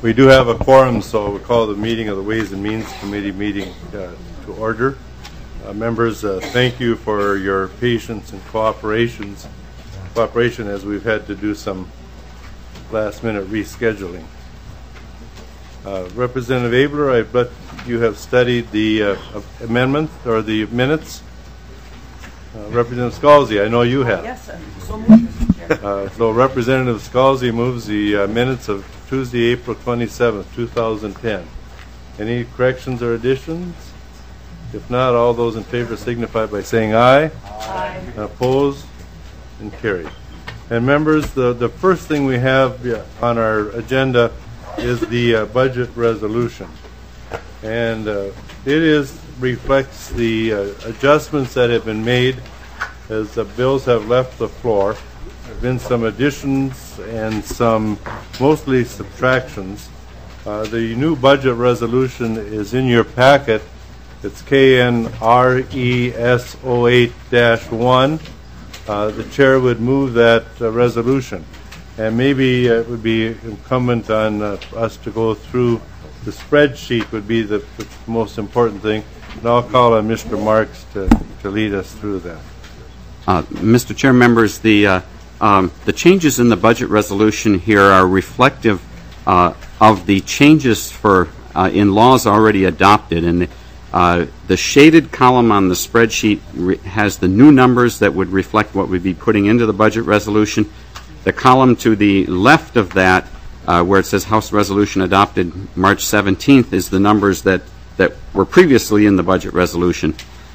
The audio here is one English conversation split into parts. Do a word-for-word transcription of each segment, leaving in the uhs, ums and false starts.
We do have a quorum, so we call the meeting of the Ways and Means Committee meeting uh, to order. Uh, members, uh, thank you for your patience and cooperations, cooperation as we've had to do some last-minute rescheduling. Uh, Representative Abler, I bet you have studied the uh, amendment or the minutes. Uh, Representative Scalzi, I know you have. Yes, sir. So moved, Mister Chair. Uh, so Representative Scalzi moves the uh, minutes of Tuesday, April twenty-seventh, two thousand ten. Any corrections or additions? If not, all those in favor signify by saying aye. Aye. Opposed and carried. And members, the, the first thing we have on our agenda is the uh, budget resolution. And uh, it is reflects the uh, adjustments that have been made as the bills have left the floor. There have been some additions and some mostly subtractions. Uh, the new budget resolution is in your packet. It's K N R E S zero eight dash one. Uh, the chair would move that uh, resolution. And maybe uh, it would be incumbent on uh, us to go through the spreadsheet would be the, the most important thing. And I'll call on Mister Marks to, to lead us through that. Uh, Mister Chair, members, the uh, um, the changes in the budget resolution here are reflective uh, of the changes for uh, in laws already adopted. And the, uh, the shaded column on the spreadsheet re- has the new numbers that would reflect what we'd be putting into the budget resolution. The column to the left of that, uh, where it says House Resolution adopted March seventeenth, is the numbers that, that were previously in the budget resolution.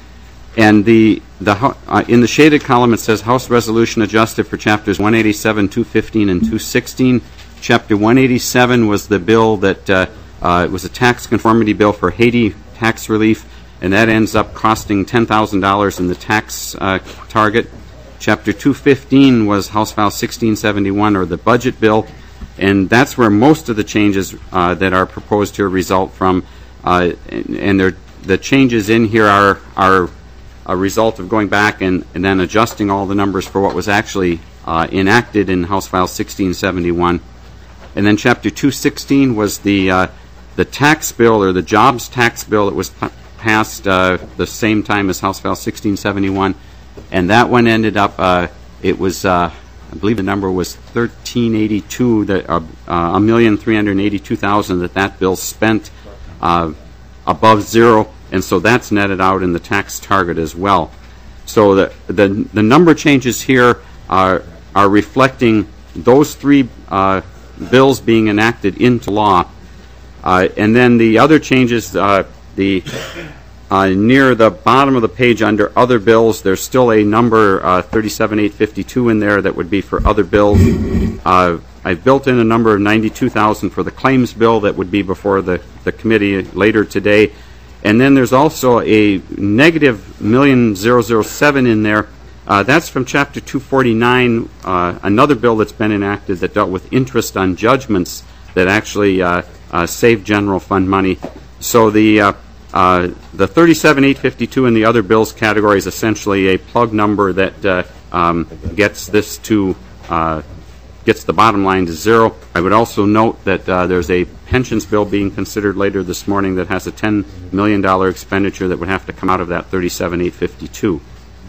And the the uh, in the shaded column it says House Resolution adjusted for chapters one eighty-seven, two fifteen, and two sixteen. Chapter one eighty-seven was the bill that uh, uh, it was a tax conformity bill for Haiti tax relief, and that ends up costing ten thousand dollars in the tax uh, target. Chapter two fifteen was House File sixteen seventy-one, or the budget bill, and that's where most of the changes uh, that are proposed here result from. Uh, and and the changes in here are are a result of going back and, and then adjusting all the numbers for what was actually uh, enacted in House File sixteen seventy-one. And then Chapter two sixteen was the uh, the tax bill, or the jobs tax bill, that was p- passed uh, the same time as House File sixteen seventy-one. And that one ended up, uh, it was, uh, I believe the number was thirteen eighty-two, that uh, a million three hundred eighty-two thousand that that bill spent uh, above zero, and so that's netted out in the tax target as well. So the the, the number changes here are are reflecting those three uh, bills being enacted into law, uh, and then the other changes, uh, the Uh, near the bottom of the page under other bills, there's still a number, uh, thirty-seven eight fifty-two, in there that would be for other bills. Uh, I've built in a number of ninety-two thousand for the claims bill that would be before the, the committee later today. And then there's also a negative million zero zero seven in there. Uh, that's from Chapter two forty-nine, uh, another bill that's been enacted that dealt with interest on judgments that actually uh, uh, saved general fund money. So the uh, Uh, the thirty-seven eight fifty-two in the other bills category is essentially a plug number that uh, um, gets this to uh, gets the bottom line to zero. I would also note that uh, there's a pensions bill being considered later this morning that has a ten million dollars expenditure that would have to come out of that thirty-seven eight fifty-two.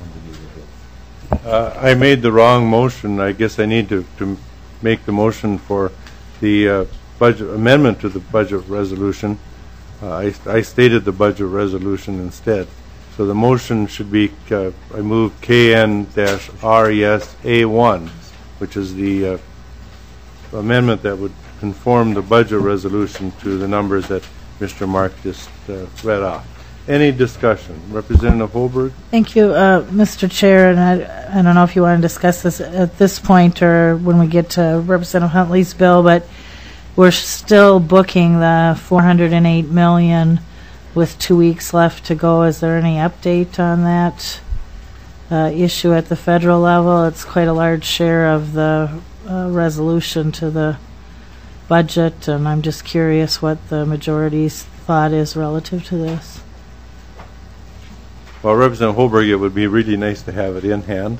Uh, I made the wrong motion. I guess I need to, to make the motion for the uh, budget amendment to the budget resolution. Uh, I, I stated the budget resolution instead. So the motion should be, uh, I move K N R E S A one, which is the uh, amendment that would conform the budget resolution to the numbers that Mister Mark just uh, read off. Any discussion? Representative Holberg? Thank you, uh, Mister Chair. And I, I don't know if you want to discuss this at this point or when we get to Representative Huntley's bill, but we're still booking the four hundred eight million dollars with two weeks left to go. Is there any update on that uh, issue at the federal level? It's quite a large share of the uh, resolution to the budget, and I'm just curious what the majority's thought is relative to this. Well, Representative Holberg, it would be really nice to have it in hand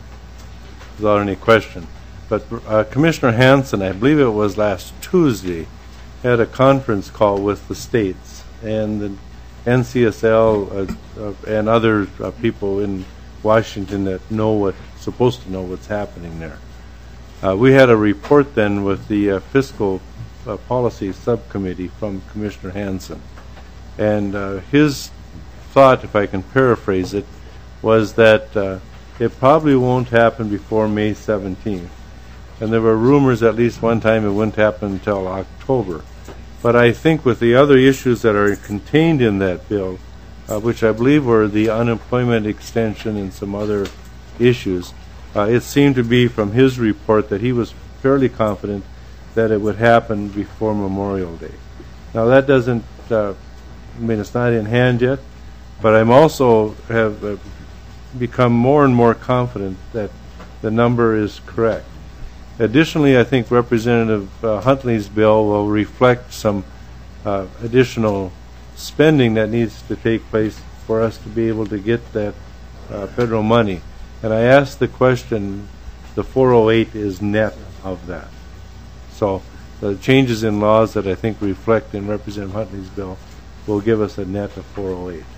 without any question. But uh, Commissioner Hanson, I believe it was last Tuesday, had a conference call with the states and the N C S L uh, uh, and other uh, people in Washington that know what, supposed to know what's happening there. Uh, we had a report then with the uh, fiscal uh, policy subcommittee from Commissioner Hansen, and uh, his thought, if I can paraphrase it, was that uh, it probably won't happen before May seventeenth. And there were rumors at least one time it wouldn't happen until October. But I think with the other issues that are contained in that bill, uh, which I believe were the unemployment extension and some other issues, uh, it seemed to be from his report that he was fairly confident that it would happen before Memorial Day. Now that doesn't, uh, I mean, it's not in hand yet, but I'm also have uh, become more and more confident that the number is correct. Additionally, I think Representative uh, Huntley's bill will reflect some uh, additional spending that needs to take place for us to be able to get that uh, federal money. And I asked the question, the four oh eight is net of that. So the changes in laws that I think reflect in Representative Huntley's bill will give us a net of four oh eight.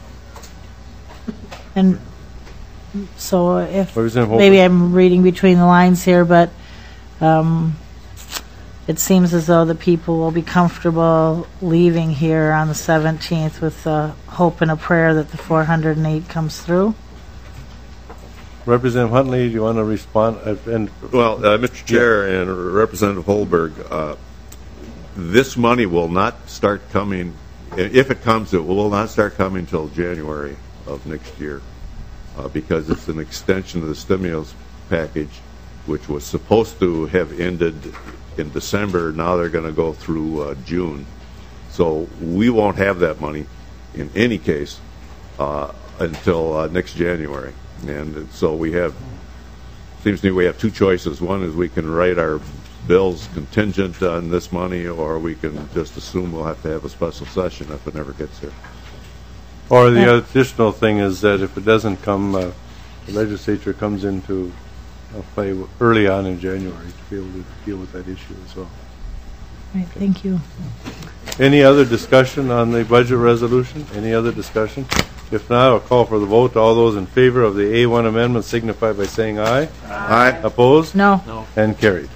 And so if, Representative maybe Holbrook. I'm reading between the lines here, but um, it seems as though the people will be comfortable leaving here on the seventeenth with a hope and a prayer that the four hundred eight comes through. Representative Huntley, do you want to respond? Uh, and Well, uh, Mister Chair and Representative Holberg, uh, this money will not start coming, if it comes, it will not start coming until January of next year, uh, because it's an extension of the stimulus package, which was supposed to have ended in December. Now they're going to go through uh, June. So we won't have that money in any case uh, until uh, next January. And so we have, seems to me we have two choices. One is we can write our bills contingent on this money, or we can just assume we'll have to have a special session if it never gets here. Or the additional thing is that if it doesn't come, uh, the legislature comes into uh, play early on in January to be able to deal with that issue as well. Right, thank you. Any other discussion on the budget resolution? Any other discussion? If not, I'll call for the vote. All those in favor of the A one amendment signify by saying aye. Aye. Opposed? No. No. And carried.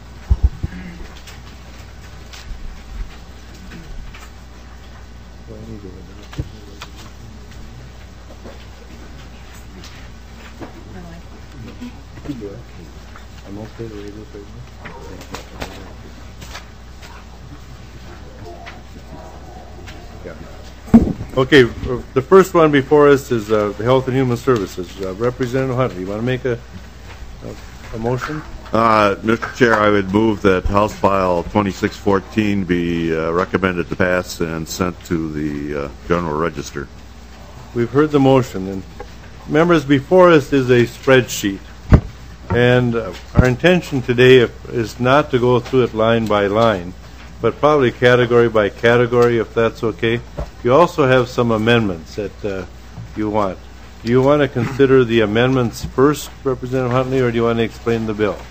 I'm okay to read this right now. Yeah. Okay, uh, the first one before us is uh, the Health and Human Services. Uh, Representative Huntley, you want to make a, a, a motion? Uh, Mister Chair, I would move that House File twenty-six fourteen be uh, recommended to pass and sent to the uh, General Register. We've heard the motion, and members, before us is a spreadsheet. And uh, our intention today is not to go through it line by line, but probably category by category, if that's okay. You also have some amendments that uh, you want. Do you want to consider the amendments first, Representative Huntley, or do you want to explain the bill?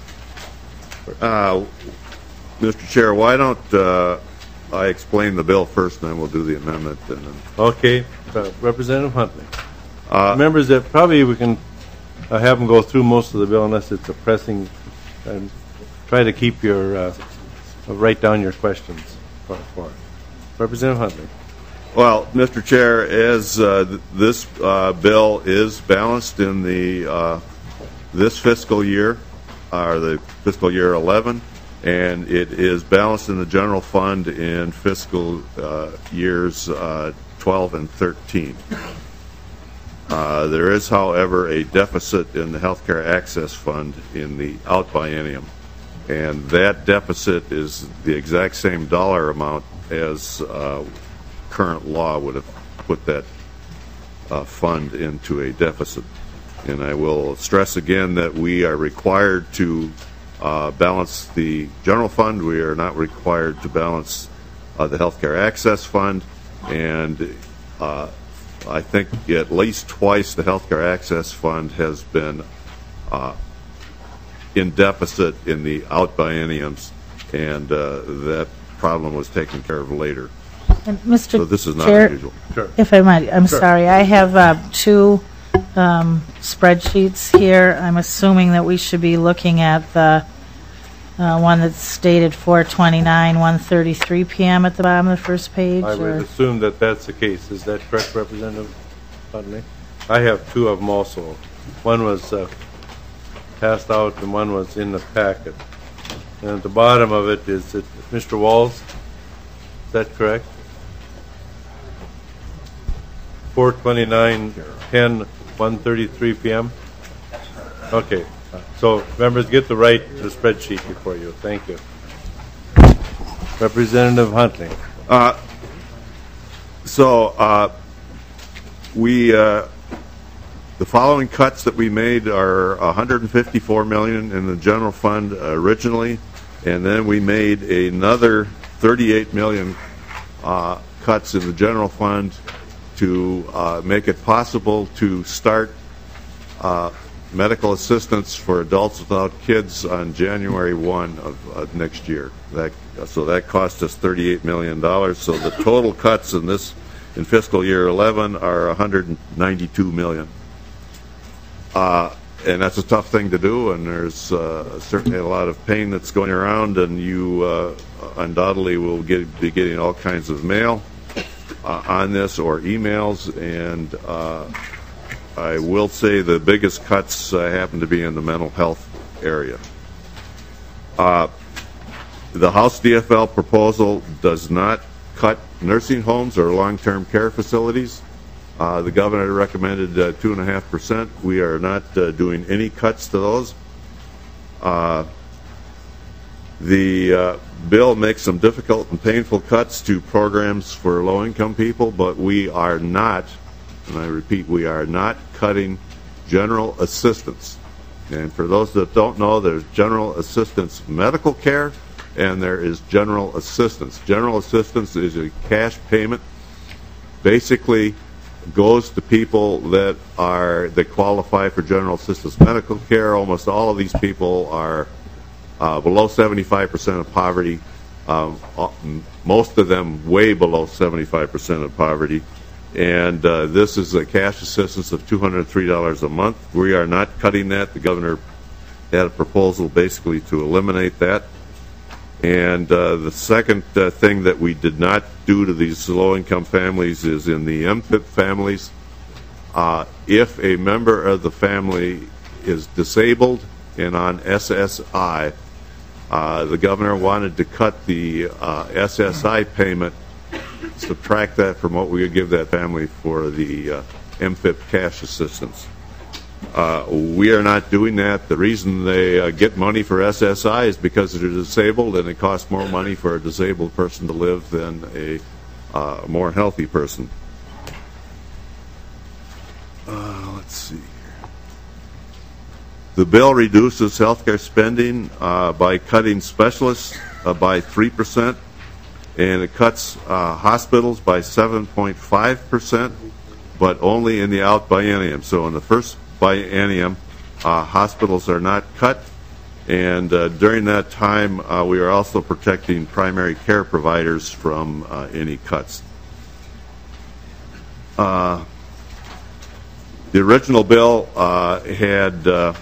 Uh, Mister Chair, why don't uh, I explain the bill first, and then we'll do the amendment. And then Okay, uh, Representative Huntley. Uh, Members, that probably we can uh, have them go through most of the bill unless it's a pressing, and try to keep your, uh, write down your questions for, for it. Representative Huntley. Well, Mister Chair, as uh, th- this uh, bill is balanced in the uh, this fiscal year, or the fiscal year eleven, and it is balanced in the general fund in fiscal uh, years uh, twelve and thirteen. Uh, there is, however, a deficit in the healthcare access fund in the out biennium, and that deficit is the exact same dollar amount as uh, current law would have put that uh, fund into a deficit. And I will stress again that we are required to uh, balance the general fund. We are not required to balance uh, the healthcare access fund, and uh, I think at least twice the healthcare access fund has been uh, in deficit in the out bienniums, and uh, that problem was taken care of later. And Mister So this is not Chair, unusual. Sure. if I might, I'm Sure. sorry, I have uh, two um, spreadsheets here. I'm assuming that we should be looking at the uh, one that's stated four twenty-nine, one thirty-three p.m. at the bottom of the first page? I or- would assume that that's the case. Is that correct, Representative Huntley? I have two of them also. One was uh, passed out and one was in the packet. And at the bottom of it is it Mister Walls. Is that correct? four twenty-nine, ten, one thirty-three p.m.? Okay. So, members, get the right the spreadsheet before you. Thank you. Representative Huntley. Uh, So, uh, we, uh, the following cuts that we made are one hundred fifty-four million dollars in the general fund originally, and then we made another thirty-eight million dollars uh, cuts in the general fund to uh, make it possible to start uh, medical assistance for adults without kids on January first of uh, next year. That, so that cost us thirty-eight million dollars. So the total cuts in this in fiscal year eleven are one hundred ninety-two million dollars. Uh, and that's a tough thing to do, and there's uh, certainly a lot of pain that's going around, and you uh, undoubtedly will get, be getting all kinds of mail uh, on this or emails, and uh, I will say the biggest cuts uh, happen to be in the mental health area. Uh, the House D F L proposal does not cut nursing homes or long-term care facilities. Uh, the governor recommended uh, two and a half percent. We are not uh, doing any cuts to those. Uh, the uh, bill makes some difficult and painful cuts to programs for low-income people, but we are not, and I repeat, we are not cutting general assistance. And for those that don't know, there's general assistance medical care, and there is general assistance. General assistance is a cash payment, basically goes to people that are that qualify for general assistance medical care. Almost all of these people are uh, below seventy-five percent of poverty. Um, most of them way below seventy-five percent of poverty. And uh, this is a cash assistance of two hundred three dollars a month. We are not cutting that. The governor had a proposal basically to eliminate that. And uh, the second uh, thing that we did not do to these low-income families is in the M P I P families. Uh, if a member of the family is disabled and on S S I, uh, the governor wanted to cut the uh, S S I payment, subtract that from what we would give that family for the uh, M P I P cash assistance. Uh, we are not doing that. The reason they uh, get money for S S I is because they're disabled, and it costs more money for a disabled person to live than a uh, more healthy person. Uh, let's see here. The bill reduces healthcare spending uh, by cutting specialists uh, by three percent, and it cuts uh, hospitals by seven point five percent, but only in the out biennium. So in the first biennium, uh, hospitals are not cut, and uh, during that time uh, we are also protecting primary care providers from uh, any cuts. Uh, the original bill uh, had uh,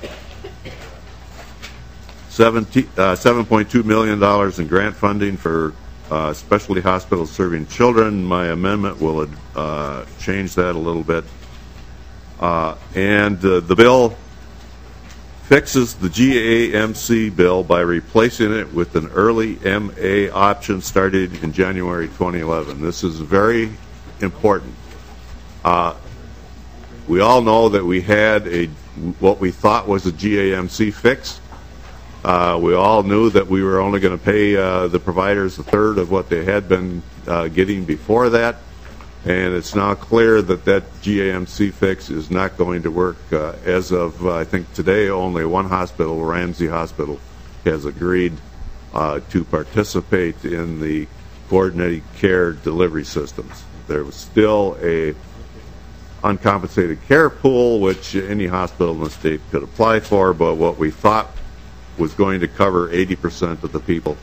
seven point two million dollars in grant funding for uh, specialty hospitals serving children. My amendment will uh, change that a little bit. Uh, and uh, the bill fixes the G A M C bill by replacing it with an early M A option started in January twenty eleven. This is very important. Uh, we all know that we had a what we thought was a G A M C fix. Uh, we all knew that we were only going to pay uh, the providers a third of what they had been uh, getting before that. And it's now clear that that G A M C fix is not going to work. Uh, as of, uh, I think, today, only one hospital, Ramsey Hospital, has agreed uh, to participate in the coordinated care delivery systems. There was still a uncompensated care pool, which any hospital in the state could apply for, but what we thought was going to cover eighty percent of the people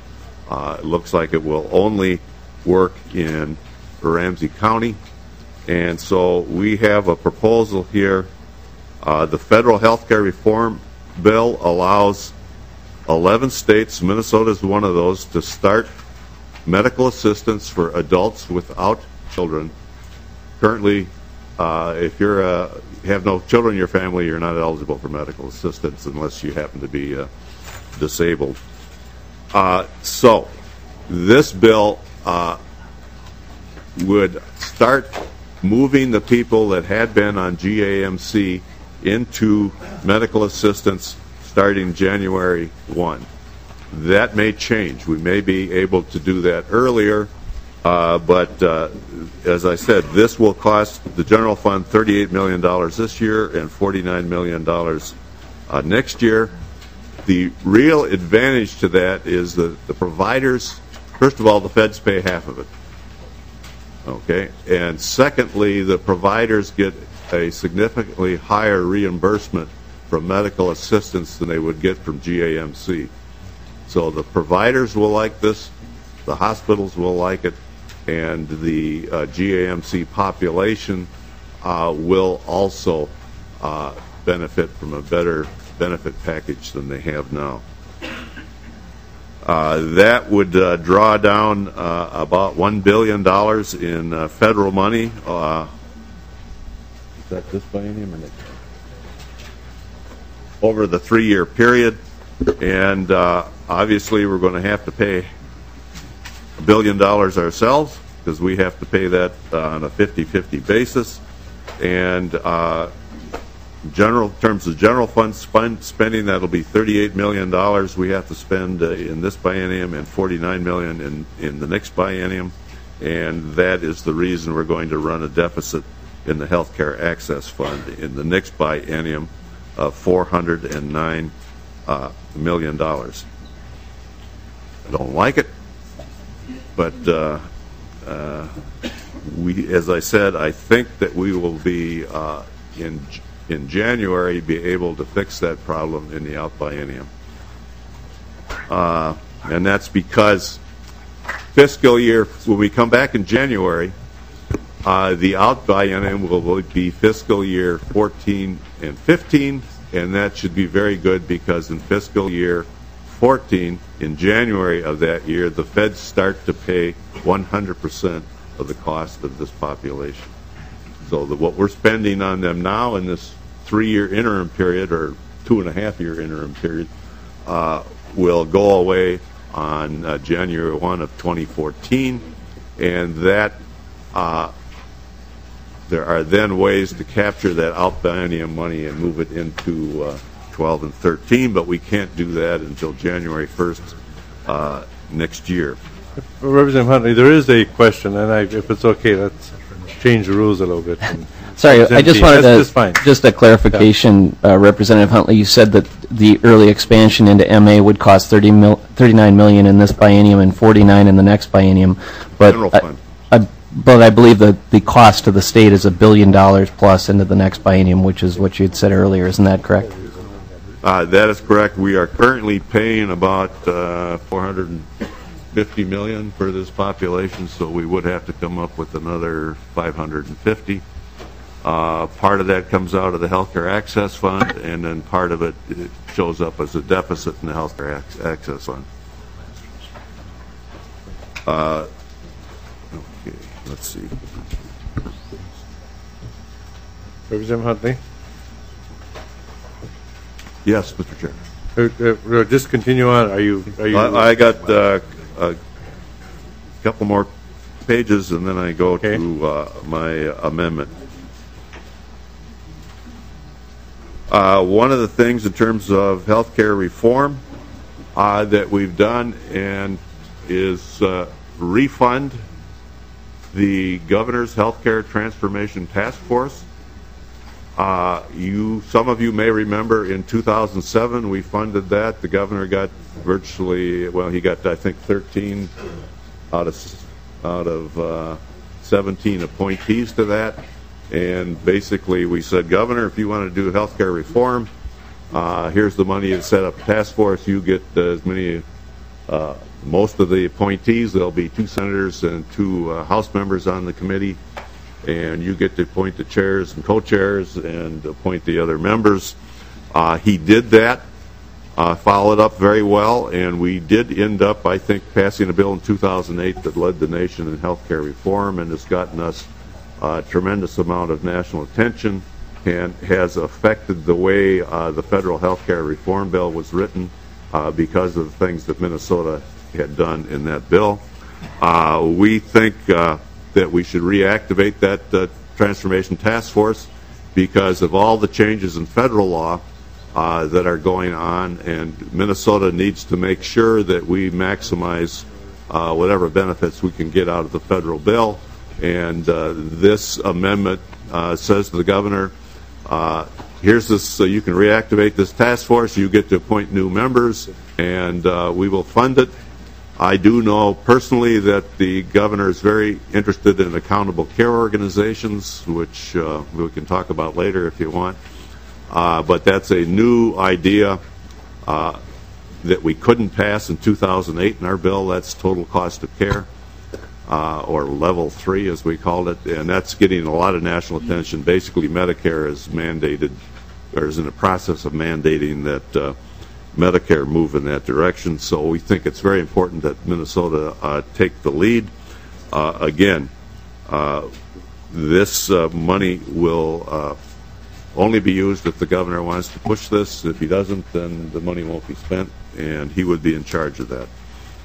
Uh, it looks like it will only work in Ramsey County. And so we have a proposal here. Uh, the federal health care reform bill allows eleven states, Minnesota is one of those, to start medical assistance for adults without children. Currently, uh, if you're uh, have no children in your family, you're not eligible for medical assistance unless you happen to be uh, disabled. Uh, so this bill uh, would start moving the people that had been on G A M C into medical assistance starting January first. That may change. We may be able to do that earlier, uh, but uh, as I said, this will cost the general fund thirty-eight million dollars this year and forty-nine million dollars uh, next year. The real advantage to that is that the providers, first of all, the feds pay half of it. Okay, and secondly, the providers get a significantly higher reimbursement from medical assistance than they would get from G A M C. So the providers will like this, the hospitals will like it, and the uh, G A M C population uh, will also uh, benefit from a better benefit package than they have now. Uh, that would uh, draw down uh, about one billion dollars in uh, federal money. Uh, is that this biennium or next? Over the three-year period. And uh, obviously we're going to have to pay a billion dollars ourselves because we have to pay that uh, on a fifty-fifty basis. And uh, general in terms of general fund spend, spending, that'll be thirty-eight million dollars we have to spend uh, in this biennium and forty-nine million dollars in, in the next biennium. And that is the reason we're going to run a deficit in the Healthcare Access Fund in the next biennium of four hundred nine uh, million dollars. I don't like it, but uh, uh, we, as I said, I think that we will be uh, in in January be able to fix that problem in the out biennium, uh, and that's because fiscal year when we come back in January, uh, the out biennium will be fiscal year fourteen and fifteen. And that should be very good because in fiscal year fourteen, in January of that year, the feds start to pay one hundred percent of the cost of this population. So that what we're spending on them now in this three-year interim period or two-and-a-half-year interim period uh, will go away on uh, January first of twenty fourteen. And that uh, there are then ways to capture that out biennium money and move it into uh, twelve and thirteen, but we can't do that until January first uh, next year. Representative Huntley, there is a question, and I, if it's okay, let's change the rules a little bit. Sorry, I just wanted That's to, just, just a clarification, uh, Representative Huntley. You said that the early expansion into M A would cost thirty mil, thirty-nine million dollars in this biennium and forty-nine in the next biennium. But General I, fund. I, but I believe that the cost to the state is a billion dollars plus into the next biennium, which is what you had said earlier. Isn't that correct? Uh, that is correct. We are currently paying about uh, four hundred fifty million dollars for this population, so we would have to come up with another five hundred fifty. Uh, part of that comes out of the Healthcare Access Fund, and then part of it, it shows up as a deficit in the Healthcare Ac- Access Fund. Uh, okay, let's see. Representative Huntley? Yes, Mister Chair. Uh, uh, just continue on. Are you? Are you? I, I got uh, a couple more pages, and then I go Okay. to uh, my amendment. Uh, one of the things in terms of health care reform uh, that we've done and is uh, refund the Governor's Health Care Transformation Task Force. Uh, you, some of you may remember in two thousand seven we funded that. The governor got virtually, well, he got I think thirteen out of out of uh, seventeen appointees to that. And basically we said, Governor, if you want to do health care reform, uh, here's the money to set up a task force. You get uh, as many uh, most of the appointees, there'll be two senators and two uh, House members on the committee, and you get to appoint the chairs and co-chairs and appoint the other members. Uh, he did that, uh, followed up very well, and we did end up, I think, passing a bill in two thousand eight that led the nation in health care reform and has gotten us a tremendous amount of national attention and has affected the way uh, the federal health care reform bill was written uh, because of the things that Minnesota had done in that bill. Uh, we think uh, that we should reactivate that uh, transformation task force because of all the changes in federal law uh, that are going on, and Minnesota needs to make sure that we maximize uh, whatever benefits we can get out of the federal bill. And uh, this amendment uh, says to the governor, uh, here's this, so you can reactivate this task force, you get to appoint new members, and uh, we will fund it. I do know personally that the governor is very interested in accountable care organizations, which uh, we can talk about later if you want. Uh, but that's a new idea uh, that we couldn't pass in two thousand eight in our bill. That's total cost of care, uh, or level three as we called it, and that's getting a lot of national attention. Basically, Medicare is mandated, or is in the process of mandating that uh, Medicare move in that direction. So we think it's very important that Minnesota uh, take the lead. Uh, again, uh, this uh, money will uh, only be used if the governor wants to push this. If he doesn't, then the money won't be spent, and he would be in charge of that.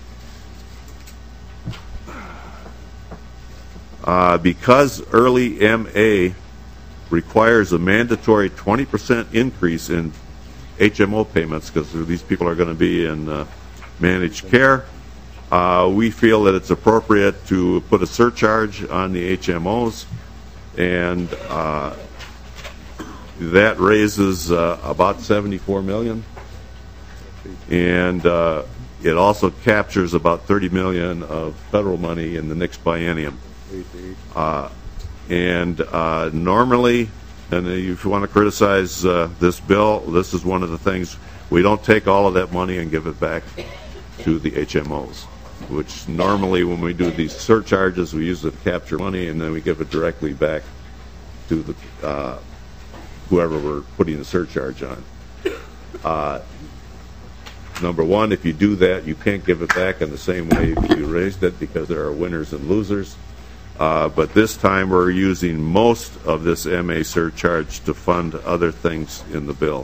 Uh, because early M A requires a mandatory twenty percent increase in H M O payments, because these people are going to be in uh, managed care, uh, we feel that it's appropriate to put a surcharge on the H M Os, and uh, that raises uh, about seventy-four million dollars, and uh, it also captures about thirty million dollars of federal money in the next biennium. Uh, and uh, normally, and if you want to criticize uh, this bill, this is one of the things, we don't take all of that money and give it back to the H M Os, which normally when we do these surcharges, we use it to capture money and then we give it directly back to the uh, whoever we're putting the surcharge on. Uh, number one, if you do that, you can't give it back in the same way if you raised it, because there are winners and losers. Uh, but this time we're using most of this M A surcharge to fund other things in the bill.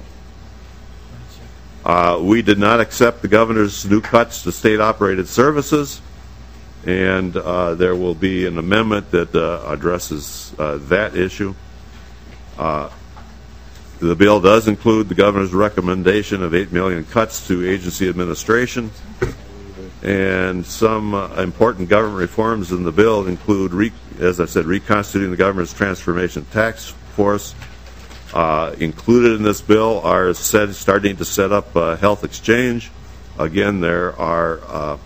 Uh, we did not accept the governor's new cuts to state-operated services, and uh, there will be an amendment that uh, addresses uh, that issue. Uh, the bill does include the governor's recommendation of eight million dollars cuts to agency administration. And some uh, important government reforms in the bill include, re as I said, reconstituting the government's transformation task force. Uh, included in this bill are set, starting to set up a health exchange. Again, there are uh,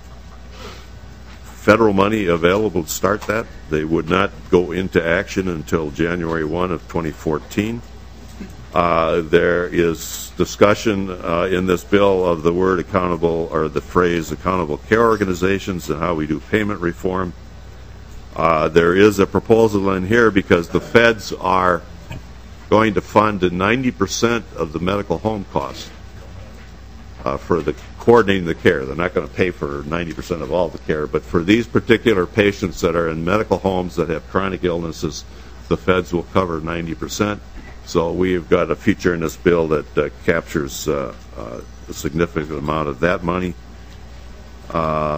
federal money available to start that. They would not go into action until January first of twenty fourteen. Uh, there is discussion uh, in this bill of the word accountable, or the phrase accountable care organizations, and how we do payment reform. Uh, there is a proposal in here because the feds are going to fund ninety percent of the medical home costs uh, for the coordinating the care. They're not going to pay for ninety percent of all the care, but for these particular patients that are in medical homes that have chronic illnesses, the feds will cover ninety percent. So we've got a feature in this bill that uh, captures uh, uh, a significant amount of that money. Uh,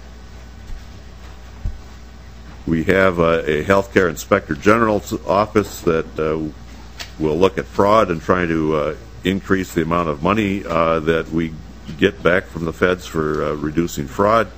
we have a, a healthcare inspector general's office that uh, will look at fraud and try to uh, increase the amount of money uh, that we get back from the feds for uh, reducing fraud.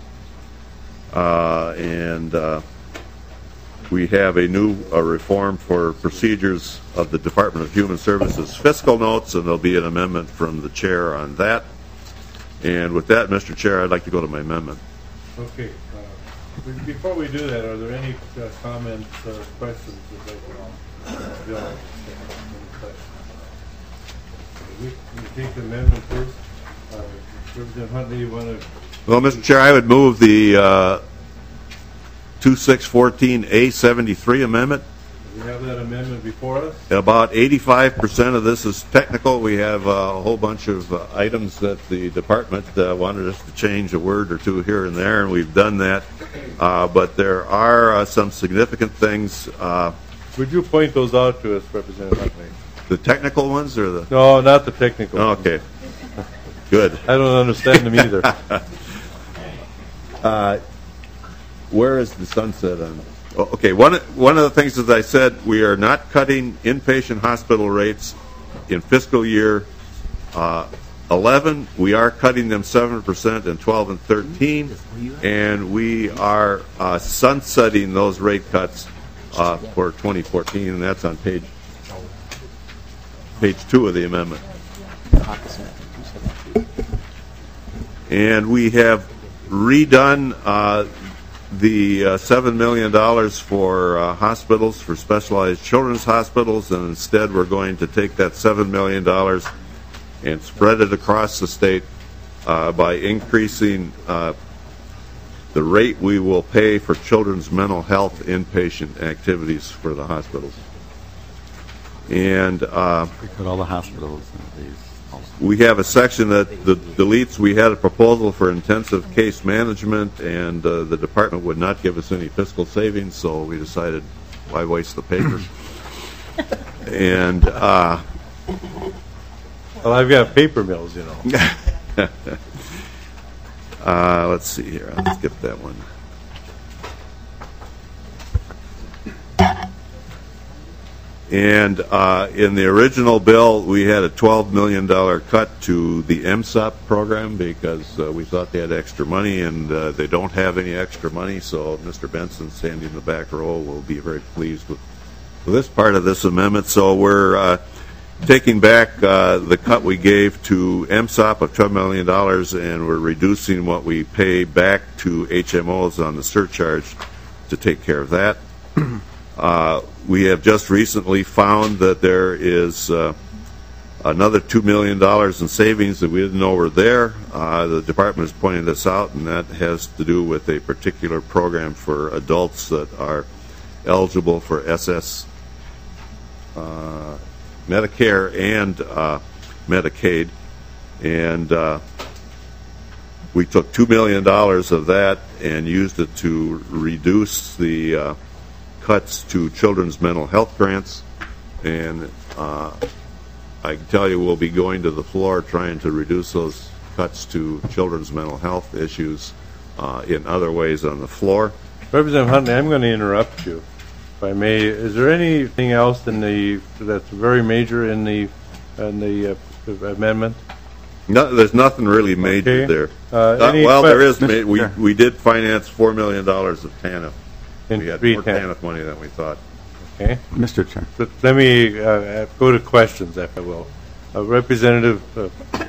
Uh, and uh, we have a new uh, reform for procedures of the Department of Human Services fiscal notes, and there'll be an amendment from the chair on that. And with that, Mister Chair, I'd like to go to my amendment. Okay. Uh, before we do that, are there any uh, comments or questions that they can uh, Bill? Any questions? We, we take the amendment first. Representative Huntley, you want to? Well, Mister Chair, I would move the uh, twenty-six fourteen A seventy-three amendment. We have that amendment before us. About eighty-five percent of this is technical. We have uh, a whole bunch of uh, items that the department uh, wanted us to change a word or two here and there, and we've done that. Uh, but there are uh, some significant things. Uh, Would you point those out to us, Representative Huntley? the technical ones or the? No, not the technical. Okay. Good. I don't understand them either. uh, where is the sunset on? Oh, okay, one one of the things, as I said, we are not cutting inpatient hospital rates in fiscal year uh, eleven. We are cutting them seven percent in twelve and thirteen, and we are uh, sunsetting those rate cuts uh, for twenty fourteen, and that's on page page two of the amendment. And we have redone uh, the uh, seven million dollars for uh, hospitals, for specialized children's hospitals, and instead we're going to take that seven million dollars and spread it across the state uh, by increasing uh, the rate we will pay for children's mental health inpatient activities for the hospitals. And uh, We cut all the hospitals in these. we have a section that the deletes. We had a proposal for intensive case management, and uh, the department would not give us any fiscal savings, so we decided, why waste the paper? and uh, Well, I've got paper mills, you know. uh, let's see here. I'll skip that one. And uh, in the original bill, we had a twelve million dollars cut to the M S O P program because uh, we thought they had extra money, and uh, they don't have any extra money. So Mister Benson, standing in the back row, will be very pleased with this part of this amendment. So we're uh, taking back uh, the cut we gave to M S O P of twelve million dollars, and we're reducing what we pay back to H M Os on the surcharge to take care of that. Uh, we have just recently found that there is uh, another two million dollars in savings that we didn't know were there. Uh, the department has pointed this out, and that has to do with a particular program for adults that are eligible for S S uh, Medicare and uh, Medicaid. And uh, we took two million dollars of that and used it to reduce the uh, cuts to children's mental health grants, and uh, I can tell you we'll be going to the floor trying to reduce those cuts to children's mental health issues uh, in other ways on the floor. Representative Huntley, I'm going to interrupt you, if I may. Is there anything else in the that's very major in the in the uh, amendment? No, there's nothing really major Okay. there. Uh, Uh, any well, que- there is. ma- Mister We Chair. we did finance four million dollars of TANF. In We had three more ten. TANF money than we thought. Okay. Mister Chair. But let me uh, go to questions, if I will. Uh, Representative uh,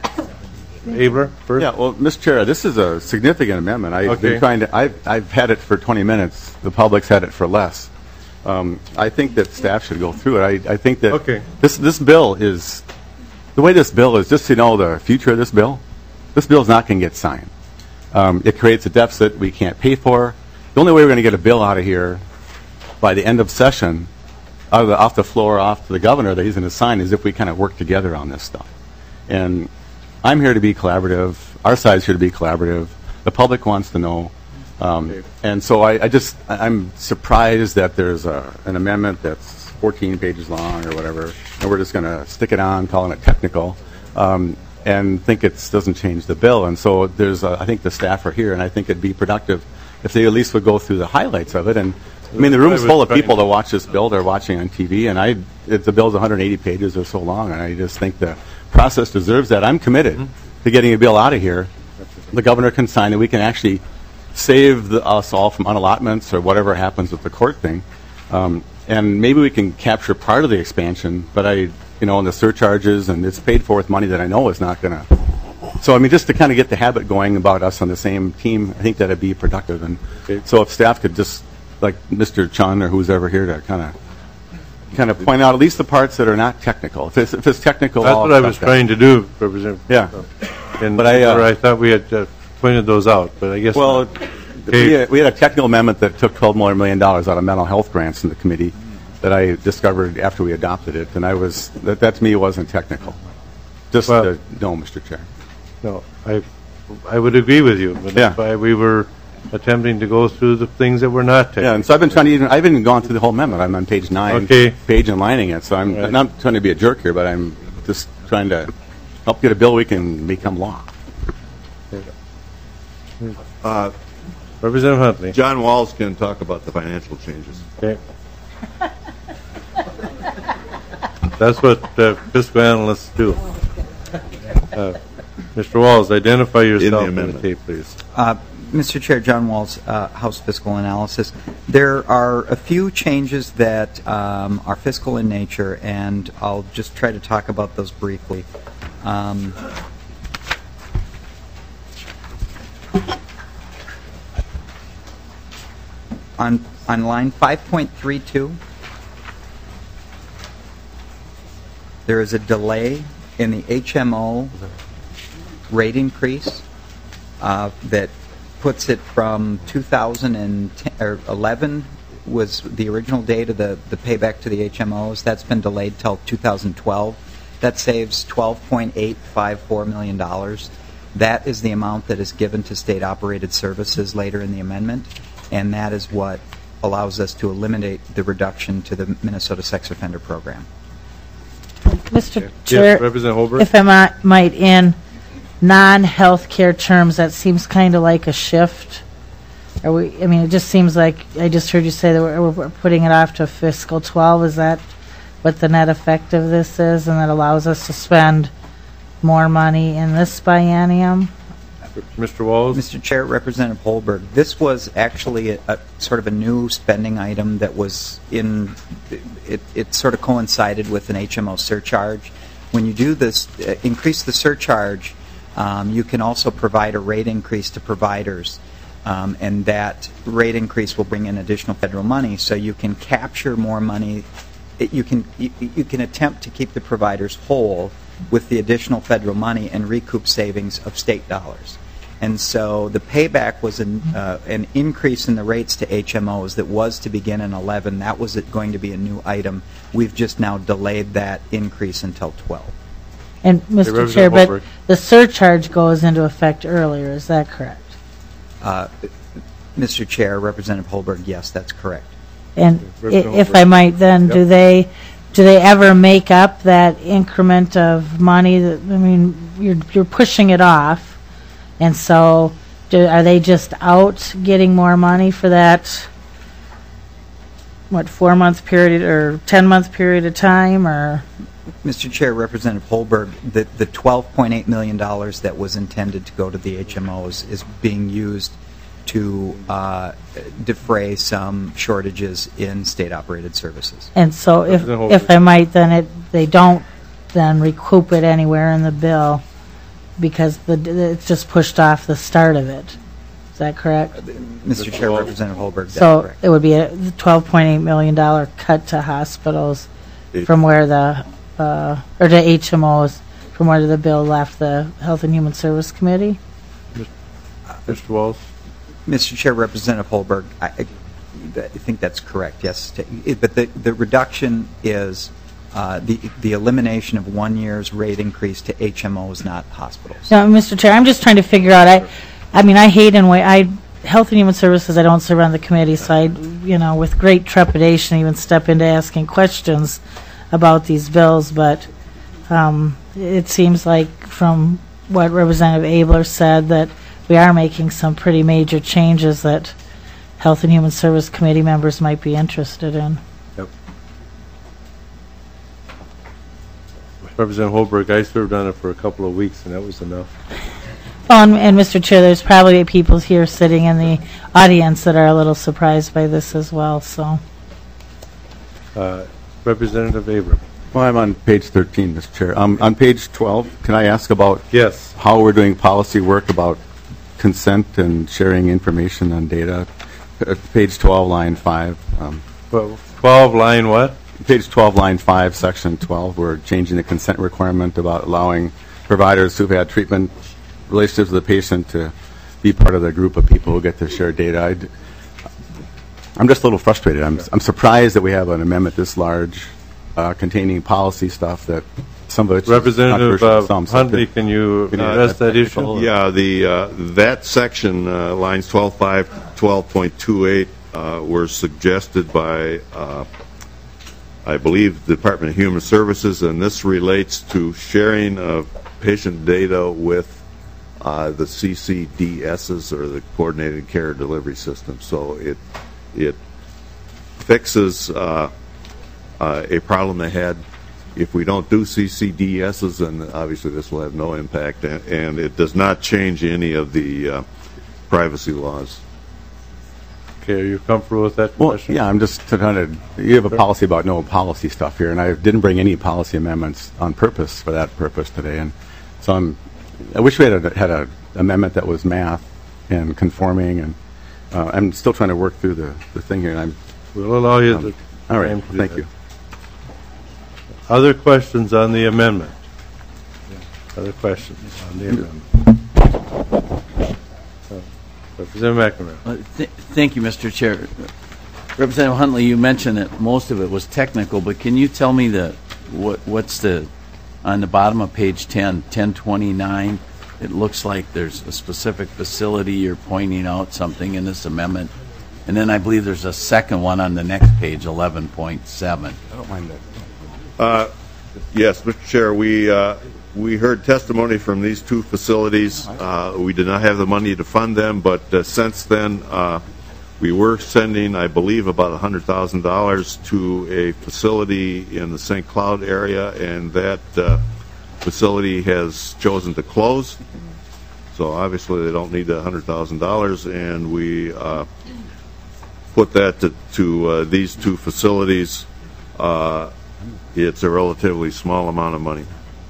Abler, first. Yeah, well, Mister Chair, this is a significant amendment. I've Okay. been trying to, I've, I've had it for twenty minutes. The public's had it for less. Um, I think that staff should go through it. I, I think that Okay. this, this bill is, the way this bill is, just to know the future of this bill, this bill is not going to get signed. Um, it creates a deficit we can't pay for. The only way we're going to get a bill out of here by the end of session, out of the, off the floor, off to the governor that he's going to sign, is if we kind of work together on this stuff. And I'm here to be collaborative. Our side's here to be collaborative. The public wants to know. Um, and so I, I just, I- I'm surprised that there's a, an amendment that's fourteen pages long or whatever, and we're just going to stick it on, calling it technical, um, and think it doesn't change the bill. And so there's, a, I think the staff are here, and I think it'd be productive if they at least would go through the highlights of it. And I mean, the room's full of people that watch this bill. They're watching on T V, and I, it, the bill's one hundred eighty pages or so long, and I just think the process deserves that. I'm committed to getting a bill out of here. The governor can sign it. We can actually save the, us all from unallotments or whatever happens with the court thing. Um, and maybe we can capture part of the expansion, but I, you know, and the surcharges, and it's paid for with money that I know is not going to. So, I mean, just to kind of get the habit going about us on the same team, I think that'd be productive. And so if staff could just, like Mister Chun or who's ever here to kind of kind of point out at least the parts that are not technical. If it's, if it's technical, That's I'll what I was accept that. trying to do, Representative. Yeah. And But I, uh, I thought we had uh, pointed those out, but I guess. Well, not. we Okay. had, we had a technical amendment that took twelve more million dollars out of mental health grants in the committee that I discovered after we adopted it, and I was that, that to me wasn't technical. Just Well- uh, no, Mister Chair. No, I, I would agree with you, but Yeah. that's why we were attempting to go through the things that were not technical. Yeah, and so I've been trying to even I've even gone through the whole amendment. I'm on page nine, Okay. page and lining it. So I'm Right. not trying to be a jerk here, but I'm just trying to help get a bill we can become law. Uh, Representative Huntley. John Walls can talk about the financial changes. Okay. That's what uh, fiscal analysts do. Uh, Mister Walls, identify yourself on the amendment. tape, please. Uh, Mister Chair, John Walls, uh, House Fiscal Analysis. There are a few changes that um, are fiscal in nature, and I'll just try to talk about those briefly. Um, on on line five point three two, there is a delay in the H M O rate increase uh, that puts it from two thousand eleven was the original date of the, the payback to the H M Os. That's been delayed till two thousand twelve. That saves twelve point eight five four million dollars. That is the amount that is given to state-operated services later in the amendment, and that is what allows us to eliminate the reduction to the Minnesota Sex Offender Program. Mister Yes, Chair, Representative Holbrook. if I might, might in non-healthcare terms, that seems kind of like a shift. Are we? I mean, it just seems like I just heard you say that we're, we're putting it off to fiscal twelve. Is that what the net effect of this is, and that allows us to spend more money in this biennium? Mister Walls. Mister Chair, Representative Holberg, this was actually a, a sort of a new spending item that was in, it, it sort of coincided with an H M O surcharge. When you do this, uh, increase the surcharge, um, you can also provide a rate increase to providers. Um, and that rate increase will bring in additional federal money, so you can capture more money. It, you can you, you can attempt to keep the providers whole with the additional federal money and recoup savings of state dollars. And so the payback was an, uh, an increase in the rates to H M Os that was to begin in eleven. That was it going to be a new item. We've just now delayed that increase until twelve. And Mister Representative Chair, but Holbrook. the surcharge goes into effect earlier. Is that correct? Uh, Mister Chair, Representative Holberg, yes, that's correct. And i- Representative if Holbrook. I might, then do Yep. they do they ever make up that increment of money? That I mean, you're you're pushing it off, and so do, are they just out getting more money for that? What, four month period or ten month period of time, or? Mister Chair, Representative Holberg, the, the twelve point eight million dollars that was intended to go to the H M Os is being used to uh, defray some shortages in state-operated services. And so if, Representative if Holbrook. I might, then it, they don't then recoup it anywhere in the bill because the, it's just pushed off the start of it. Is that correct? Mister Chair, Walls. Representative Holberg, that's So correct. it would be a twelve point eight million dollars cut to hospitals from where the, uh, or to H M Os from where the bill left the Health and Human Service Committee? Mister Walls. Mister Chair, Representative Holberg, I, I I think that's correct, yes. It- But the, the reduction is uh, the, the elimination of one year's rate increase to H M Os, not hospitals. No, Mister Chair, I'm just trying to figure out, I, I mean, I hate and wait, I, Health and Human Services, I don't serve on the committee, so I, you know, with great trepidation even step into asking questions about these bills, but um, it seems like from what Representative Abler said that we are making some pretty major changes that Health and Human Service Committee members might be interested in. Yep. Representative Holbrook, I served on it for a couple of weeks, and that was enough. Oh, and, and Mister Chair, there's probably people here sitting in the audience that are a little surprised by this as well, so. Uh, Representative Abram. Well, I'm on page thirteen, Mister Chair. Um, on page twelve, can I ask about Yes. how we're doing policy work about consent and sharing information on data? Uh, Page twelve, line five. Um, Well, twelve, line what? Page twelve, line five, section twelve, we're changing the consent requirement about allowing providers who've had treatment relationships with the patient to be part of the group of people who get to share data. I'd, I'm just a little frustrated. I'm, I'm surprised that we have an amendment this large uh, containing policy stuff that some of it's Representative controversial uh, to some, so Huntley, could- can you can you address add that that issue? technical? Yeah, the, uh, that section, uh, lines twelve five, twelve point two eight, uh, were suggested by, uh, I believe, the Department of Human Services, and this relates to sharing of patient data with uh, the C C D Ss, or the Coordinated Care Delivery System. So it, it fixes uh, uh, a problem they had. If we don't do C C D Ss, then obviously this will have no impact, and, and it does not change any of the uh, privacy laws. Okay, are you comfortable with that Well, question? yeah, I'm just trying to, you have a policy about no policy stuff here, and I didn't bring any policy amendments on purpose for that purpose today. And so I'm, I wish we had a, had a amendment that was math and conforming, and uh, I'm still trying to work through the, the thing here, and I'm, We'll allow you um, to. all right, time to do thank that. you. Other questions on the amendment? Other questions on the amendment? Uh, Representative McNamara. Uh, th- Thank you, Mister Chair. Representative Huntley, you mentioned that most of it was technical, but can you tell me the, what, what's the, on the bottom of page ten, ten twenty-nine, it looks like there's a specific facility, you're pointing out something in this amendment, and then I believe there's a second one on the next page, eleven point seven. I don't mind that. Yes, Mister Chair, we uh, we heard testimony from these two facilities. Uh, we did not have the money to fund them, but uh, since then uh, we were sending, I believe, about one hundred thousand dollars to a facility in the Saint Cloud area, and that uh, facility has chosen to close. So obviously they don't need the one hundred thousand dollars, and we uh, put that to, to uh, these two facilities. Uh, It's a relatively small amount of money.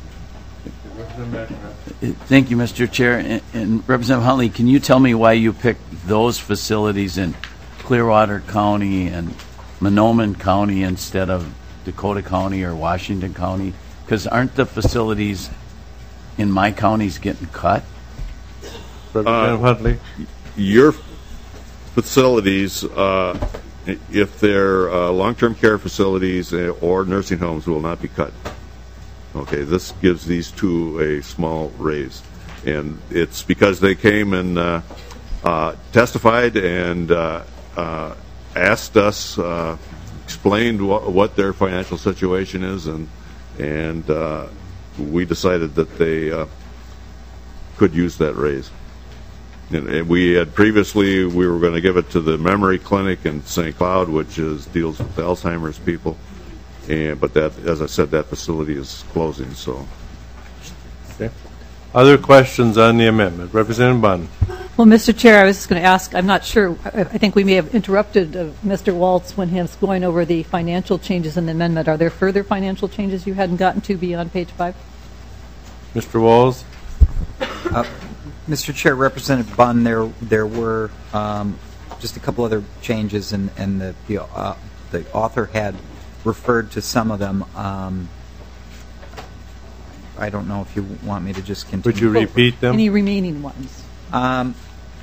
Uh, Thank you, Mister Chair. And- And Representative Huntley, can you tell me why you picked those facilities in Clearwater County and Monoman County instead of Dakota County or Washington County? Because aren't the facilities in my counties getting cut? Representative Huntley. Your facilities, uh, if they're uh, long-term care facilities uh, or nursing homes, will not be cut. Okay, this gives these two a small raise. And it's because they came and uh, uh, testified and uh, uh, asked us, uh, explained wh- what their financial situation is, and, and uh, we decided that they uh, could use that raise. And and we had previously, we were going to give it to the Memory Clinic in Saint Cloud, which is, deals with Alzheimer's people. And, but that, as I said, that facility is closing, so. Okay. Other questions on the amendment? Representative Bunn. Well, Mister Chair, I was just going to ask, I'm not sure, I I think we may have interrupted uh, Mister Waltz when he was going over the financial changes in the amendment. Are there further financial changes you hadn't gotten to beyond page five? Mister Walls. Uh, Mister Chair, Representative Bunn, there there were um, just a couple other changes, and, and the the, uh, the author had referred to some of them. Um, I don't know if you want me to just continue. Would you repeat them? Any remaining ones? Um,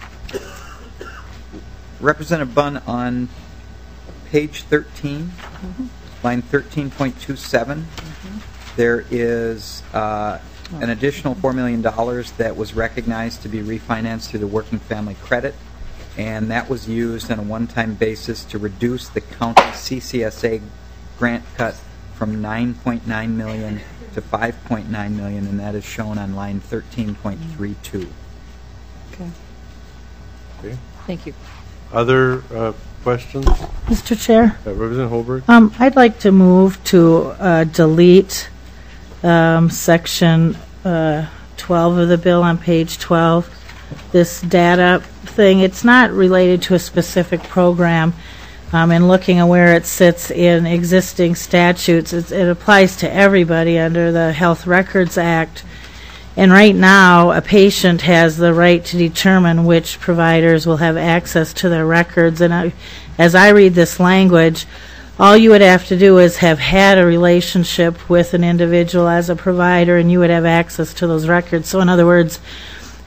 Representative Bunn, on page thirteen, line thirteen point two seven, there is uh, an additional four million dollars that was recognized to be refinanced through the Working Family Credit, and that was used on a one-time basis to reduce the county C C S A grant cut from nine point nine million dollars to five point nine million dollars, and that is shown on line thirteen point three two. Okay. Okay. Thank you. Other uh, questions? Mister Chair? Uh, Representative Holberg. Um, I'd like to move to uh, delete um, section uh, twelve of the bill on page twelve. This data thing, it's not related to a specific program. Um, and looking at where it sits in existing statutes, it's, it applies to everybody under the Health Records Act. And right now, a patient has the right to determine which providers will have access to their records. And I, as I read this language, all you would have to do is have had a relationship with an individual as a provider, and you would have access to those records. So in other words,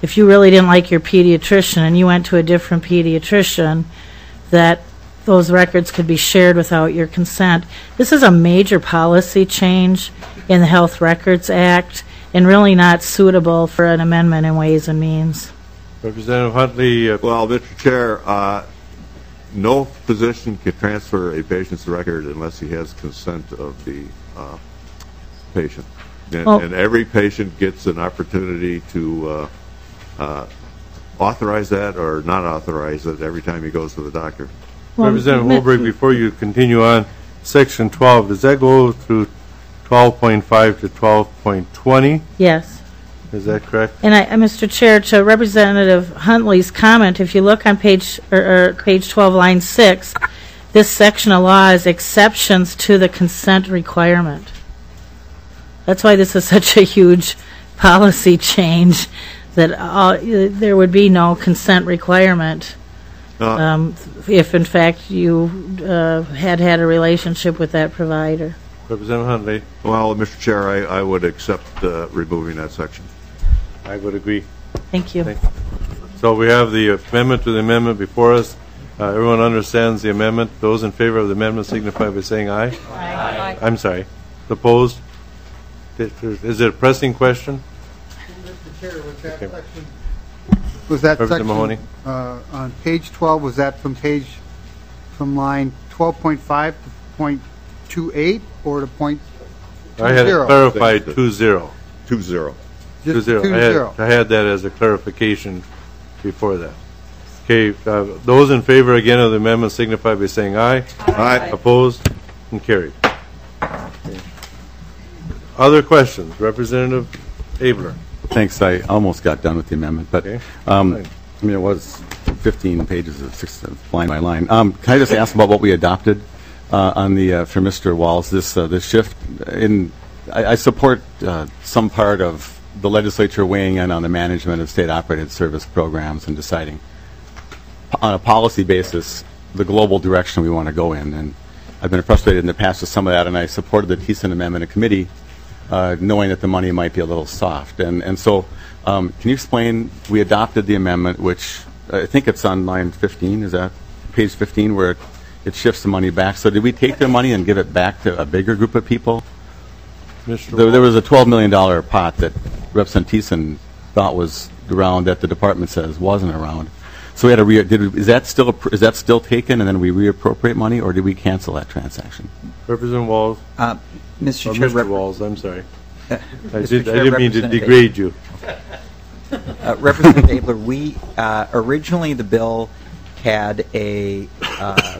if you really didn't like your pediatrician and you went to a different pediatrician, that those records could be shared without your consent. This is a major policy change in the Health Records Act and really not suitable for an amendment in Ways and Means. Representative Huntley. Uh, Well, Mister Chair, uh, no physician can transfer a patient's record unless he has consent of the uh, patient. And, Well- and every patient gets an opportunity to uh, uh, authorize that or not authorize it every time he goes to the doctor. Well, Representative Mi- Holberg, before you continue on, Section twelve, does that go through twelve point five to twelve point twenty? Yes. Is that correct? And I, uh, Mister Chair, to Representative Huntley's comment, if you look on page, or, or page twelve, line six, this section of law is exceptions to the consent requirement. That's why this is such a huge policy change, that uh, there would be no consent requirement Uh, um, if, in fact, you uh, had had a relationship with that provider. Representative Huntley, Well, Mister Chair, I, I would accept uh, removing that section. I would agree. Thank you. Thank So we have the amendment to the amendment before us. Uh, everyone understands the amendment. Those in favor of the amendment signify by saying aye. Aye. I'm sorry. Opposed? Is it a pressing question? Mister Chair, was that Okay. section, was that Representative Mahoney. section uh, on page twelve, was that from page, from line twelve point five to point two eight or to point two I had it zero? clarified two zero. Two zero. Two Just zero. two I had, zero. I had that as a clarification before that. Okay, uh, those in favor again of the amendment signify by saying aye. Aye. Opposed? And carried. Okay. Other questions? Representative Abler. Thanks. I almost got done with the amendment, but Okay. um, Fine. I mean, it was fifteen pages of six, uh, line by line. Um, can I just ask about what we adopted uh, on the uh, for Mister Walls? This uh, this shift in I, I support uh, some part of the legislature weighing in on the management of state-operated service programs and deciding p- on a policy basis the global direction we want to go in. And I've been frustrated in the past with some of that, and I supported the Thiessen Amendment in committee, uh, knowing that the money might be a little soft. And and so, um, can you explain? We adopted the amendment, which I think it's on line fifteen. Is that page fifteen, where it, it shifts the money back? So did we take their money and give it back to a bigger group of people? Mister There, there was a twelve million dollar pot that Representative Thiessen thought was around that the department says wasn't around. So we had a re- did we, is that still a, is that still taken and then we reappropriate money, or did we cancel that transaction? Representative Walls. Uh, Mister Or Chair, Mister Rep- Walls, I'm sorry. I, Mister did, I Chair, didn't mean to Representative degrade you. Uh, Representative Abler, we uh, originally the bill had a uh,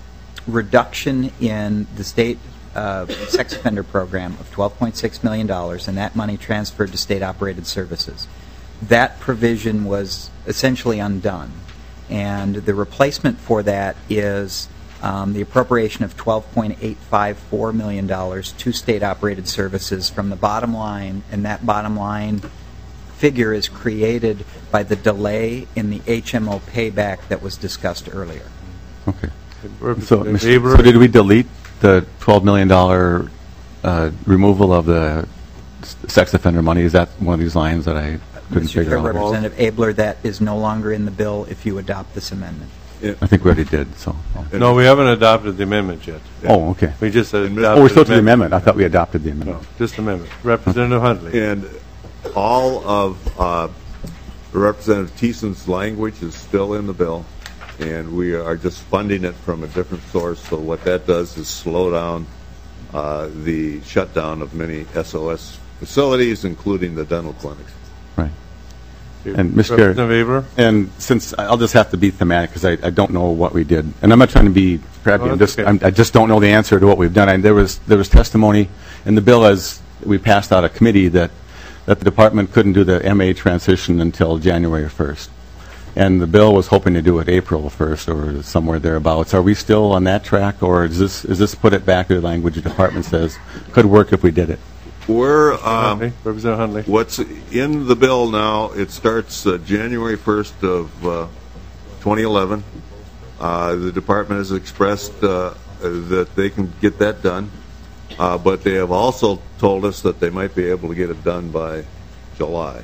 reduction in the state uh, sex offender program of twelve point six million dollars, and that money transferred to state-operated services. That provision was essentially undone, and the replacement for that is um, the appropriation of twelve point eight five four million dollars to state-operated services from the bottom line, and that bottom line figure is created by the delay in the H M O payback that was discussed earlier. Okay. So, Representative Mister Abler. so did we delete the twelve million dollar uh, removal of the s- sex offender money? Is that one of these lines that I couldn't Mister figure Chair, out? Representative Abler, that is no longer in the bill if you adopt this amendment. I think we already did. So. No, we haven't adopted the amendment yet. Oh, okay. We just adopted Oh, we're still to the the amendment. I thought we adopted the No, amendment. just amendment. Representative Huntley. And all of uh, Representative Thiessen's language is still in the bill, and we are just funding it from a different source. So what that does is slow down uh, the shutdown of many S O S facilities, including the dental clinics. Right. And Mister Chair- Representative Abler. And since I'll just have to be thematic because I, I don't know what we did, and I'm not trying to be crappy. Oh, I'm that's just okay. I'm, I just don't know the answer to what we've done. I, there was there was testimony in the bill as we passed out a committee that that the department couldn't do the M A transition until January first, and the bill was hoping to do it April first or somewhere thereabouts. Are we still on that track, or is this is this put it back to the language the department says could work if we did it? We're Huntley. um, Representative Huntley. what's in the bill now. It starts uh, January first of uh, twenty eleven. Uh, the department has expressed uh, that they can get that done, uh, but they have also told us that they might be able to get it done by July.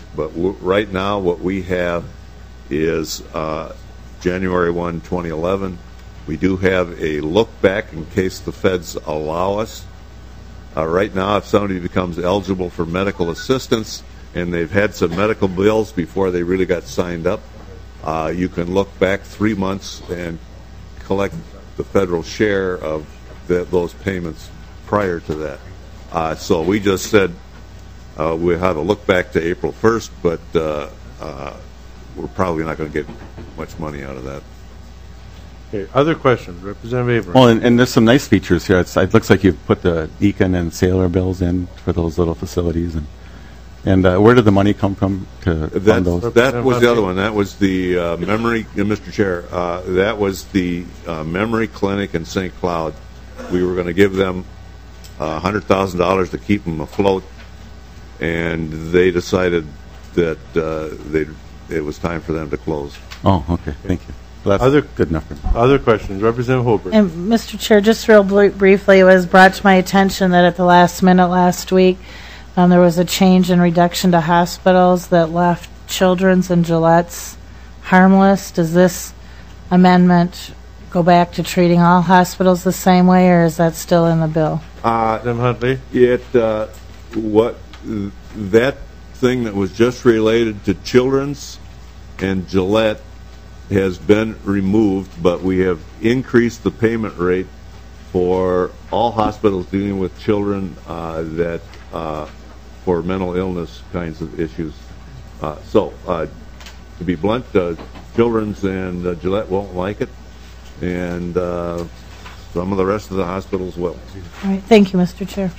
But w- right now, what we have is uh, January first, twenty eleven. We do have a look back in case the feds allow us. Uh, right now, if somebody becomes eligible for medical assistance and they've had some medical bills before they really got signed up, uh, you can look back three months and collect the federal share of the, those payments prior to that. Uh, so we just said uh, we have a look back to April first, but uh, uh, we're probably not going to get much money out of that. Okay, other questions? Representative Abrams. Well, and, and there's some nice features here. It's, it looks like you've put the Econ and Sailor bills in for those little facilities. And and uh, where did the money come from to fund That, those? that was the other one. That was the uh, memory, uh, Mister Chair, uh, that was the uh, memory clinic in Saint Cloud. We were going to give them uh, one hundred thousand dollars to keep them afloat, and they decided that uh, they it was time for them to close. Oh, okay. Thank you. Well, that's Other- good enough for me. Other questions? Representative Holbrook. And Mister Chair, just real br- briefly, it was brought to my attention that at the last minute last week, um, there was a change in reduction to hospitals that left Children's and Gillette's harmless. Does this amendment go back to treating all hospitals the same way, or is that still in the bill? Uh, Representative Huntley. It uh, what that thing that was just related to Children's and Gillette has been removed, but we have increased the payment rate for all hospitals dealing with children uh, that uh, for mental illness kinds of issues. Uh, so, uh, to be blunt, uh, Children's and uh, Gillette won't like it, and uh, some of the rest of the hospitals will. All right, thank you, Mister Chair.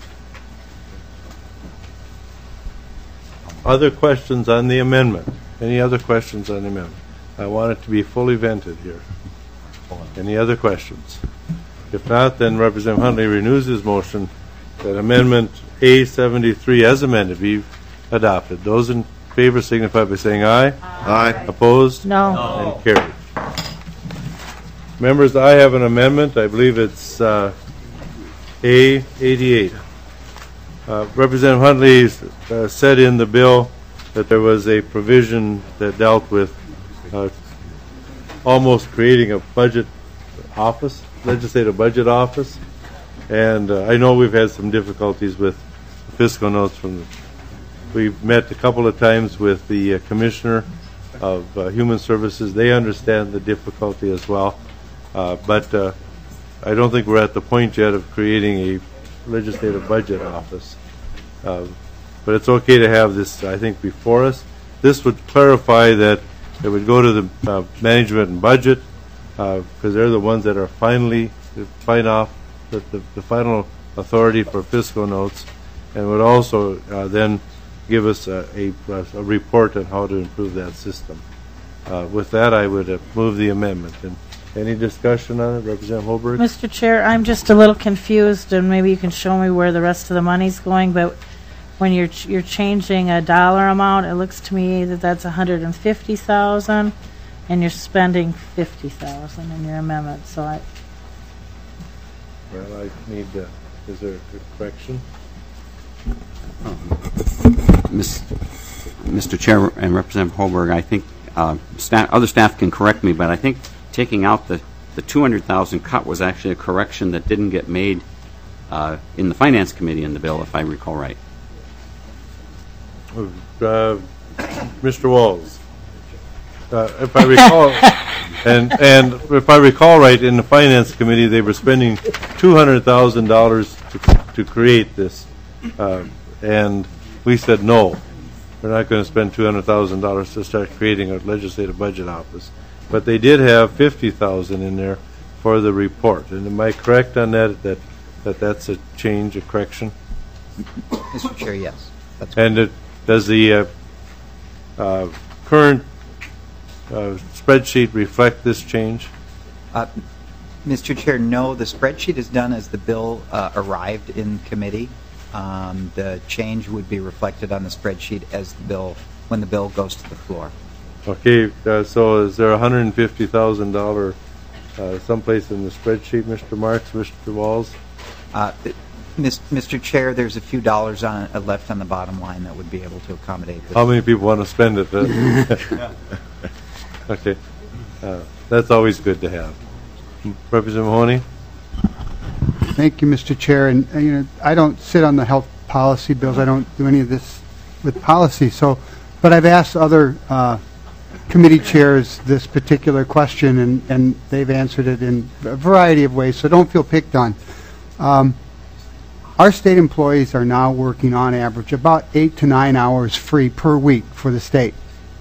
Other questions on the amendment? Any other questions on the amendment? I want it to be fully vented here. Any other questions? If not, then Representative Huntley renews his motion that Amendment A seventy-three as amended be adopted. Those in favor signify by saying aye. Aye. Opposed? No. And carried. Members, I have an amendment. I believe it's uh, A eighty-eight. Uh, Representative Huntley uh, said in the bill that there was a provision that dealt with uh, almost creating a budget office, legislative budget office. And uh, I know we've had some difficulties with fiscal notes from the, we've met a couple of times with the uh, Commissioner of uh, Human Services. They understand the difficulty as well. Uh, but uh, I don't think we're at the point yet of creating a legislative budget office. Uh, but it's okay to have this, I think, before us. This would clarify that it would go to the uh, management and budget, because uh, they're the ones that are finally sign off the, the, the final authority for fiscal notes, and would also uh, then give us a, a, a report on how to improve that system. Uh, with that, I would uh, move the amendment. And any discussion on it, Representative Holberg? Mister Chair, I'm just a little confused, and maybe you can show me where the rest of the money's going, but when you're ch- you're changing a dollar amount, it looks to me that that's one hundred fifty thousand dollars, and you're spending fifty thousand dollars in your amendment. So I... Well, I need, uh, is there a correction? Miss- Mister Chair and Representative Holberg, I think uh, staff, other staff can correct me, but I think taking out the, the two hundred thousand cut was actually a correction that didn't get made uh, in the Finance Committee in the bill, if I recall right. Uh, Mister Walls, uh, if I recall, and and if I recall right, in the Finance Committee, they were spending two hundred thousand dollars to to create this, uh, and we said no, we're not going to spend two hundred thousand dollars to start creating a legislative budget office. But they did have fifty thousand dollars in there for the report. And am I correct on that? That that that's a change, a correction? Mister Chair, yes. That's And it, does the uh, uh, current uh, spreadsheet reflect this change? Uh, Mister Chair, no. The spreadsheet is done as the bill uh, arrived in committee. Um, the change would be reflected on the spreadsheet as the bill when the bill goes to the floor. Okay, uh, so is there a one hundred fifty thousand dollars uh, someplace in the spreadsheet, Mister Marks, Mister Walls? Uh, th- Mis- Mister Chair, there's a few dollars on uh, left on the bottom line that would be able to accommodate this. How many people want to spend it? Okay. Uh, That's always good to have. Representative Mahoney? Thank you, Mister Chair. And, uh, you know, I don't sit on the health policy bills. I don't do any of this with policy. So, but I've asked other uh, committee chairs this particular question, and, and they've answered it in a variety of ways, so don't feel picked on. Um, our state employees are now working on average about eight to nine hours free per week for the state.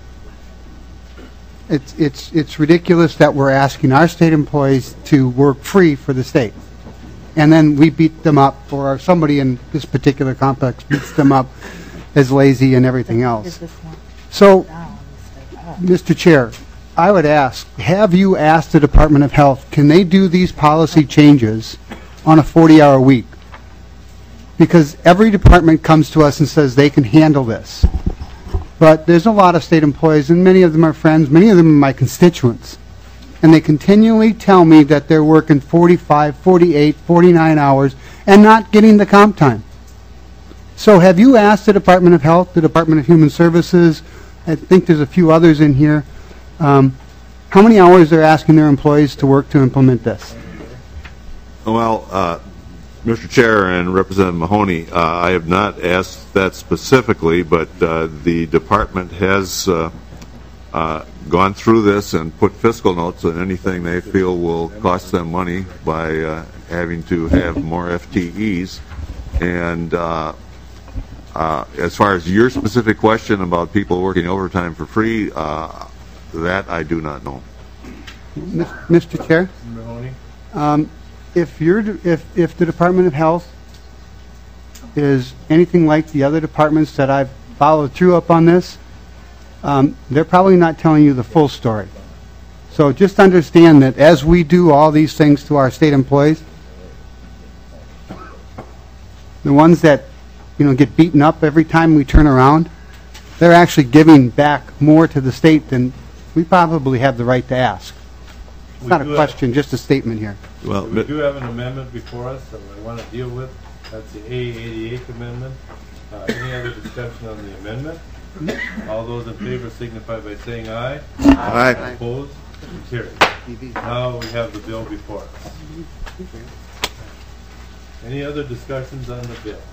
It's, it's, it's ridiculous that we're asking our state employees to work free for the state. And then we beat them up, or somebody in this particular complex beats them up as lazy and everything else. So, Mister Chair, I would ask, have you asked the Department of Health, can they do these policy changes on a forty-hour week? Because every department comes to us and says they can handle this. But there's a lot of state employees, and many of them are friends, many of them are my constituents. And they continually tell me that they're working forty-five, forty-eight, forty-nine hours and not getting the comp time. So have you asked the Department of Health, the Department of Human Services, I think there's a few others in here, um, how many hours they're asking their employees to work to implement this? Well, uh, Mister Chair and Representative Mahoney, uh, I have not asked that specifically, but uh, the department has uh, uh, gone through this and put fiscal notes on anything they feel will cost them money by uh, having to have more F T Es. And uh, uh, as far as your specific question about people working overtime for free, uh, that I do not know. Mister Chair? Mahoney? Um, if you're, if, if the Department of Health is anything like the other departments that I've followed through up on this, um, they're probably not telling you the full story. So just understand that as we do all these things to our state employees, the ones that, you know, get beaten up every time we turn around, they're actually giving back more to the state than we probably have the right to ask. It's We not a do question, just a statement here. Well, We do have an amendment before us that we want to deal with. That's the A eighty-eight amendment. Uh, Any other discussion on the amendment? All those in favor signify by saying aye. Aye. Opposed? Carried. Now we have the bill before us. Any other discussions on the bill?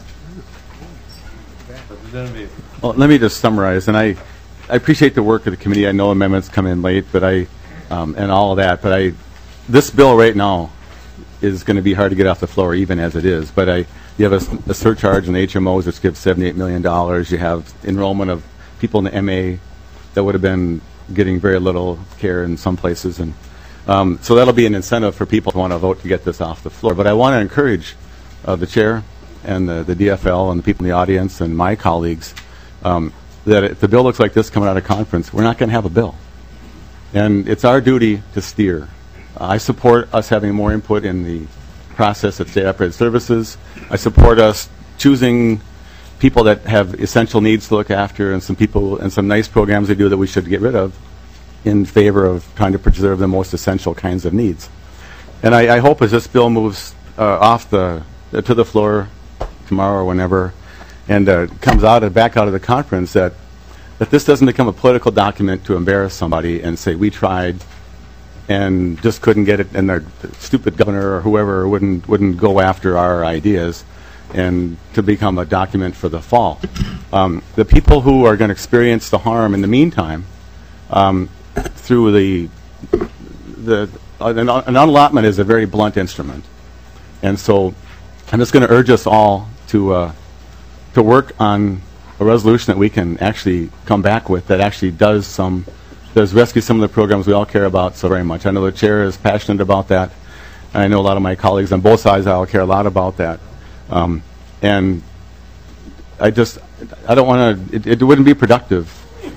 Representative Avery. Well, let me just summarize, and I, I appreciate the work of the committee. I know amendments come in late, but I, um, and all of that, but I, this bill right now is going to be hard to get off the floor, even as it is. But I, you have a, a surcharge in H M Os which gives seventy-eight million dollars. You have enrollment of people in the M A that would have been getting very little care in some places, and um, so that'll be an incentive for people to want to vote to get this off the floor. But I want to encourage uh, the chair and the, the D F L and the people in the audience and my colleagues um, that if the bill looks like this coming out of conference, we're not going to have a bill. And it's our duty to steer. I support us having more input in the process at State Operated Services. I support us choosing people that have essential needs to look after and some people and some nice programs they do that we should get rid of in favor of trying to preserve the most essential kinds of needs. And I, I hope as this bill moves uh, off the uh, to the floor tomorrow or whenever and uh, comes out and back out of the conference that that this doesn't become a political document to embarrass somebody and say we tried and just couldn't get it, and the stupid governor or whoever wouldn't wouldn't go after our ideas, and to become a document for the fall. Um, the people who are going to experience the harm in the meantime um, through the the uh, an, an unallotment is a very blunt instrument, and so I'm just going to urge us all to uh, to work on a resolution that we can actually come back with that actually does some. Does rescue some of the programs we all care about so very much. I know the chair is passionate about that. And I know a lot of my colleagues on both sides all care a lot about that. Um, and I just, I don't want to, it, it wouldn't be productive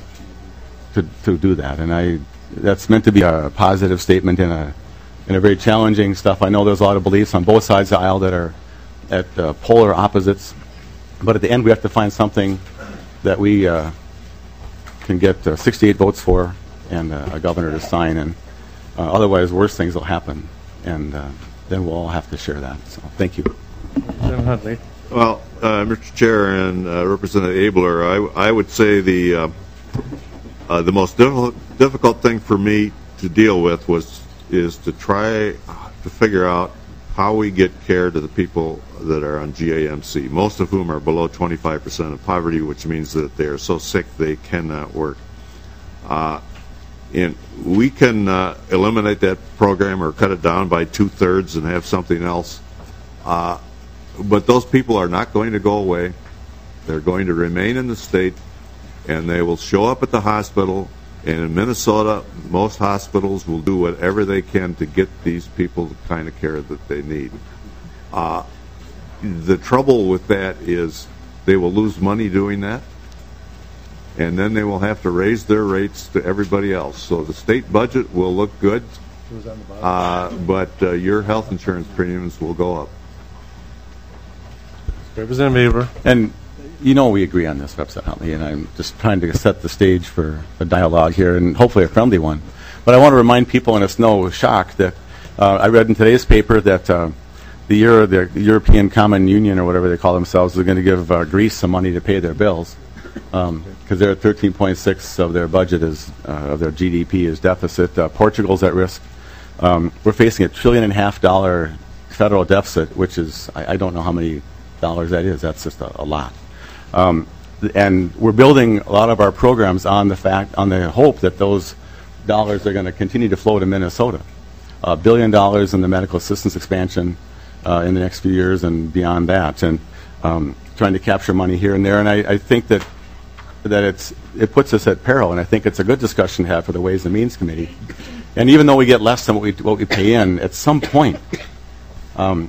to, to do that. And I, that's meant to be a positive statement in a, in a very challenging stuff. I know there's a lot of beliefs on both sides of the aisle that are at uh, polar opposites. But at the end, we have to find something that we uh, can get uh, sixty-eight votes for and uh, a governor to sign, and uh, otherwise worse things will happen, and uh, then we'll all have to share that. So thank you. Representative Huntley. Well, uh, Mister Chair and uh, Representative Abler, I, I would say the uh, uh, the most difficult difficult thing for me to deal with was is to try to figure out how we get care to the people that are on G A M C, most of whom are below twenty-five percent of poverty, which means that they are so sick they cannot work. Uh, and we can uh, eliminate that program or cut it down by two-thirds and have something else. Uh, but those people are not going to go away. They're going to remain in the state, and they will show up at the hospital. And in Minnesota, most hospitals will do whatever they can to get these people the kind of care that they need. Uh, the trouble with that is they will lose money doing that, and then they will have to raise their rates to everybody else. So the state budget will look good, uh, but uh, your health insurance premiums will go up. Representative Weaver. And you know we agree on this, Representative Huntley, and I'm just trying to set the stage for a dialogue here, and hopefully a friendly one. But I want to remind people, and it's no shock, that uh, I read in today's paper that uh, the, Euro, the European Common Union, or whatever they call themselves, is going to give uh, Greece some money to pay their bills, because um, they're at thirteen point six of their budget is uh, of their G D P is deficit. Uh, Portugal's at risk. Um, we're facing a trillion and a half dollar federal deficit, which is I, I don't know how many dollars that is. That's just a, a lot. Um, and we're building a lot of our programs on the fact, on the hope that those dollars are going to continue to flow to Minnesota. A billion dollars in the medical assistance expansion uh, in the next few years and beyond that, and um, trying to capture money here and there. And I, I think that that it's it puts us at peril. And I think it's a good discussion to have for the Ways and Means Committee. And even though we get less than what we what we pay in, at some point. Um,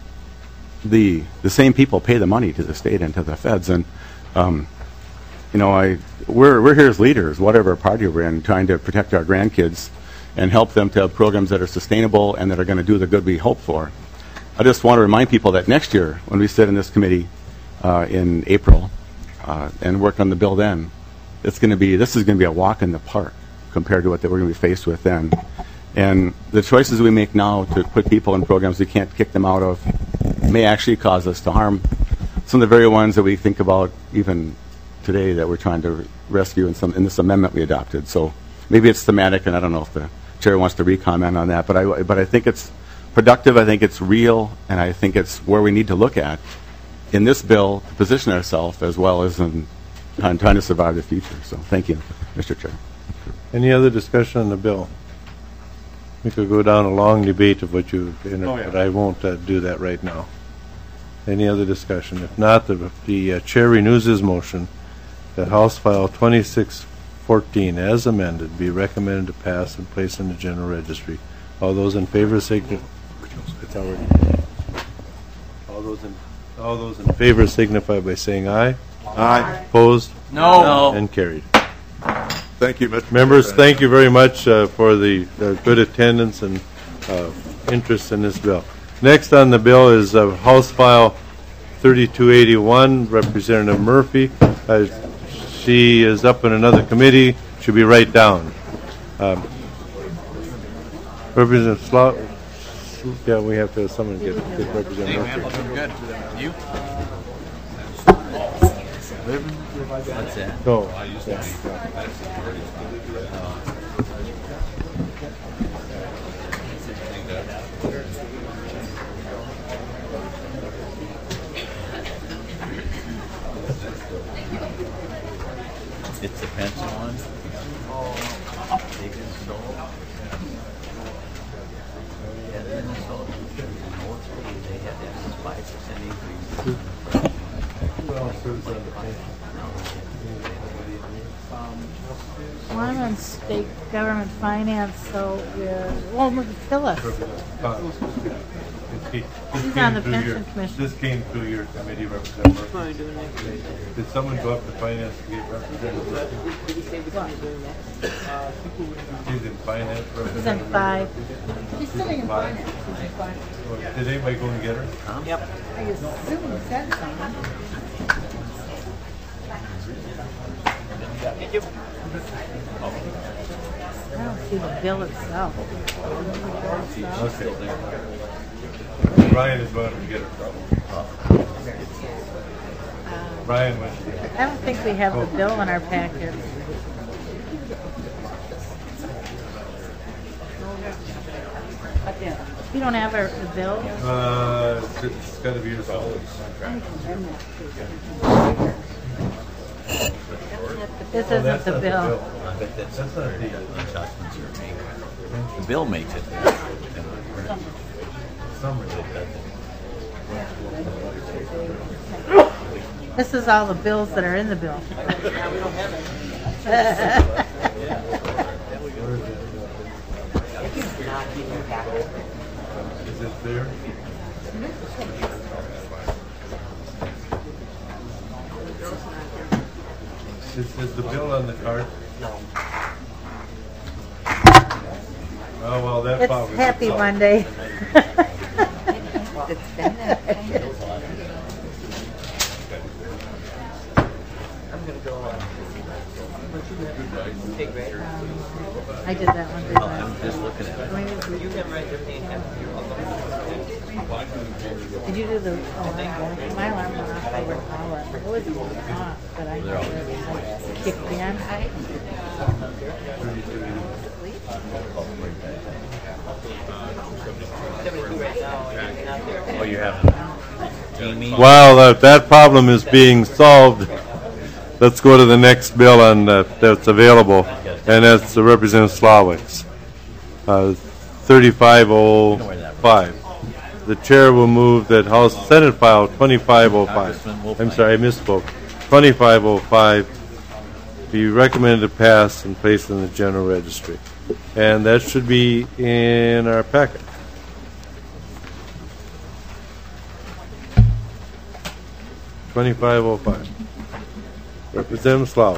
The, the same people pay the money to the state and to the feds, and um, you know, I we're we're here as leaders, whatever party we're in, trying to protect our grandkids and help them to have programs that are sustainable and that are going to do the good we hope for. I just want to remind people that next year, when we sit in this committee uh, in April uh, and work on the bill, then it's going to be this is going to be a walk in the park compared to what that we're going to be faced with then. And the choices we make now to put people in programs we can't kick them out of may actually cause us to harm some of the very ones that we think about even today that we're trying to rescue in some in this amendment we adopted. So maybe it's thematic, and I don't know if the chair wants to re-comment on that, but I but I think it's productive, I think it's real, and I think it's where we need to look at in this bill to position ourselves as well as in trying, trying to survive the future. So thank you, Mister Chair. Any other discussion on the bill? We could go down a long debate of what you, oh, yeah. but I won't uh, do that right now. Any other discussion? If not, the, the uh, chair renews his motion that House File twenty-six fourteen, as amended, be recommended to pass and place in the general registry. All those in favor signify. It's already. All those in all those in favor signify by saying aye. Aye. Opposed? No. No. And carried. Thank you, Mister Members, Chair. thank you very much uh, for the uh, good attendance and uh, interest in this bill. Next on the bill is uh, House File thirty-two eighty-one, Representative Murphy. Uh, she is up in another committee. She'll be right down. Um, Representative Slot. Yeah, we have to have someone get, get Representative Hey, man, Murphy. looking good. You? What's that? No. It's the pencil one. They had that five percent increase. Well, I'm in state government finance, so, uh, well, Phyllis. He's on the pension commission. This came through your committee, Representative Murphy. Did someone go up to finance to get Representative Murphy? He's in finance, He's in Representative five. He's sitting in finance. He's in finance. Murphy. Did anybody go and get her? Yep. I assume he said something. Thank you. I don't see the bill itself. Okay. Brian is going to get her. Brian went. I don't think we have the bill in our packet. You don't have a a bill? Uh, it's got to be resolved. This isn't the bill. That's not the The bill makes it. This is all the bills that are in the bill. Is it there? Is, is the bill on the card? No. Oh, well, that It's probably. Happy Monday. I did that one. Didn't I? I'm just looking at it. Did you do the alarm? My alarm went off over an hour. It was off, but I kicked in. Oh, you have Amy. While that, that problem is being solved, let's go to the next bill on, uh, that's available, and that's the Representative Slawik's, uh, thirty-five oh five. The chair will move that House Senate File twenty-five oh five, I'm sorry, I misspoke, twenty-five oh five be recommended to pass and placed in the general registry. And that should be in our packet. twenty-five oh five. Representative Slawik.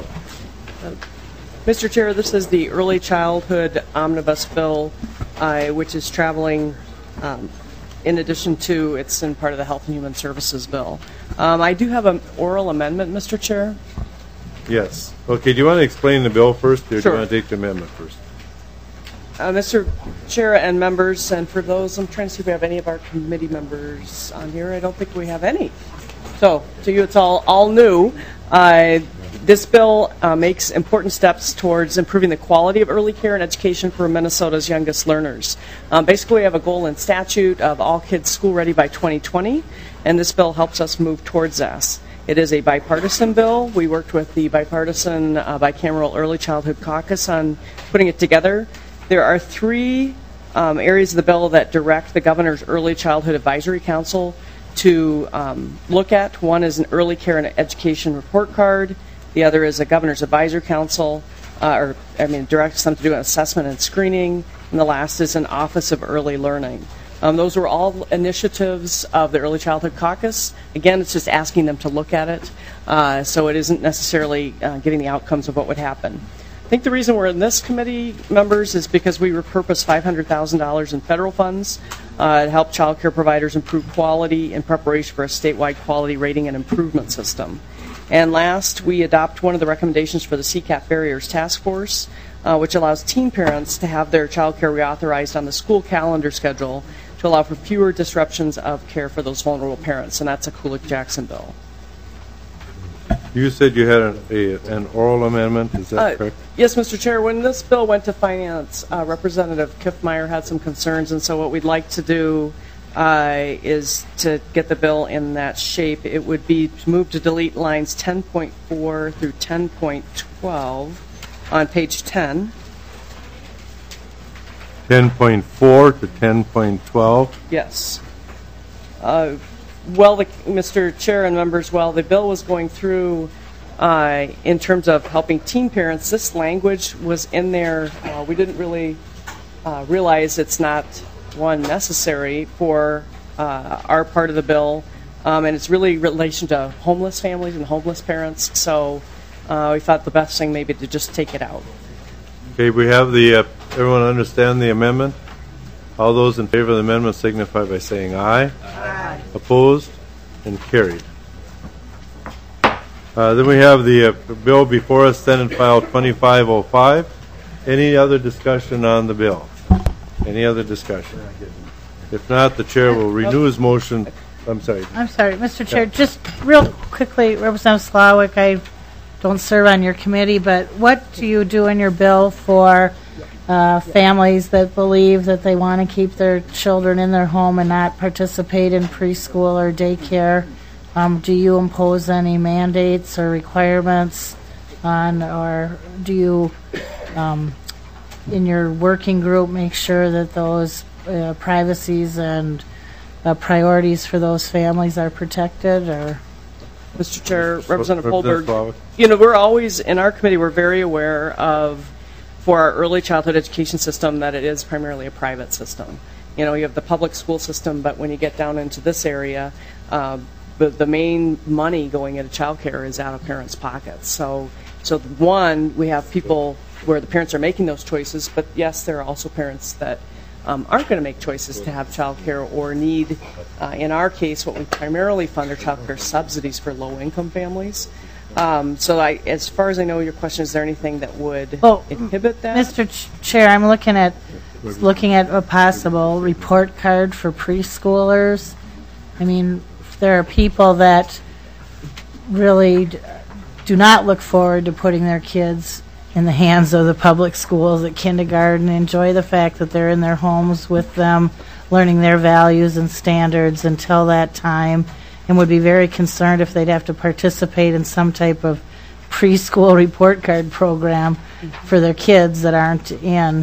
Mister Chair, this is the Early Childhood Omnibus Bill, uh, which is traveling um, in addition to, it's in part of the Health and Human Services Bill. Um, I do have an oral amendment, Mister Chair. Yes. Okay, do you want to explain the bill first, or do Sure. you want to take the amendment first? Uh, Mister Chair and members, and for those, I'm trying to see if we have any of our committee members on here. I don't think we have any. So, to you, it's all, all new. Uh, this bill uh, makes important steps towards improving the quality of early care and education for Minnesota's youngest learners. Um, basically, we have a goal in statute of all kids school ready by twenty twenty, and this bill helps us move towards that. It is a bipartisan bill. We worked with the bipartisan uh, bicameral Early Childhood Caucus on putting it together. There are three um, areas of the bill that direct the governor's Early Childhood Advisory Council to um, look at. One is an early care and education report card. The other is a governor's advisory council, uh, or I mean, directs them to do an assessment and screening. And the last is an Office of Early Learning. Um, those were all initiatives of the Early Childhood Caucus. Again, it's just asking them to look at it, uh, so it isn't necessarily uh, giving the outcomes of what would happen. I think the reason we're in this committee, members, is because we repurposed five hundred thousand dollars in federal funds uh, to help child care providers improve quality in preparation for a statewide quality rating and improvement system. And last, we adopt one of the recommendations for the C CAP Barriers Task Force, uh, which allows teen parents to have their child care reauthorized on the school calendar schedule to allow for fewer disruptions of care for those vulnerable parents, and that's a Kulik-Jackson bill. You said you had an, a, an oral amendment, is that Uh, correct? Yes, Mister Chair. When this bill went to Finance, uh, Representative Kiffmeyer had some concerns, and so what we'd like to do uh, is to get the bill in that shape. It would be to move to delete lines ten point four through ten point twelve on page ten. ten point four to ten point twelve. Yes. Uh, well, the, Mister Chair and members, while the bill was going through uh, in terms of helping teen parents, this language was in there. Uh, we didn't really uh, realize it's not one necessary for uh, our part of the bill, um, and it's really in relation to homeless families and homeless parents. So uh, we thought the best thing maybe to just take it out. Okay, we have the, uh, everyone understand the amendment? All those in favor of the amendment signify by saying aye. Aye. Opposed? And carried. Uh, then we have the uh, bill before us, Senate File twenty-five oh five. Any other discussion on the bill? Any other discussion? If not, the chair will renew his motion I'm sorry. I'm sorry, Mister Chair, just real quickly, Representative Slawick, I don't serve on your committee, but what do you do in your bill for uh, families that believe that they want to keep their children in their home and not participate in preschool or daycare? Um, do you impose any mandates or requirements on, or do you, um, in your working group, make sure that those uh, privacies and uh, priorities for those families are protected, or? Mister Chair, Representative Representative Holberg, Slawick. you know, we're always, in our committee, we're very aware of, for our early childhood education system, that it is primarily a private system. You know, you have the public school system, but when you get down into this area, uh, the, the main money going into child care is out of parents' pockets. So, so one, we have people where the parents are making those choices, but yes, there are also parents that um, aren't going to make choices to have child care or need, uh, in our case, what we primarily fund are child care subsidies for low-income families. Um, so I, as far as I know, your question, is there anything that would Well, inhibit that? Mister Ch- Chair, I'm looking at, looking at a possible report card for preschoolers. I mean, there are people that really d- do not look forward to putting their kids in the hands of the public schools at kindergarten, enjoy the fact that they're in their homes with them, learning their values and standards until that time, and would be very concerned if they'd have to participate in some type of preschool report card program for their kids that aren't in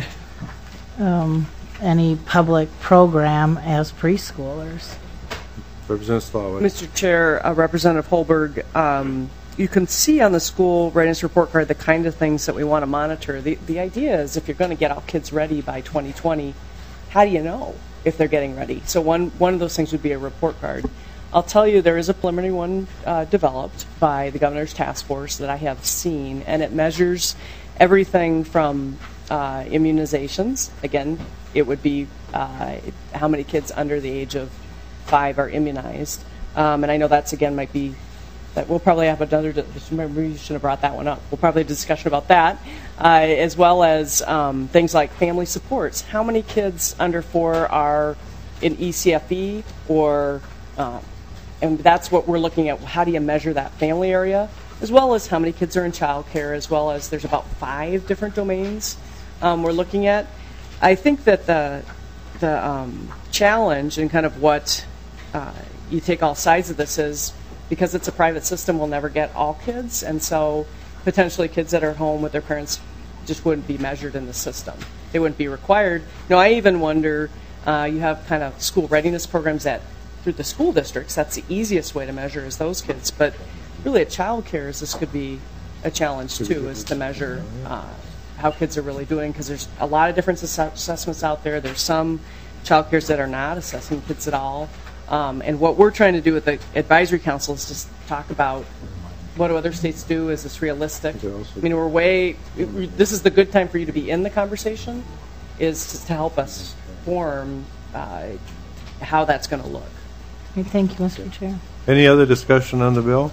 um, any public program as preschoolers. Representative Slawick. Mister Chair, uh, Representative Holberg, um, you can see on the school readiness report card the kind of things that we want to monitor. The, the idea is, if you're going to get all kids ready by twenty twenty, how do you know if they're getting ready? So one, one of those things would be a report card. I'll tell you, there is a preliminary one uh, developed by the Governor's Task Force that I have seen, and it measures everything from uh, immunizations. Again, it would be uh, how many kids under the age of five are immunized. Um, and I know that's, again, might be, that we'll probably have another, remember, you should have brought that one up. We'll probably have a discussion about that, uh, as well as um, things like family supports. How many kids under four are in E C F E, or, uh, and that's what we're looking at. How do you measure that family area, as well as how many kids are in child care, as well as there's about five different domains um, we're looking at. I think that the, the um, challenge and kind of what uh, you take all sides of this is, because it's a private system, we'll never get all kids, and so potentially kids that are home with their parents just wouldn't be measured in the system. They wouldn't be required. You know, I even wonder, uh, you have kind of school readiness programs that, through the school districts, that's the easiest way to measure is those kids, but really at child care, this could be a challenge too, is to measure uh, how kids are really doing, because there's a lot of different ass- assessments out there. There's some child cares that are not assessing kids at all. Um, and what we're trying to do with the advisory council is just talk about what do other states do? Is this realistic? I mean, we're way, this is the good time for you to be in the conversation, is to, to help us form uh, how that's going to look. Okay, thank you, Mister Chair. Any other discussion on the bill?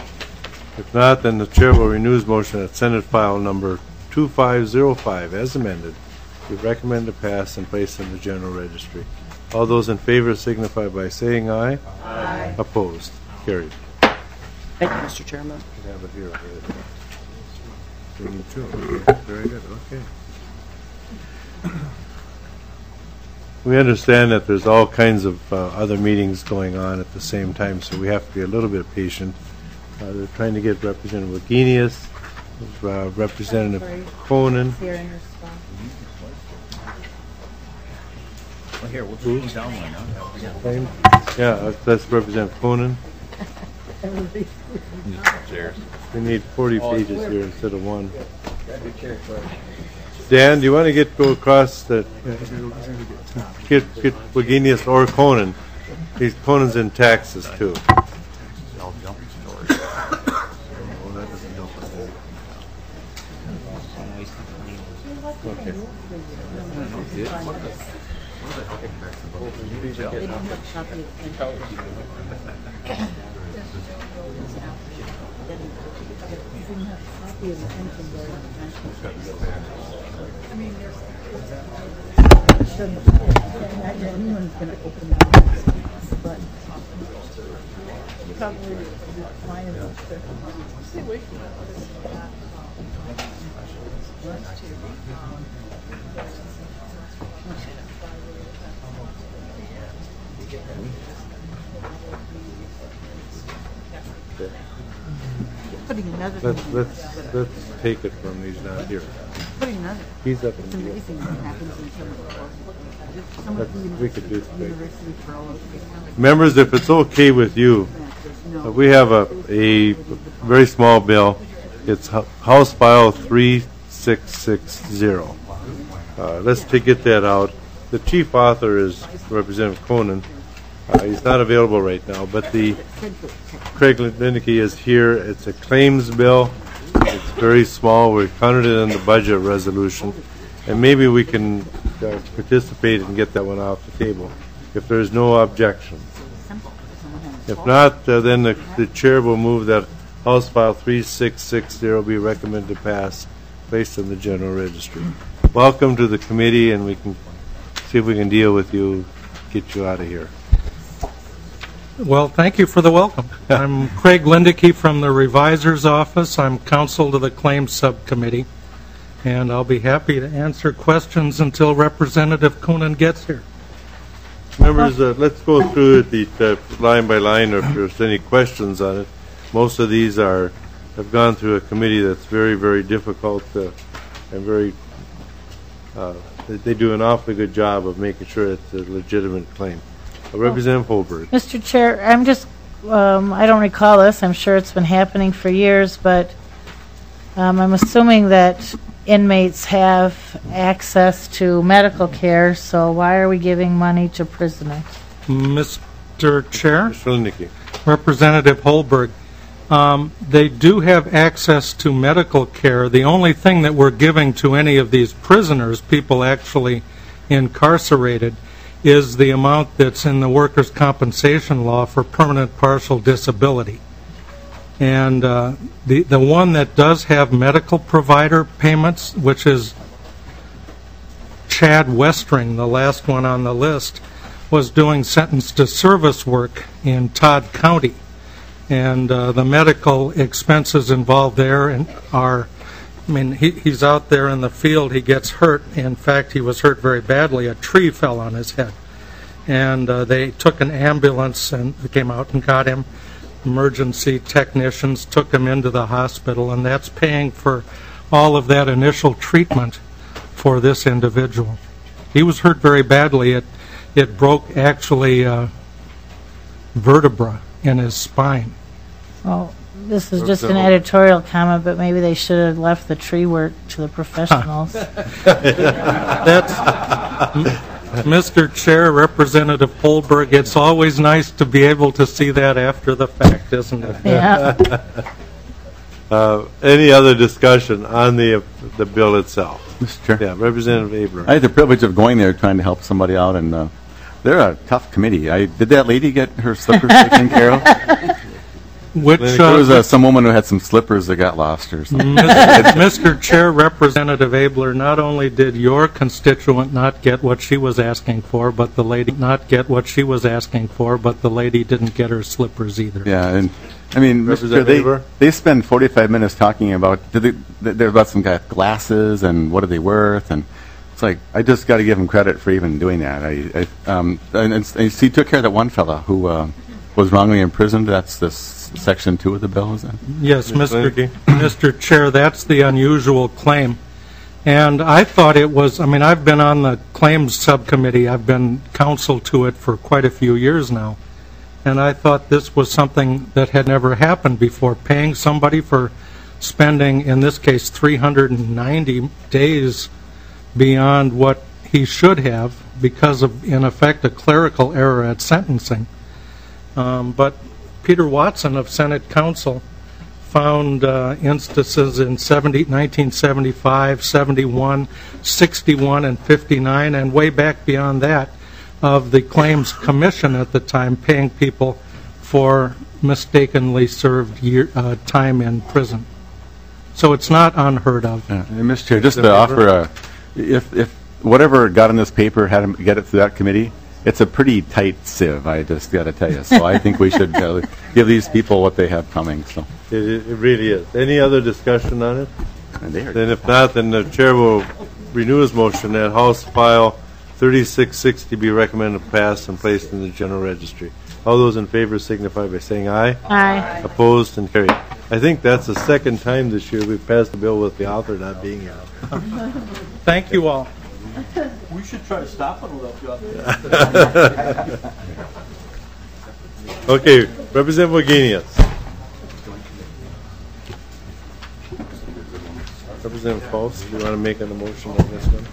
If not, then the chair will renew his motion at Senate file number two five zero five as amended. We recommend to pass and place in the general registry. All those in favor signify by saying aye. Aye. Opposed? Carried. Thank you, Mister Chairman. We have it here. We need two. Very good. Okay. We understand that there's all kinds of uh, other meetings going on at the same time, so we have to be a little bit patient. Uh, they're trying to get Representative Wagenius, uh, Representative Conan. Well, here, we'll just down one now. Yeah, that's- that's Representative Conan. We need forty pages here instead of one. Dan, do you want to get go across the get get Wagenius or Conan? He's Conan's in taxes too. Okay. Anyone's going to open that, but Putting another. Let's, let's, let's take it from he's not here. Putting another. He's up It's in the amazing what happens in some of the courses. Some of the Let's- we could do it universities- straight. universities for all those big Members, if it's okay with you, uh, we have a, a very small bill. It's Hou- House File three six six zero. Uh, let's to get that out. The chief author is Representative Conan. Uh, he's not available right now, but the Craig Lindeke is here. It's a claims bill. It's very small. We counted it in the budget resolution, and maybe we can uh, participate and get that one off the table if there's no objection. If not, uh, then the, the chair will move that House File three six six zero be recommended to pass based on the general registry. Welcome to the committee, and we can see if we can deal with you, get you out of here. Well, thank you for the welcome. I'm Craig Lindeke from the Revisor's Office. I'm counsel to the Claims Subcommittee, and I'll be happy to answer questions until Representative Coonan gets here. Members, uh, let's go through it the, uh, line by line, or if there's any questions on it. Most of these are have gone through a committee that's very, very difficult uh, and very. Uh, they they do an awfully good job of making sure it's a legitimate claim. Uh, Representative Holberg. Mister Chair, I'm just, um, I don't recall this, I'm sure it's been happening for years, but um, I'm assuming that inmates have access to medical care, so why are we giving money to prisoners? Mister Chair, Mister Lindeke. Representative Holberg, um, they do have access to medical care. The only thing that we're giving to any of these prisoners, people actually incarcerated, is the amount that's in the workers' compensation law for permanent partial disability. And uh, the, the one that does have medical provider payments, which is Chad Westring, the last one on the list, was doing sentence to service work in Todd County. And uh, the medical expenses involved there and are, I mean, he, he's out there in the field, he gets hurt. In fact, he was hurt very badly. A tree fell on his head. And uh, they took an ambulance and came out and got him. Emergency technicians took him into the hospital, and that's paying for all of that initial treatment for this individual. He was hurt very badly. It, it broke, actually, uh, vertebra in his spine. Well, this is just an editorial comment, but maybe they should have left the tree work to the professionals. That's, Mister Chair, Representative Holberg, it's always nice to be able to see that after the fact, isn't it? Yeah. uh, any other discussion on the the bill itself? Mister Chair. Yeah, Representative Abrams. I had the privilege of going there trying to help somebody out, and uh, they're a tough committee. I did that lady get her slippers taken care of? Which, There uh, was uh, some woman who had some slippers that got lost or something. Mister Chair, Representative Abler, not only did your constituent not get what she was asking for, but the lady not get what she was asking for, but the lady didn't get her slippers either. Yeah, and I mean, Mister Chair, they, Representative they spend forty-five minutes talking about did they, they're about some guy with glasses and what are they worth, and it's like I just got to give him credit for even doing that. I, I um, and, and, and he took care of that one fella who uh, was wrongly imprisoned. That's this section two of the bill, is that? Yes, Mister Mister Mister Chair, that's the unusual claim. And I thought it was, I mean, I've been on the claims subcommittee. I've been counsel to it for quite a few years now. And I thought this was something that had never happened before, paying somebody for spending, in this case, three hundred ninety days beyond what he should have because of, in effect, a clerical error at sentencing. Um, but Peter Watson of Senate Counsel found uh, instances in seventy, nineteen seventy-five, seventy-one, sixty-one, and fifty-nine, and way back beyond that, of the Claims Commission at the time paying people for mistakenly served year, uh, time in prison. So it's not unheard of. Yeah. And Mister Chair, just to offer a, if, if whatever got in this paper had to get it through that committee, it's a pretty tight sieve, I just got to tell you. So I think we should uh, give these people what they have coming. So It, it it really is. Any other discussion on it? and they are Then if not, then the chair will renew his motion that House File thirty-six sixty be recommended passed and placed in the general registry. All those in favor signify by saying aye. Aye. Opposed and carried. I think that's the second time this year we've passed a bill with the author not being here. Thank you all. We should try to stop it without you. Okay, Representative Wagenius. Representative Faust, do you want to make an motion on this one?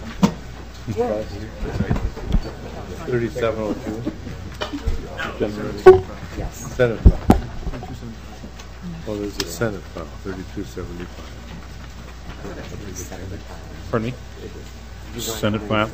thirty-seven oh two. Senate file. Oh, there's a Senate file, thirty-two seventy-five. Pardon me? Senate file?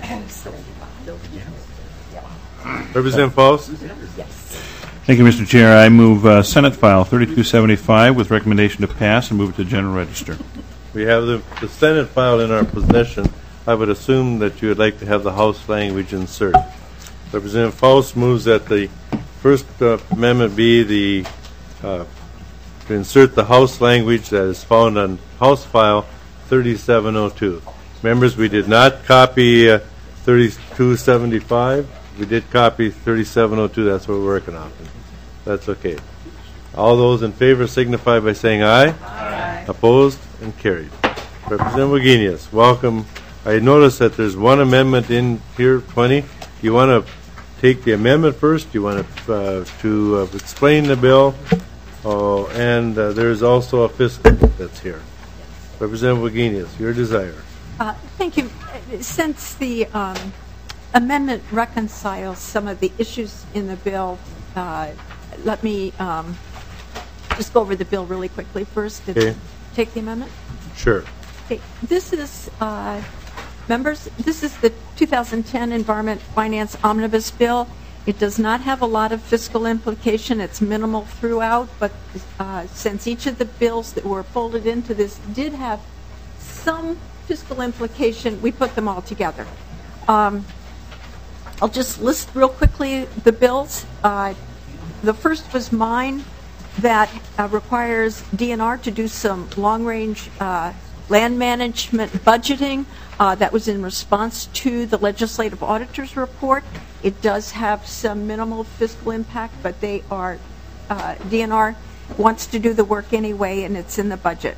Representative Faust? Thank you, Mister Chair. I move uh, Senate file thirty-two seventy-five with recommendation to pass and move it to general register. We have the, the Senate file in our possession. I would assume that you would like to have the House language inserted. Representative Faust moves that the first uh, amendment be the uh, to insert the House language that is found on House File thirty-seven oh two. Members, we did not copy uh, thirty-two seventy-five. We did copy thirty-seven oh two. That's what we're working on. That's okay. All those in favor signify by saying aye. Aye. Opposed and carried. Representative Wagenius, welcome. I noticed that there's one amendment in here, twenty. You want to take the amendment first? You want to, uh, to uh, explain the bill? Oh, and uh, there's also a fiscal that's here. Representative Wagenius, your desire. Uh, Thank you. Since the um, amendment reconciles some of the issues in the bill, uh, let me um, just go over the bill really quickly first and Okay. take the amendment. Sure. Okay. This is, uh, members, this is the two thousand ten Environment Finance Omnibus Bill. It does not have a lot of fiscal implication. It's minimal throughout, but uh, since each of the bills that were folded into this did have some fiscal implication, we put them all together. Um, I'll just list real quickly the bills. Uh, the first was mine that uh, requires D N R to do some long-range uh, land management budgeting. Uh, that was in response to the legislative auditor's report. It does have some minimal fiscal impact, but they are, uh, D N R wants to do the work anyway, and it's in the budget.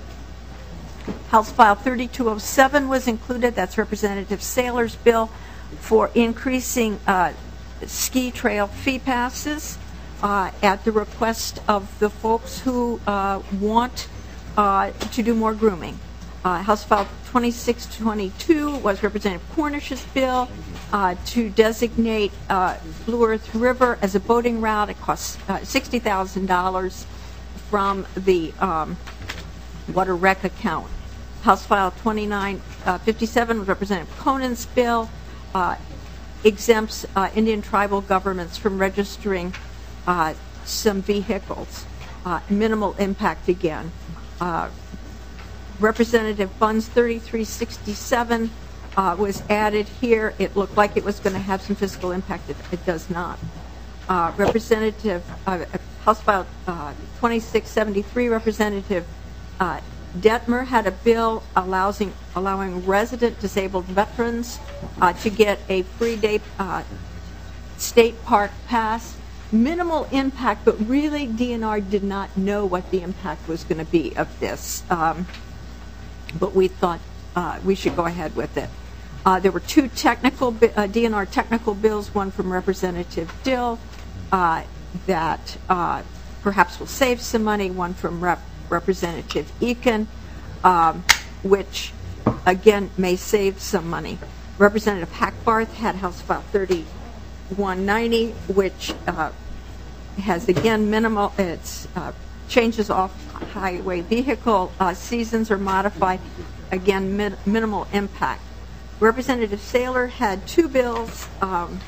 House File thirty-two oh seven was included. That's Representative Saylor's bill for increasing uh, ski trail fee passes uh, at the request of the folks who uh, want uh, to do more grooming. Uh, House File twenty-six twenty-two was Representative Cornish's bill uh, to designate uh, Blue Earth River as a boating route. It costs uh, sixty thousand dollars from the um, Water Rec account. House File twenty-nine fifty-seven was Representative Conan's bill, uh, exempts uh, Indian tribal governments from registering uh, some vehicles. Uh, minimal impact again. Uh, Representative Funds thirty-three sixty-seven uh, was added here. It looked like it was going to have some fiscal impact. It, it does not. Uh, Representative uh, House File uh, twenty-six seventy-three, Representative uh, Detmer had a bill allowing, allowing resident disabled veterans uh, to get a free day uh, state park pass. Minimal impact, but really D N R did not know what the impact was going to be of this. Um, but we thought uh, we should go ahead with it. Uh, there were two technical uh, D N R technical bills, one from Representative Dill uh, that uh, perhaps will save some money, one from Rep. Representative Eakin, um, which again may save some money. Representative Hackbarth had House File thirty-one ninety, which uh, has again minimal, it's uh, changes off highway vehicle uh, seasons are modified, again min minimal impact. Representative Saylor had two bills, um,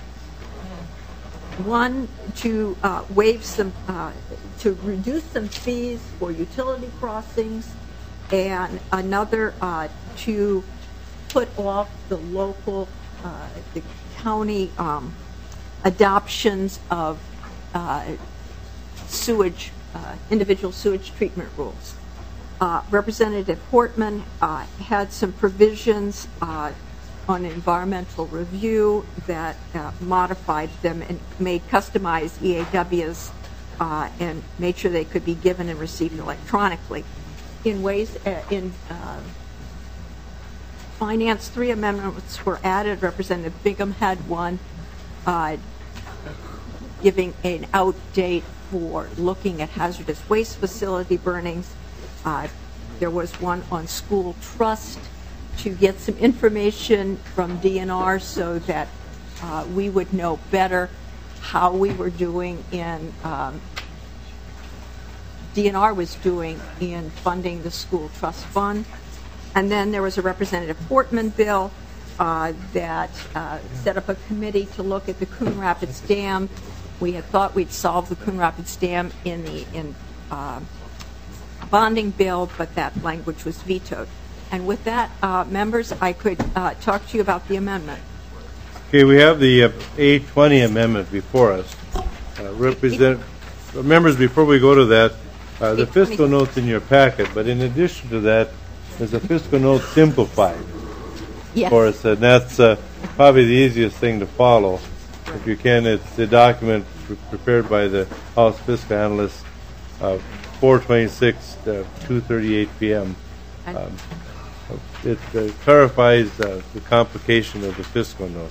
one to uh, waive some, uh, to reduce some fees for utility crossings, and another uh, to put off the local, uh, the county um, adoptions of uh, sewage, uh, individual sewage treatment rules. Uh, Representative Portman uh, had some provisions uh, on environmental review that uh, modified them and made customized E A Ws uh, and made sure they could be given and received electronically. In ways, uh, in uh, Finance, three amendments were added. Representative Bingham had one uh, giving an out date for looking at hazardous waste facility burnings. Uh, there was one on school trust to get some information from D N R so that uh, we would know better how we were doing in, um, D N R was doing in funding the school trust fund. And then there was a Representative Portman bill uh, that uh, set up a committee to look at the Coon Rapids Dam. We had thought we'd solve the Coon Rapids Dam in the in uh, bonding bill, but that language was vetoed. And with that, uh, members, I could uh, talk to you about the amendment. Okay, we have the uh, A twenty amendment before us. Uh, represent uh, members, before we go to that, uh, the fiscal note's in your packet, but in addition to that, there's a fiscal note simplified yes. for us, and that's uh, probably the easiest thing to follow. If you can, it's the document pre- prepared by the House Fiscal Analyst, uh, four twenty-six, uh, two thirty-eight p.m. Um, it uh, clarifies uh, the complication of the fiscal note.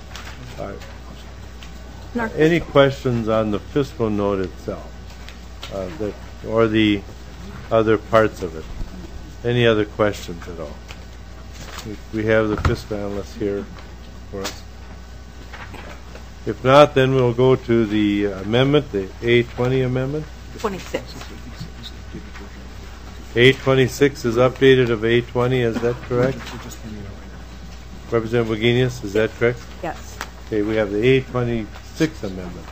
Uh, any questions on the fiscal note itself, uh, that, or the other parts of it? Any other questions at all? We have the fiscal analyst here for us. If not, then we'll go to the amendment, the A twenty amendment. twenty-six. A twenty-six is updated of A twenty, is that correct? Representative Wagenius, is that correct? Yes. Okay, we have the A twenty-six amendment.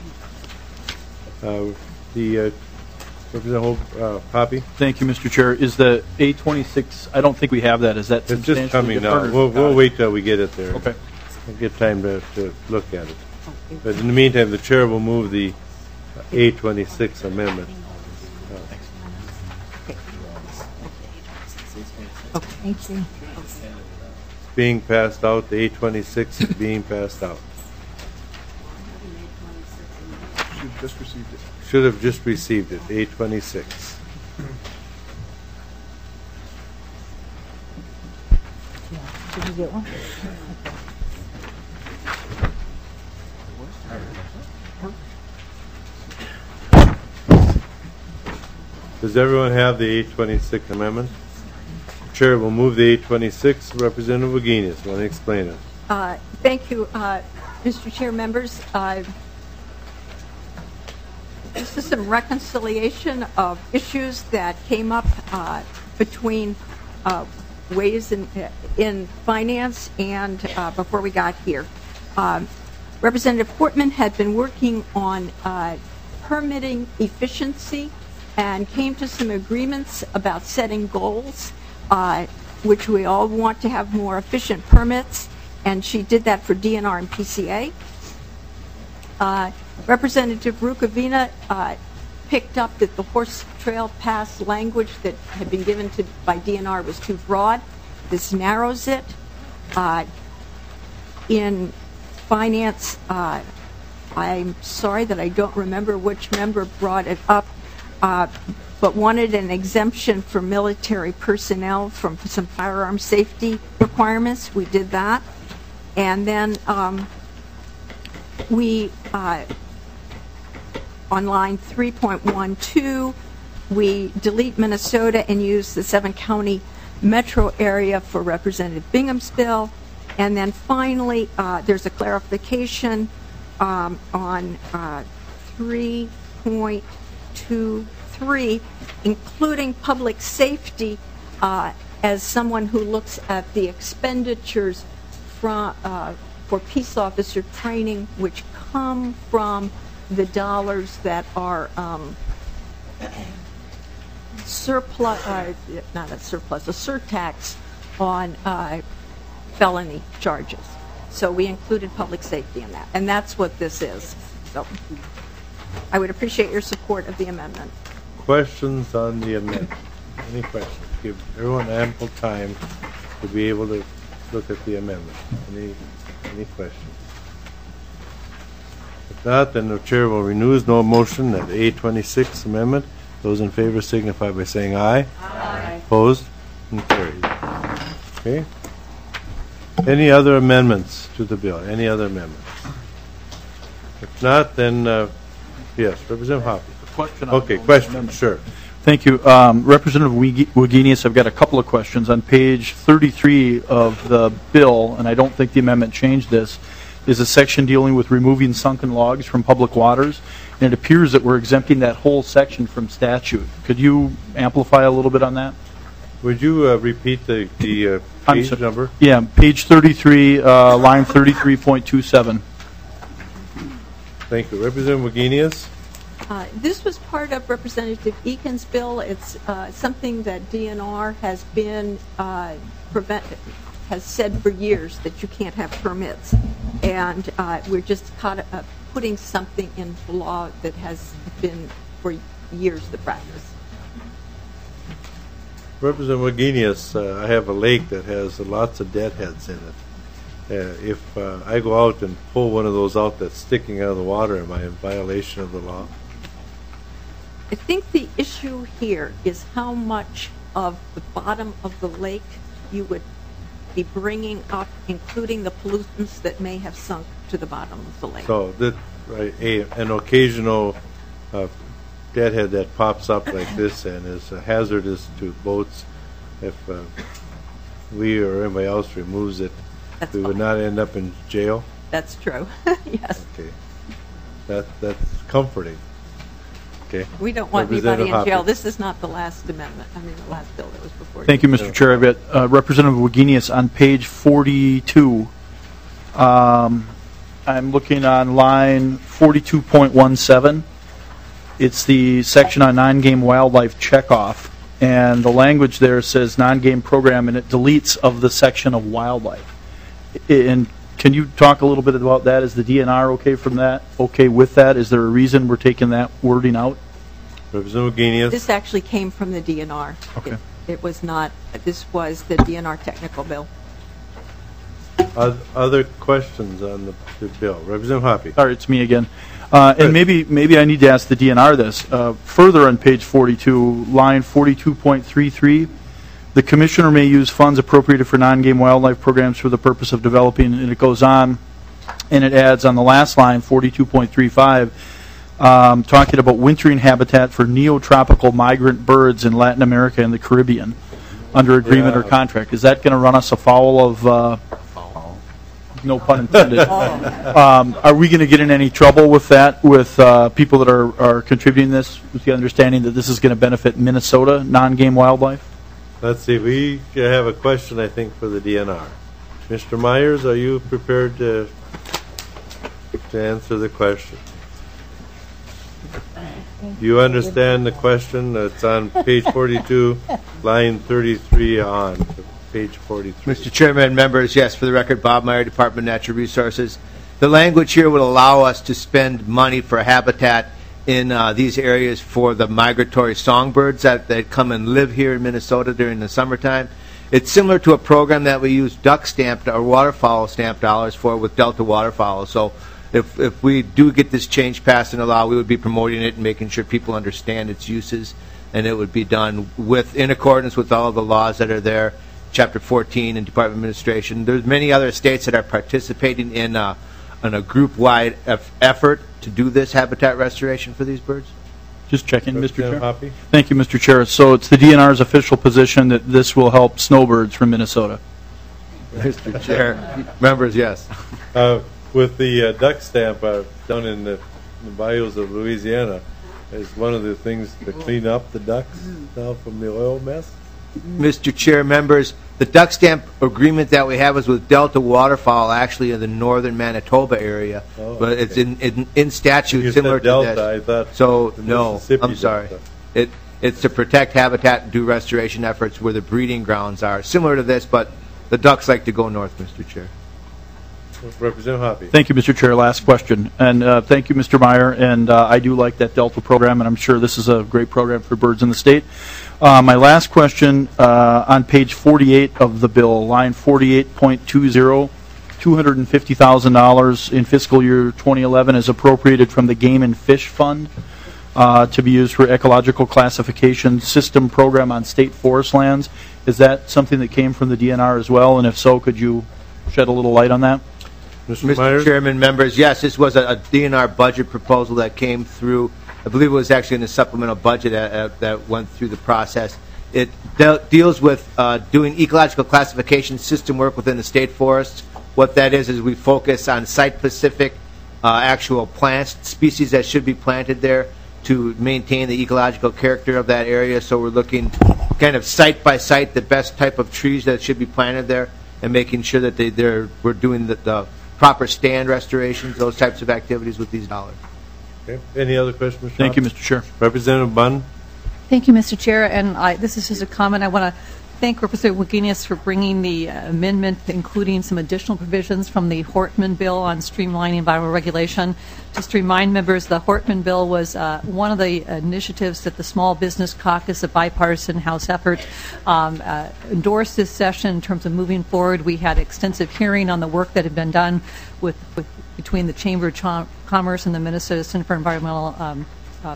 Uh, the uh, Representative uh, Poppy? Thank you, Mister Chair. Is the A twenty-six, I don't think we have that. Is that It's just coming now. different? We'll, we'll wait till we get it there. Okay. We'll get time to, to look at it. But in the meantime, the chair will move the A twenty-six amendment. Okay, thank you. It's being passed out. The A twenty-six is being passed out. Should have just received it. Should have just received it. A twenty-six. Did you get one? Does everyone have the A twenty-six amendment? Chair will move the A twenty-six. Representative Wagenius, want to explain it? Uh, thank you, uh, Mister Chair, members. Uh, this is some reconciliation of issues that came up uh, between uh, ways in, in finance and uh, before we got here. Um, Representative Portman had been working on uh, permitting efficiency and came to some agreements about setting goals, uh, which we all want to have more efficient permits, and she did that for D N R and P C A. Uh, Representative Rukavina uh, picked up that the horse trail pass language that had been given to by D N R was too broad. This narrows it. Uh, in finance, uh, I'm sorry that I don't remember which member brought it up, uh, but wanted an exemption for military personnel from some firearm safety requirements. We did that. And then um, we, uh, on line three point one two, we delete Minnesota and use the seven county metro area for Representative Bingham's bill. And then finally, uh, there's a clarification um, on uh, three point two three, including public safety, uh, as someone who looks at the expenditures from, uh, for peace officer training, which come from the dollars that are um, surplus, uh, not a surplus, a surtax on uh, felony charges. So we included public safety in that, and that's what this is. So I would appreciate your support of the amendment. Questions on the amendment? Any questions? Give everyone ample time to be able to look at the amendment. Any, any questions? If not, then the chair will renew his no motion at A twenty-six amendment. Those in favor signify by saying aye. Aye. Opposed? And carried. Okay. Any other amendments to the bill? Any other amendments? If not, then, uh, yes, Representative Hoppe. Question on Okay, the question, amendment. sure. Thank you. Um, Representative Wagenius, I've got a couple of questions. On page thirty-three of the bill, and I don't think the amendment changed this, is a section dealing with removing sunken logs from public waters, and it appears that we're exempting that whole section from statute. Could you amplify a little bit on that? Would you uh, repeat the, the uh, I'm page so- number? Yeah, page thirty-three, uh, line thirty-three point two seven. Thank you. Representative Wagenius? Uh, This was part of Representative Eakin's bill. It's uh, something that D N R has been uh, prevent has said for years that you can't have permits, and uh, we're just caught, uh, putting something in law that has been for years the practice. Representative Wagenius, uh, I have a lake that has lots of deadheads in it. Uh, if uh, I go out and pull one of those out that's sticking out of the water, am I in violation of the law? I think the issue here is how much of the bottom of the lake you would be bringing up, including the pollutants that may have sunk to the bottom of the lake. So that right, a, an occasional uh, deadhead that pops up like this and is uh, hazardous to boats, if uh, we or anybody else removes it, That's we would fine. not end up in jail? That's true. Yes. Okay. That, that's comforting. Okay. We don't want anybody in Representative jail. Hoppe. This is not the last amendment, I mean, the last bill that was before. Thank you, Mister Chair. I've got uh, Representative Wagenius on page forty-two. Um, I'm looking on line forty-two point one seven. It's the section on non-game wildlife checkoff, and the language there says non-game program, and it deletes of the section of wildlife. I- And can you talk a little bit about that? Is the D N R okay from that? Okay with that? Is there a reason we're taking that wording out? Representative Wagenius? This actually came from the D N R. Okay. It- It was not, this was the D N R technical bill. Oth- Other questions on the, the bill? Representative Hoppe? Sorry, it's me again. Uh, and maybe maybe I need to ask the D N R this. Uh, further on page forty-two, line forty-two point three three, the commissioner may use funds appropriated for non-game wildlife programs for the purpose of developing, and it goes on, and it adds on the last line, forty-two point three five, um, talking about wintering habitat for neotropical migrant birds in Latin America and the Caribbean under agreement or Yeah. contract. Is that going to run us afoul of... Uh, no pun intended. um, are we going to get in any trouble with that, with uh, people that are, are contributing this, with the understanding that this is going to benefit Minnesota non-game wildlife? Let's see, we have a question, I think, for the D N R. Mister Myers, are you prepared to, to answer the question? Do you understand the question? It's on page forty-two, line thirty-three on, to page forty-three. Mister Chairman, members, yes, for the record, Bob Meyer, Department of Natural Resources. The language here would allow us to spend money for habitat in uh, these areas for the migratory songbirds that, that come and live here in Minnesota during the summertime. It's similar to a program that we use duck stamp or waterfowl stamp dollars for with Delta Waterfowl. So if, if we do get this change passed and allowed, we would be promoting it and making sure people understand its uses, and it would be done with in accordance with all of the laws that are there, Chapter fourteen and Department of Administration. There's many other states that are participating in uh, in a group-wide eff- effort to do this habitat restoration for these birds. Just checking, Mister Chair. Representative Hoppe? Thank you, Mister Chair. So it's the D N R's official position that this will help snowbirds from Minnesota. Mister Chair, members, yes. Uh, with the uh, duck stamp uh, down in the, the bayous of Louisiana, is one of the things to clean up the ducks now from the oil mess? Mister Chair, members, the duck stamp agreement that we have is with Delta Waterfowl, actually in the northern Manitoba area, Oh, but it's okay. in, in, in statute You similar said Delta, to this. I thought so, the no, Mississippi I'm sorry. Delta. It, it's to protect habitat and do restoration efforts where the breeding grounds are, similar to this, but the ducks like to go north, Mister Chair. Representative Hoppe. Thank you, Mister Chair. Last question. And uh, thank you, Mister Meyer. And uh, I do like that Delta program, and I'm sure this is a great program for birds in the state. Uh, my last question, uh, on page forty-eight of the bill, line forty-eight point two zero, two hundred fifty thousand dollars in fiscal year twenty eleven is appropriated from the Game and Fish Fund uh, to be used for ecological classification system program on state forest lands. Is that something that came from the D N R as well? And if so, could you shed a little light on that? Mister Mister Myers? Chairman, members, yes, this was a, a D N R budget proposal that came through. I believe it was actually in the supplemental budget uh, uh, that went through the process. It de deals with uh, doing ecological classification system work within the state forests. What that is is we focus on site-specific uh, actual plants, species that should be planted there to maintain the ecological character of that area. So we're looking kind of site by site the best type of trees that should be planted there, and making sure that they they're we're doing the, the proper stand restorations, those types of activities with these dollars. Okay. Any other questions, Mister Thank you, Hoppe? Mister Chair. Representative Bunn. Thank you, Mister Chair. And I, this is just a comment. I want to thank Representative Wagenius for bringing the uh, amendment, including some additional provisions from the Hortman bill on streamlining environmental regulation. Just to remind members, the Hortman bill was uh, one of the initiatives that the Small Business Caucus, a bipartisan House effort, um, uh, endorsed this session in terms of moving forward. We had extensive hearing on the work that had been done with, with between the Chamber of Ch Commerce and the Minnesota Center for Environmental um, um,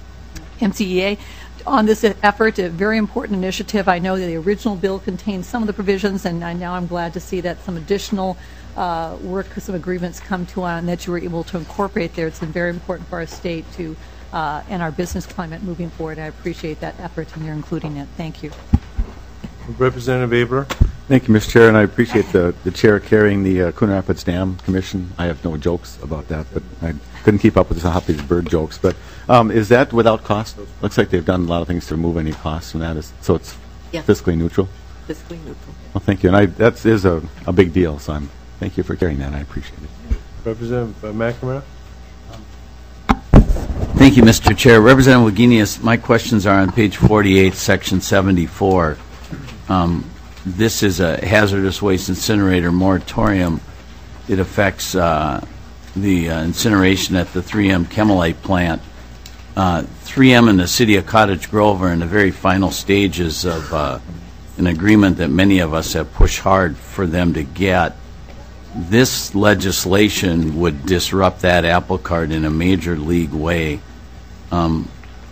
M C E A. On this effort, a very important initiative. I know that the original bill contained some of the provisions, and I, now I'm glad to see that some additional uh, work, some agreements come to on that you were able to incorporate there. It's been very important for our state to uh, and our business climate moving forward. I appreciate that effort, and you're including it. Thank you. Representative Abler. Thank you, Mister Chair, and I appreciate the, the chair carrying the uh, Coon Rapids Dam Commission. I have no jokes about that, but I couldn't keep up with the Hoppe's bird jokes. But um, is that without cost? Looks like they've done a lot of things to remove any costs from that, is, so it's Yeah. fiscally neutral? Fiscally neutral. Well, thank you, and I, that is a, a big deal, so I'm, thank you for carrying that. I appreciate it. Representative uh, McNamara. Thank you, Mister Chair. Representative Wagenius, my questions are on page forty-eight, section seventy-four. Um, this is a hazardous waste incinerator moratorium. It affects uh, the uh, incineration at the three M Chemolyte plant. Uh, three M and the city of Cottage Grove are in the very final stages of uh, an agreement that many of us have pushed hard for them to get. This legislation would disrupt that apple cart in a major league way. Um,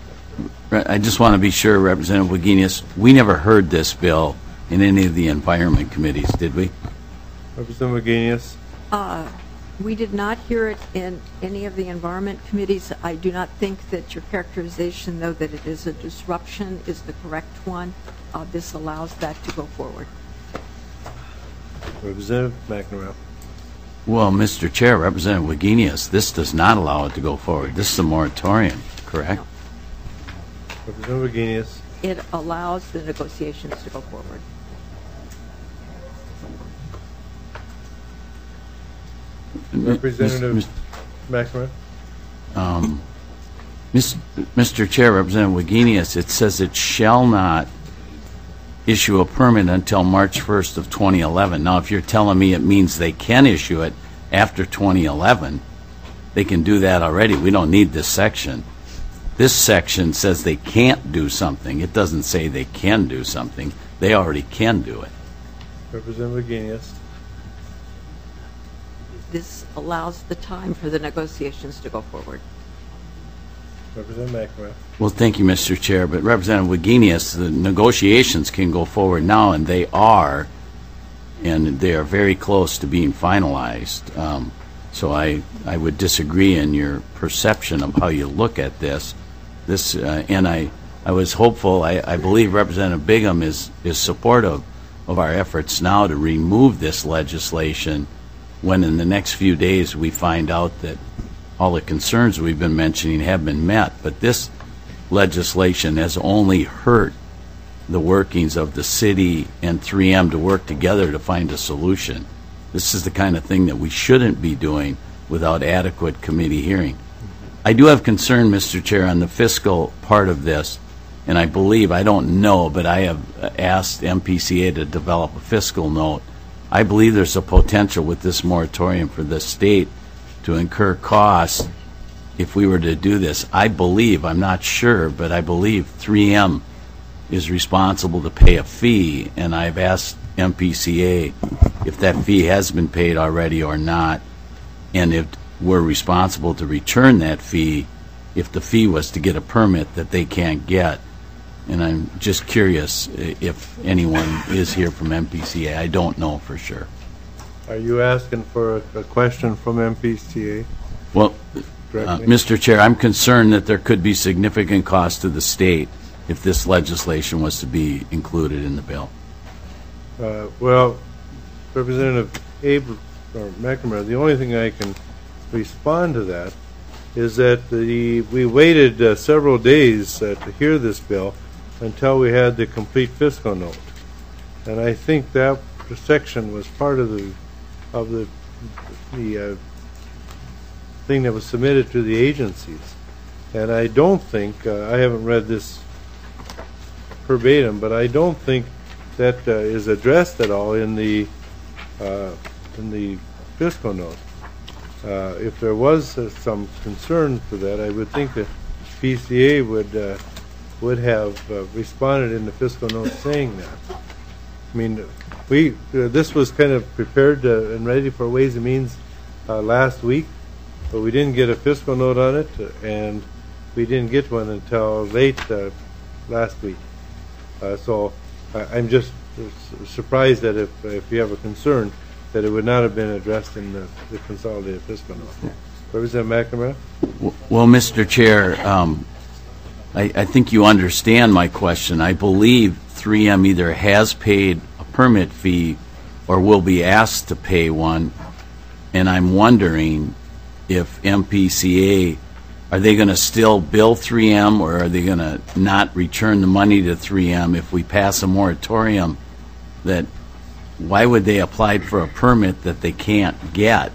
I just want to be sure, Representative Wagenius, we never heard this bill in any of the environment committees, did we? Representative Wagenius. Uh, we did not hear it in any of the environment committees. I do not think that your characterization, though, that it is a disruption is the correct one. Uh, this allows that to go forward. Representative McNamara. Well, Mister Chair, Representative Wagenius, this does not allow it to go forward. This is a moratorium, correct? No. Representative Wagenius. It allows the negotiations to go forward. Representative McNamara. Um, Mister Chair, Representative Wagenius, it says it shall not issue a permit until March first of twenty eleven. Now, if you're telling me it means they can issue it after twenty eleven, they can do that already. We don't need this section. This section says they can't do something. It doesn't say they can do something. They already can do it. Representative Wagenius. This allows the time for the negotiations to go forward. Representative McNamara. Well, thank you, Mister Chair. But Representative Wagenius, the negotiations can go forward now, and they are, and they are very close to being finalized. Um, so I, I would disagree in your perception of how you look at this. This, uh, and I, I was hopeful. I, I believe Representative Bigham is is supportive of our efforts now to remove this legislation. When in the next few days we find out that all the concerns we've been mentioning have been met, but this legislation has only hurt the workings of the city and three M to work together to find a solution. This is the kind of thing that we shouldn't be doing without adequate committee hearing. I do have concern, Mister Chair, on the fiscal part of this, and I believe, I don't know, but I have asked M P C A to develop a fiscal note. I believe there's a potential with this moratorium for the state to incur costs if we were to do this. I believe, I'm not sure, but I believe three M is responsible to pay a fee, and I've asked M P C A if that fee has been paid already or not, and if we're responsible to return that fee if the fee was to get a permit that they can't get. And I'm just curious if anyone is here from M P C A. I don't know for sure. Are you asking for a, a question from M P C A? Well, uh, Mister Chair, I'm concerned that there could be significant cost to the state if this legislation was to be included in the bill. Uh, well, Representative Abrams or McNamara, the only thing I can respond to that is that the we waited uh, several days uh, to hear this bill until we had the complete fiscal note, and I think that section was part of the of the the uh, thing that was submitted to the agencies, and I don't think uh, I haven't read this verbatim, but I don't think that uh, is addressed at all in the uh, in the fiscal note. Uh, if there was uh, some concern for that, I would think that P C A would uh, would have uh, responded in the fiscal note saying that. I mean, we uh, this was kind of prepared uh, and ready for Ways and Means uh, last week, but we didn't get a fiscal note on it, and we didn't get one until late uh, last week. Uh, so uh, I'm just surprised that if if you have a concern, that it would not have been addressed in the, the consolidated fiscal note. Representative McNamara? Well, Mister Chair, um, I, I think you understand my question. I believe three M either has paid a permit fee or will be asked to pay one, and I'm wondering if M P C A, are they going to still bill three M, or are they going to not return the money to three M if we pass a moratorium? That why would they apply for a permit that they can't get?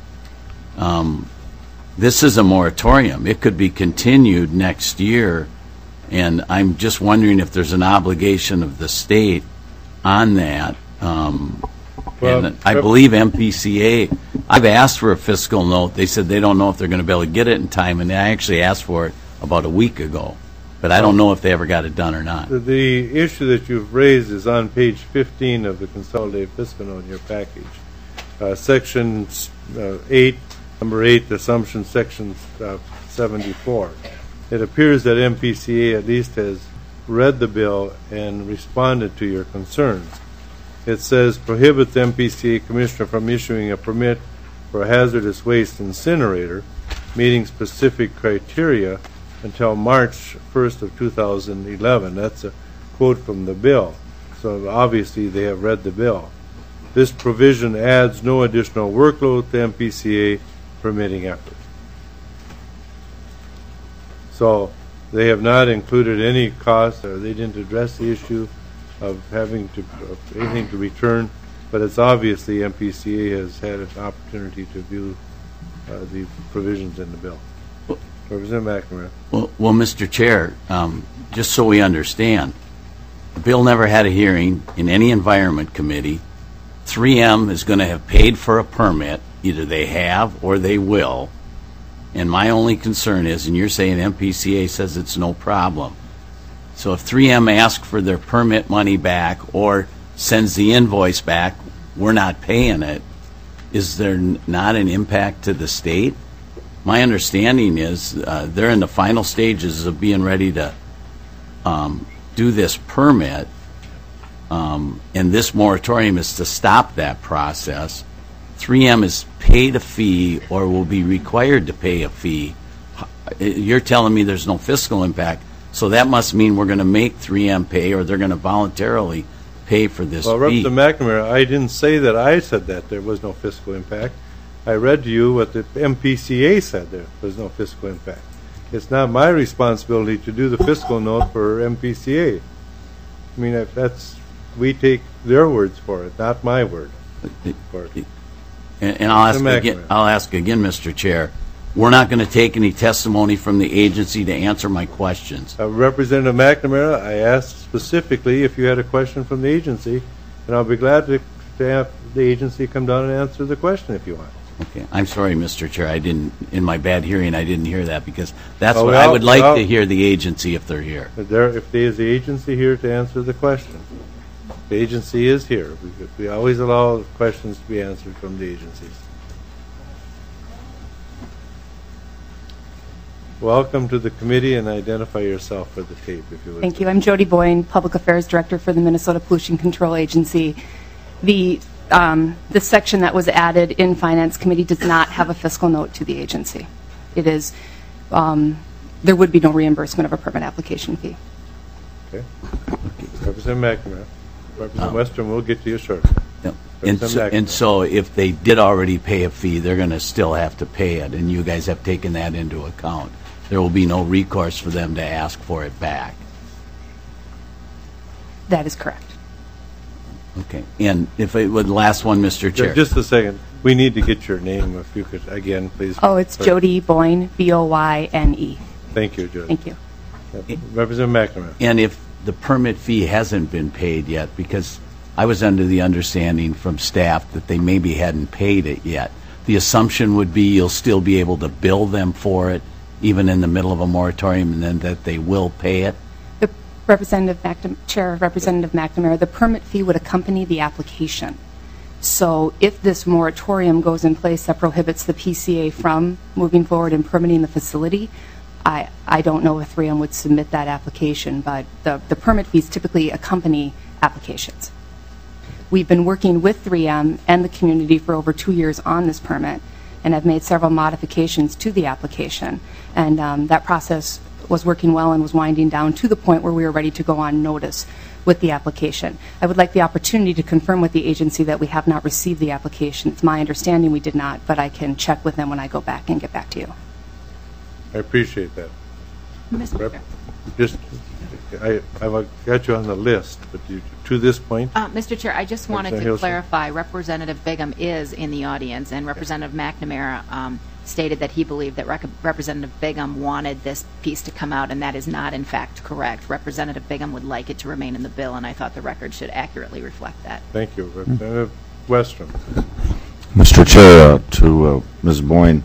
Um, this is a moratorium. It could be continued next year, and I'm just wondering if there's an obligation of the state on that. Um, Well, and I believe M P C A, I've asked for a fiscal note. They said they don't know if they're going to be able to get it in time, and I actually asked for it about a week ago. But I don't know if they ever got it done or not. The, the issue that you've raised is on page fifteen of the consolidated fiscal note in your package. Uh, section uh, eight, number eight, assumption section uh, seventy-four. It appears that M P C A at least has read the bill and responded to your concerns. It says prohibits M P C A commissioner from issuing a permit for a hazardous waste incinerator meeting specific criteria until March first of two thousand eleven. That's a quote from the bill. So obviously they have read the bill. This provision adds no additional workload to M P C A permitting effort. So they have not included any cost, or they didn't address the issue of having to of anything to return, but it's obviously M P C A has had an opportunity to view uh, the provisions in the bill. Representative McNamara. Well, well, Mister Chair, um, just so we understand, the bill never had a hearing in any environment committee. three M is going to have paid for a permit. Either they have or they will. And my only concern is, and you're saying M P C A says it's no problem. So if three M asks for their permit money back or sends the invoice back, we're not paying it. Is there n- not an impact to the state? My understanding is uh, they're in the final stages of being ready to um, do this permit, um, and this moratorium is to stop that process. three M has paid a fee or will be required to pay a fee. You're telling me there's no fiscal impact, so that must mean we're going to make three M pay, or they're going to voluntarily pay for this well, fee. Representative McNamara, I didn't say that I said that there was no fiscal impact. I read to you what the M P C A said there was no fiscal impact. It's not my responsibility to do the fiscal note for M P C A. I mean, if that's, we take their words for it, not my word for it. And, and I'll ask again, I'll ask again, Mister Chair, we're not going to take any testimony from the agency to answer my questions. Uh, Representative McNamara, I asked specifically if you had a question from the agency, and I'll be glad to to have the agency come down and answer the question if you want. Okay, I'm sorry, Mister Chair, I didn't, in my bad hearing, I didn't hear that, because that's Oh, what I well, would like well- to hear the agency if they're here. If there, if there is the agency here to answer the question, the agency is here. We, we always allow questions to be answered from the agencies. Welcome to the committee, and identify yourself for the tape, if you would. Thank you. I'm Jody Boyne, Public Affairs Director for the Minnesota Pollution Control Agency. The, um, the section that was added in Finance Committee does not have a fiscal note to the agency. It is, um, there would be no reimbursement of a permit application fee. Okay. Representative McNamara. Representative Um, Westrom, we'll get to you shortly. Yep. And so, and so if they did already pay a fee, they're going to still have to pay it, and you guys have taken that into account. There will be no recourse for them to ask for it back. That is correct. Okay. And if it would, last one, Mister Chair. Just a second. We need to get your name, if you could, again, please. Oh, it's Jody Boyne, B O Y N E. Thank you, Jody. Thank you. Representative McNamara. And if the permit fee hasn't been paid yet, because I was under the understanding from staff that they maybe hadn't paid it yet, the assumption would be you'll still be able to bill them for it, even in the middle of a moratorium, and then that they will pay it? The Representative McNam- Chair, Representative McNamara, the permit fee would accompany the application. So if this moratorium goes in place that prohibits the P C A from moving forward and permitting the facility, I, I don't know if three M would submit that application, but the, the permit fees typically accompany applications. We've been working with three M and the community for over two years on this permit, and have made several modifications to the application. And um, that process was working well and was winding down to the point where we were ready to go on notice with the application. I would like the opportunity to confirm with the agency that we have not received the application. It's my understanding we did not, but I can check with them when I go back and get back to you. I appreciate that. Mister Rep- Chair. Just, I, I've got you on the list, but you, to this point, Uh, Mister Chair, I just wanted to Representative Hilson. clarify, Representative Bigham is in the audience, and Representative McNamara um, stated that he believed that Rec- Representative Bigham wanted this piece to come out, and that is not, in fact, correct. Representative Bigham would like it to remain in the bill, and I thought the record should accurately reflect that. thank you. Representative Westrom. Mister Chair, uh, to uh, Miz Boyne,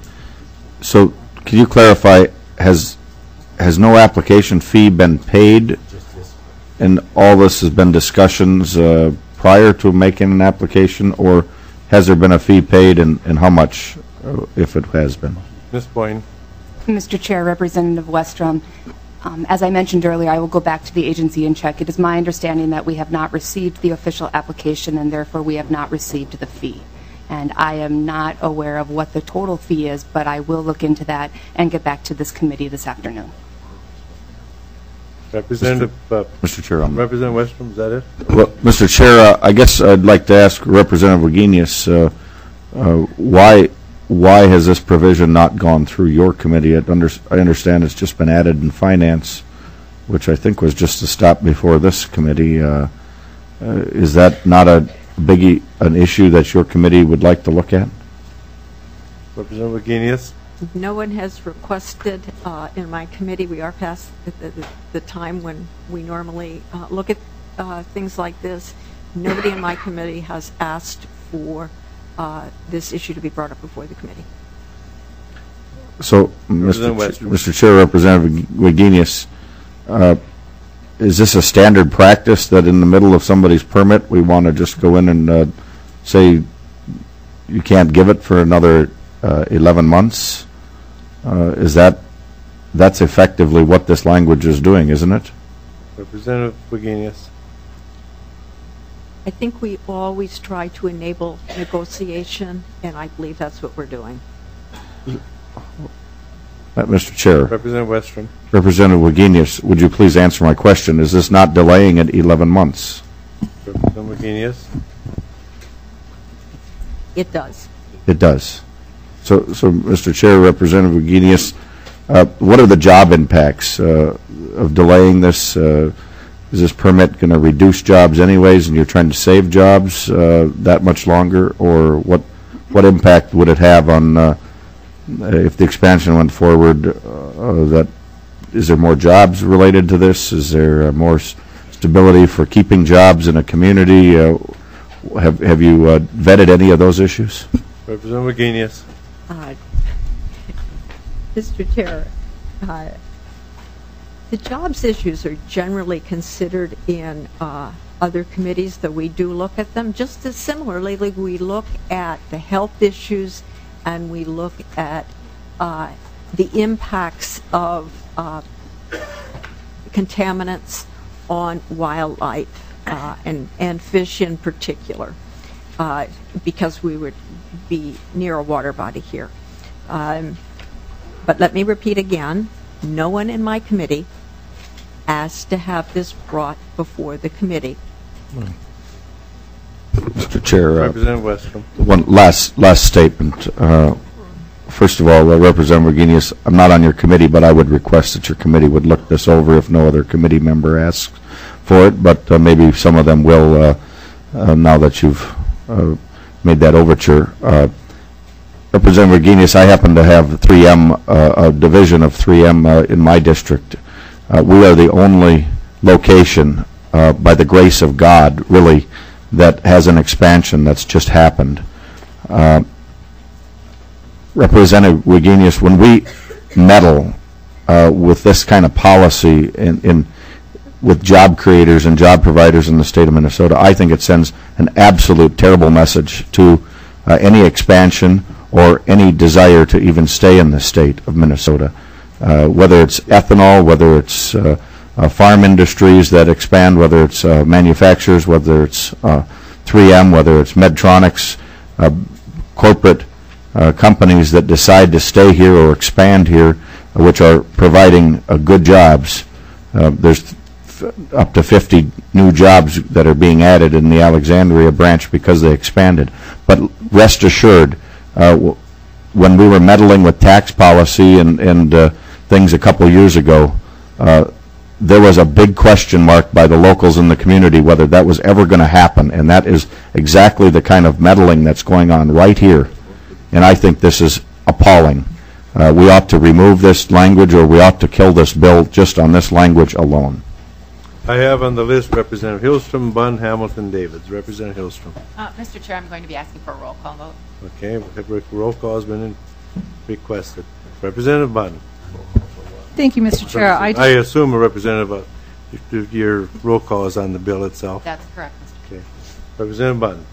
so can you clarify, has has no application fee been paid, and all this has been discussions uh, prior to making an application, or has there been a fee paid, and, and how much, uh, if it has been? Miz Boyne. Mister Chair, Representative Westrom, um, as I mentioned earlier, I will go back to the agency and check. It is my understanding that we have not received the official application, and therefore we have not received the fee. And I am not aware of what the total fee is, but I will look into that and get back to this committee this afternoon. Representative, uh, Mister Chair, I'm- Representative Westrom, is that it? Well, Mister Chair, uh, I guess I'd like to ask Representative Wagenius, uh, uh, why why has this provision not gone through your committee? It under, I understand it's just been added in finance, which I think was just a stop before this committee. Uh, uh, is that not a biggie, an issue that your committee would like to look at? Representative Wagenius. No one has requested uh, in my committee. We are past the, the, the time when we normally uh, look at uh, things like this. Nobody in my committee has asked for uh, this issue to be brought up before the committee. So, Mister Representative Ch- Westrom. Mister Chair, Representative Wagenius, uh, is this a standard practice that in the middle of somebody's permit, we want to just go in and uh, say you can't give it for another uh, eleven months? Uh, is that, that's effectively what this language is doing, isn't it? Representative Wagenius. I think we always try to enable negotiation, and I believe that's what we're doing. Uh, Mister Chair. Representative Westrom. Representative Wagenius, would you please answer my question? Is this not delaying it eleven months? Representative Wagenius. It does. It does. So, so Mister Chair, Representative Wagenius, uh, what are the job impacts uh, of delaying this? Uh, is this permit going to reduce jobs anyways, and you're trying to save jobs uh, that much longer, or what? What impact would it have on uh, if the expansion went forward? Uh, that is there more jobs related to this? Is there uh, more s- stability for keeping jobs in a community? Uh, Have have you uh, vetted any of those issues? Representative Wagenius. Uh, Mister Chair, uh, the jobs issues are generally considered in uh, other committees, though we do look at them. Just as similarly, we look at the health issues and we look at uh, the impacts of uh, contaminants on wildlife uh, and, and fish in particular, uh, because we would be near a water body here. Um, but let me repeat again, no one in my committee asked to have this brought before the committee. Mister Chair, uh, Representative Westrom. one last last statement. Uh, first of all, uh, Representative Wagenius, I'm not on your committee, but I would request that your committee would look this over if no other committee member asks for it, but uh, maybe some of them will uh, uh, now that you've uh, made that overture. Uh, Representative Wagenius, I happen to have three M, uh, a division of three M uh, in my district. Uh, we are the only location, uh, by the grace of God, really, that has an expansion that's just happened. Uh, Representative Wagenius, when we meddle uh, with this kind of policy in, in with job creators and job providers in the state of Minnesota, I think it sends an absolute terrible message to uh, any expansion or any desire to even stay in the state of Minnesota. Uh, whether it's ethanol, whether it's uh, uh, farm industries that expand, whether it's uh, manufacturers, whether it's uh, three M, whether it's Medtronics, uh, corporate uh, companies that decide to stay here or expand here, uh, which are providing uh, good jobs. Uh, there's f up to fifty new jobs that are being added in the Alexandria branch because they expanded. But rest assured, uh, w when we were meddling with tax policy and, and uh, things a couple years ago, uh, there was a big question mark by the locals in the community whether that was ever going to happen, and that is exactly the kind of meddling that's going on right here. And I think this is appalling. Uh, we ought to remove this language, or we ought to kill this bill just on this language alone. I have on the list Representative Hillstrom, Bunn, Hamilton, Davids. Representative Hillstrom. Uh, Mister Chair, I'm going to be asking for a roll call vote. Okay, roll call has been requested. Representative Bunn. Thank you, Mister Chair. I, I assume a representative, uh, your roll call is on the bill itself. That's correct, Mister Chair. Okay. Representative Bunn.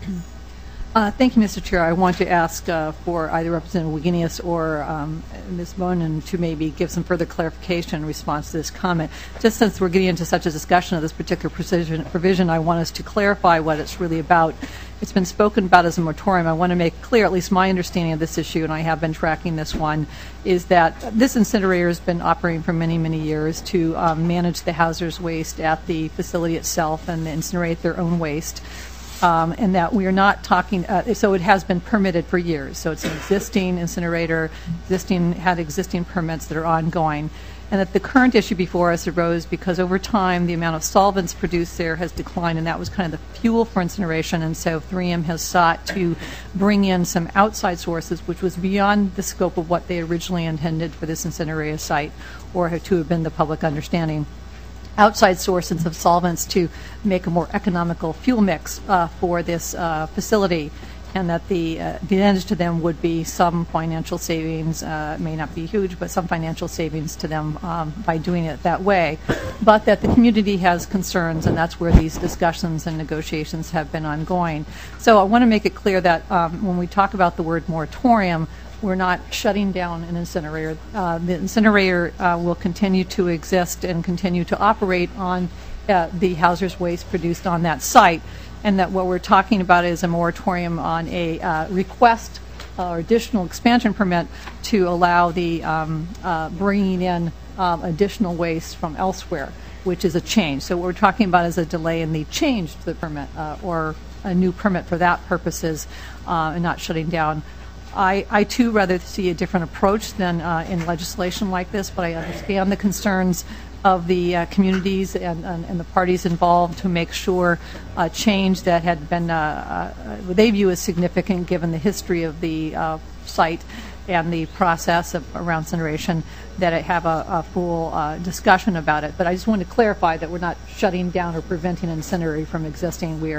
Uh, thank you, Mister Chair. I want to ask uh, for either Representative Wagenius or um, Miz Bonin to maybe give some further clarification in response to this comment. Just since we're getting into such a discussion of this particular precision, provision, I want us to clarify what it's really about. It's been spoken about as a moratorium. I want to make clear, at least my understanding of this issue, and I have been tracking this one, is that this incinerator has been operating for many, many years to um, manage the hazardous waste at the facility itself and incinerate their own waste. Um, and that we are not talking, uh, so it has been permitted for years. So it's an existing incinerator, existing had existing permits that are ongoing. And that the current issue before us arose because over time the amount of solvents produced there has declined, and that was kind of the fuel for incineration. And so three M has sought to bring in some outside sources, which was beyond the scope of what they originally intended for this incinerator site, or to have been the public understanding. Outside sources of solvents to make a more economical fuel mix uh, for this uh, facility, and that the uh, advantage to them would be some financial savings, uh, may not be huge, but some financial savings to them um, by doing it that way, but that the community has concerns, and that's where these discussions and negotiations have been ongoing. So I want to make it clear that um, when we talk about the word moratorium, we're not shutting down an incinerator. Uh, the incinerator uh, will continue to exist and continue to operate on uh, the hazardous waste produced on that site, and that what we're talking about is a moratorium on a uh, request or additional expansion permit to allow the um, uh, bringing in um, additional waste from elsewhere, which is a change. So what we're talking about is a delay in the change to the permit uh, or a new permit for that purposes, uh, and not shutting down. I, I too rather see a different approach than uh, in legislation like this, but I understand the concerns of the uh, communities and, and, and the parties involved to make sure uh, change that had been, uh, uh, they view as significant given the history of the uh, site and the process of around incineration, that I have a, a full uh, discussion about it. But I just want to clarify that we're not shutting down or preventing incinerator from existing. We're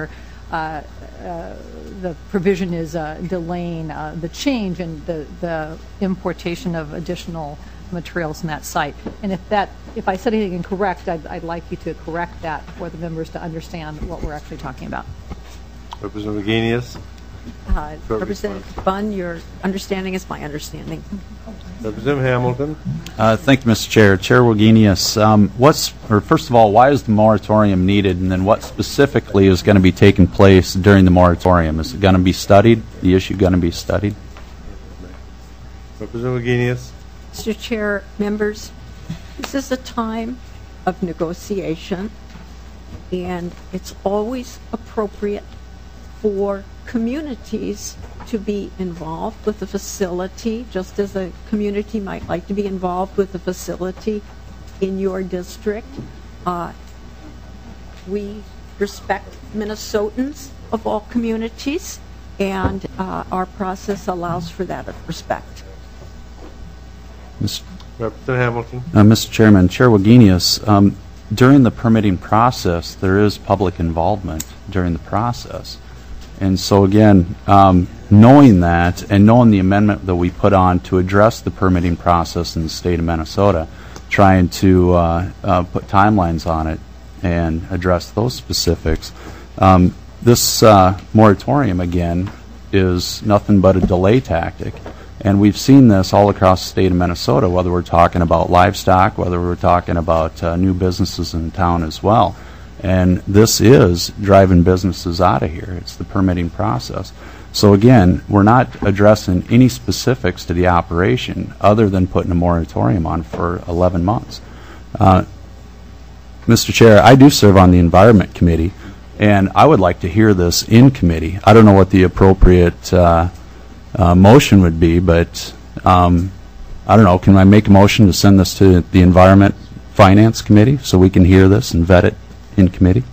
uh, uh, the provision is uh, delaying uh, the change in the, the importation of additional materials from that site. And if that, if I said anything incorrect, I'd, I'd like you to correct that for the members to understand what we're actually talking about. Representative Wagenius. Uh, Representative Bunn, your understanding is my understanding. Representative Hamilton. Uh, thank you, Mister Chair. Chair Wagenius, um, what's, or first of all, why is the moratorium needed, and then what specifically is going to be taking place during the moratorium? Is it going to be studied? The issue going to be studied? Representative Wagenius. Mister Chair, members, this is a time of negotiation, and it's always appropriate for communities to be involved with the facility, just as a community might like to be involved with the facility in your district. Uh, we respect Minnesotans of all communities, and uh, our process allows for that respect. Representative Hamilton. Uh, Mister Chairman, Chair Wagenius, um, during the permitting process, there is public involvement during the process. And so again, um, knowing that and knowing the amendment that we put on to address the permitting process in the state of Minnesota, trying to uh, uh, put timelines on it and address those specifics, um, this uh, moratorium, again, is nothing but a delay tactic. And we've seen this all across the state of Minnesota, whether we're talking about livestock, whether we're talking about uh, new businesses in town as well. And this is driving businesses out of here. It's the permitting process. So again, we're not addressing any specifics to the operation other than putting a moratorium on for eleven months. Uh, Mister Chair, I do serve on the Environment Committee, and I would like to hear this in committee. I don't know what the appropriate uh, uh, motion would be, but um, I don't know. Can I make a motion to send this to the Environment Finance Committee so we can hear this and vet it in committee?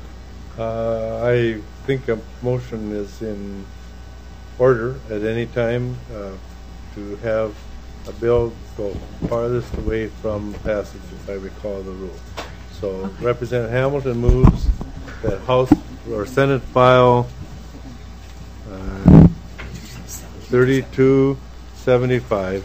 Uh, I think a motion is in order at any time uh, to have a bill go farthest away from passage, if I recall the rule. So okay. Representative Hamilton moves that House or Senate file uh, thirty-two seventy-five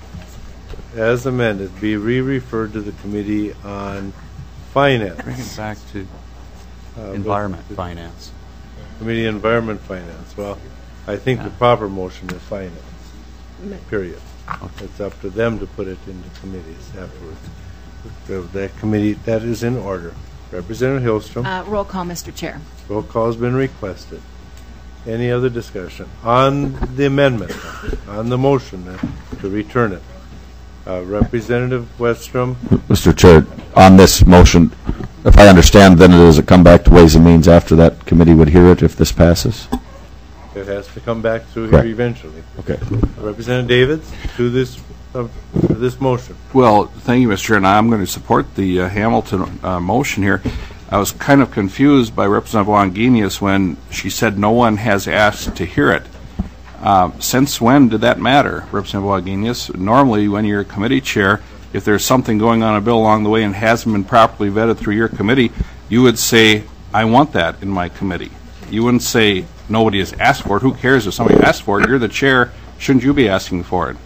as amended be re-referred to the Committee on Finance. Bring it back to uh, Environment Finance. Committee on Environment Finance. Well, I think yeah. the proper motion is Finance, period. Okay. It's up to them to put it into committees afterwards. So that committee, that is in order. Representative Hillstrom. Uh, roll call, Mister Chair. Roll call has been requested. Any other discussion? On the amendment, on the motion uh, to return it. Uh, Representative Westrom. Mister Chair, on this motion, if I understand, then does it come back to Ways and Means after that committee would hear it if this passes? It has to come back through Correct. here eventually. Okay. Representative Davids, to this uh, to this motion. Well, thank you, Mister Chair, and I'm going to support the uh, Hamilton uh, motion here. I was kind of confused by Representative Wagenius when she said no one has asked to hear it. Uh, since when did that matter, Representative Wagenius? Normally, when you're a committee chair, if there's something going on a bill along the way and hasn't been properly vetted through your committee, you would say, I want that in my committee. You wouldn't say, nobody has asked for it. Who cares if somebody asked for it? You're the chair. Shouldn't you be asking for it?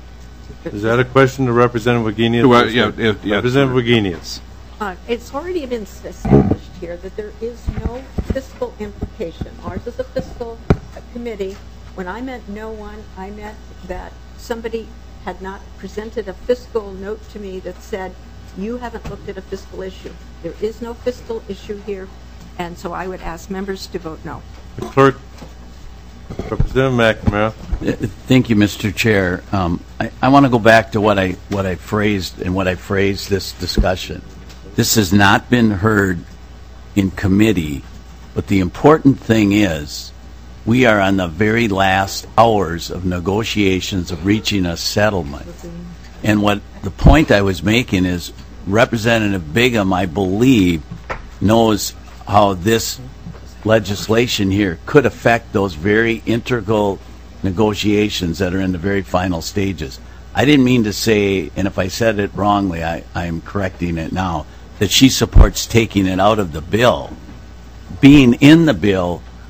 Is that a question to Representative Wagenius? Well, yeah, if, yeah, Representative Wagenius. Uh, it's already been established here that there is no fiscal implication. Ours is a fiscal committee. When I meant no one, I meant that somebody had not presented a fiscal note to me that said, you haven't looked at a fiscal issue. There is no fiscal issue here, and so I would ask members to vote no. The clerk, Representative McNamara. Thank you, Mister Chair. Um, I, I want to go back to what I what I phrased and what I phrased this discussion. This has not been heard in committee, but the important thing is we are on the very last hours of negotiations of reaching a settlement. And what the point I was making is Representative Bigham, I believe, knows how this legislation here could affect those very integral negotiations that are in the very final stages. I didn't mean to say, and if I said it wrongly, I, I'm correcting it now, that she supports taking it out of the bill. Being in the bill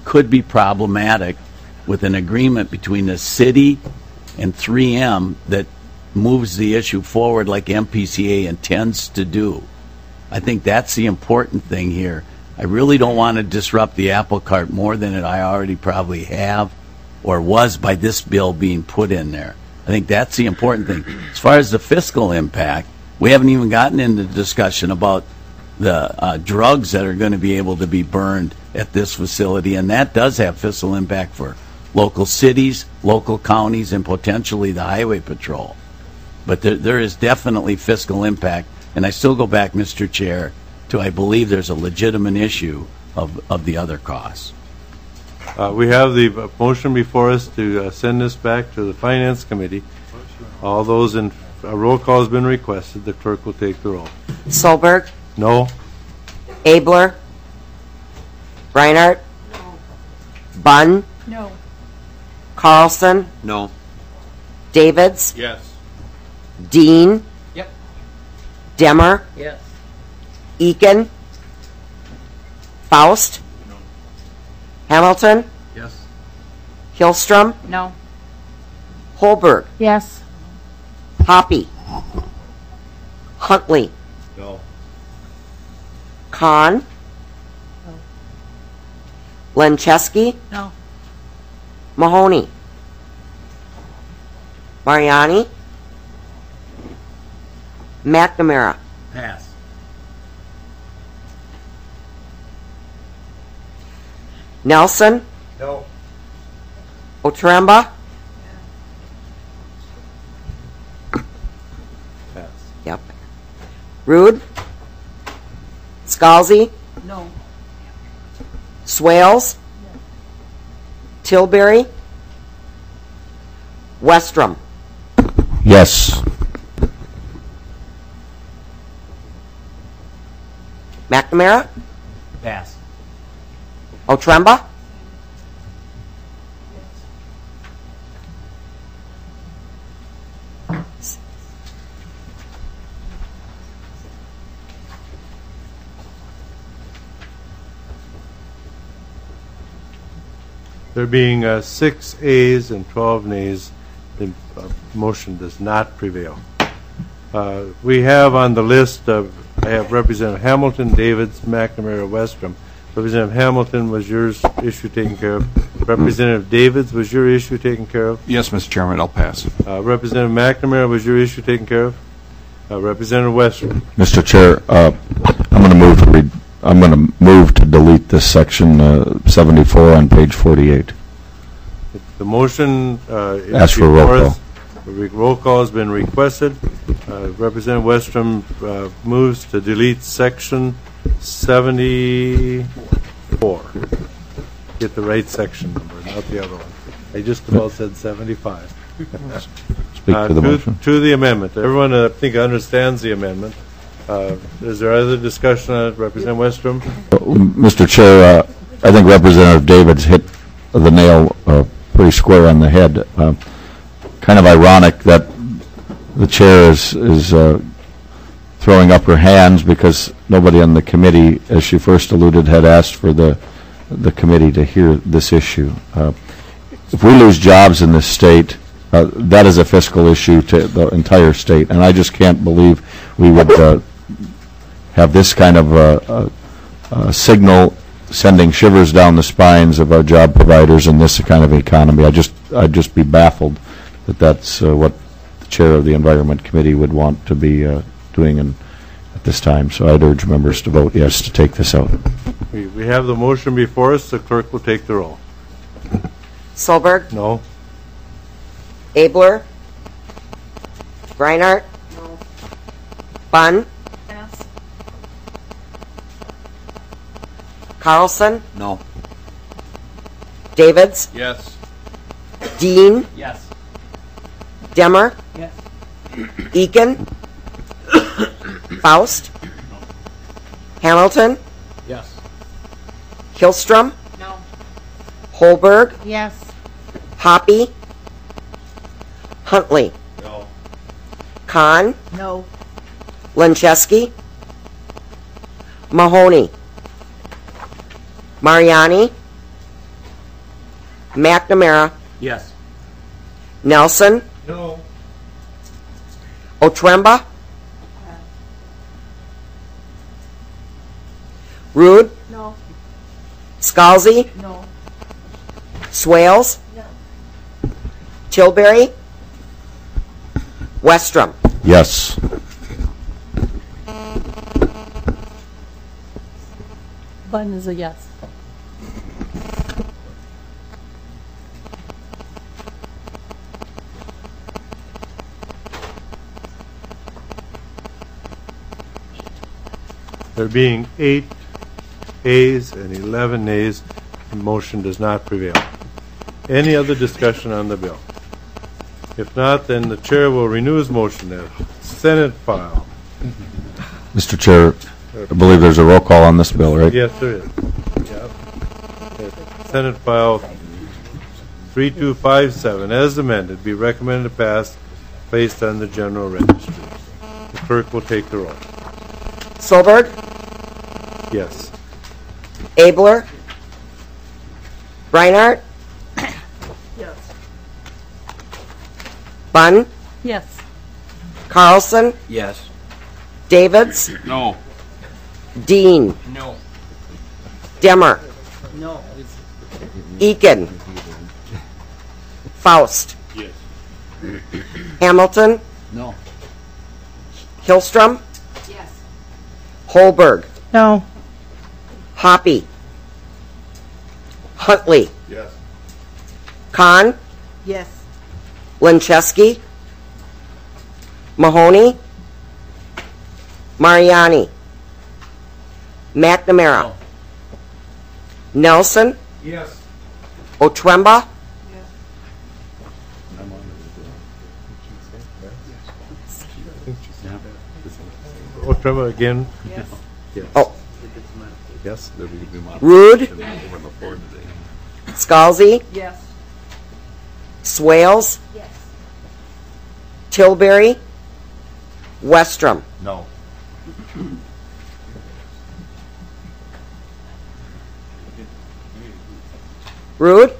could be problematic with an agreement between the city and three M that moves the issue forward like M P C A intends to do. I think that's the important thing here. I really don't want to disrupt the apple cart more than it I already probably have or was by this bill being put in there. I think that's the important thing. As far as the fiscal impact, we haven't even gotten into discussion about the uh, drugs that are going to be able to be burned at this facility, and that does have fiscal impact for local cities, local counties, and potentially the highway patrol. But there, there is definitely fiscal impact, and I still go back, Mister Chair, to I believe there's a legitimate issue of, of the other costs. Uh, we have the motion before us to uh, send this back to the Finance Committee. All those in, a roll call has been requested. The clerk will take the roll. Solberg. No. Abler. Reinhardt. No. Bunn. No. Carlson. No. Davids. Yes. Dean. Yep. Demmer. Yes. Eakin. Faust. No. Hamilton. Yes. Hillstrom. No. Holberg. Yes. Hoppy. Huntley. No. Khan. Lencheski. No. Mahoney. Mariani. McNamara. Pass. Nelson. No. Otremba. Pass. Yep. Rude. Scalzi. No. Swales. Tilbury. Westrom. Yes. McNamara. Pass. Otremba. There being uh, six ayes and twelve nays, the uh, motion does not prevail. Uh, we have on the list of, I have Representative Hamilton, Davids, McNamara, Westrom. Representative Hamilton, was your issue taken care of? Representative Davids, was your issue taken care of? Yes, Mister Chairman, I'll pass. Uh, Representative McNamara, was your issue taken care of? Uh, Representative Westrom. Mister Chair, uh, I'm going to move to read, I'm going to move to delete this section uh, seventy-four on page forty-eight. The motion uh, is Ask for a roll before call. us. The re- roll call has been requested. Uh, Representative Westrom uh, moves to delete section seventy-four. Get the right section number, not the other one. I just about said seventy-five. Speak Uh, to the motion. To the amendment. Everyone, uh, I think, understands the amendment. Uh, Is there other discussion on it? Representative Westrom? Mister Chair, uh, I think Representative Davids hit the nail uh, pretty square on the head. Uh, kind of ironic that the chair is, is uh, throwing up her hands because nobody on the committee, as she first alluded, had asked for the, the committee to hear this issue. Uh, if we lose jobs in this state, uh, that is a fiscal issue to the entire state, and I just can't believe we would uh, have this kind of uh, uh, uh, signal sending shivers down the spines of our job providers in this kind of economy. I just, I'd just be baffled that that's uh, what the chair of the Environment Committee would want to be uh, doing in, at this time. So I'd urge members to vote yes to take this out. We we have the motion before us. The clerk will take the roll. Solberg. No. Abler. Reinhardt. No. Bunn. Pass. Carlson. No. Davids. Yes. Dean. Yes. Demmer. Yes. Eakin. Faust. Hamilton. Yes. Hillstrom. No. Holberg. Yes. Hoppy. Huntley. No. Khan. No. Lencheski. Mahoney. Mariani. McNamara, Yes. Nelson, No. Otremba, Rude, No. Scalzi, No. Swales, No. Tilbury, Westrom. Yes. Button is a yes. There being eight ayes and eleven nays, the motion does not prevail. Any other discussion on the bill? If not, then the chair will renew his motion that Senate file. Mister Chair, I believe there's a roll call on this bill, right? Yes, there is. Yep. Senate file three two five seven, as amended, be recommended to pass, placed on the general registry. The clerk will take the roll. Solberg, Yes. Abler, Reinhardt, Yes. Bunn, Yes. Carlson, Yes. Davids, No. Dean, No. Demmer, No. Eakin, Faust, Yes. Hamilton, No. Hillstrom, Yes. Holberg, No. Hoppy, Huntley, Yes. Kahn, Yes. Lincheski, Mahoney, Mariani, McNamara, Nelson, Yes. Otremba, Otremba again? Yes. Yes. Oh. Yes. there will be more. Rude, Over the floor today. Scalzi, Yes. Swales, Yes. Tilbury, Westrom. No. Rude,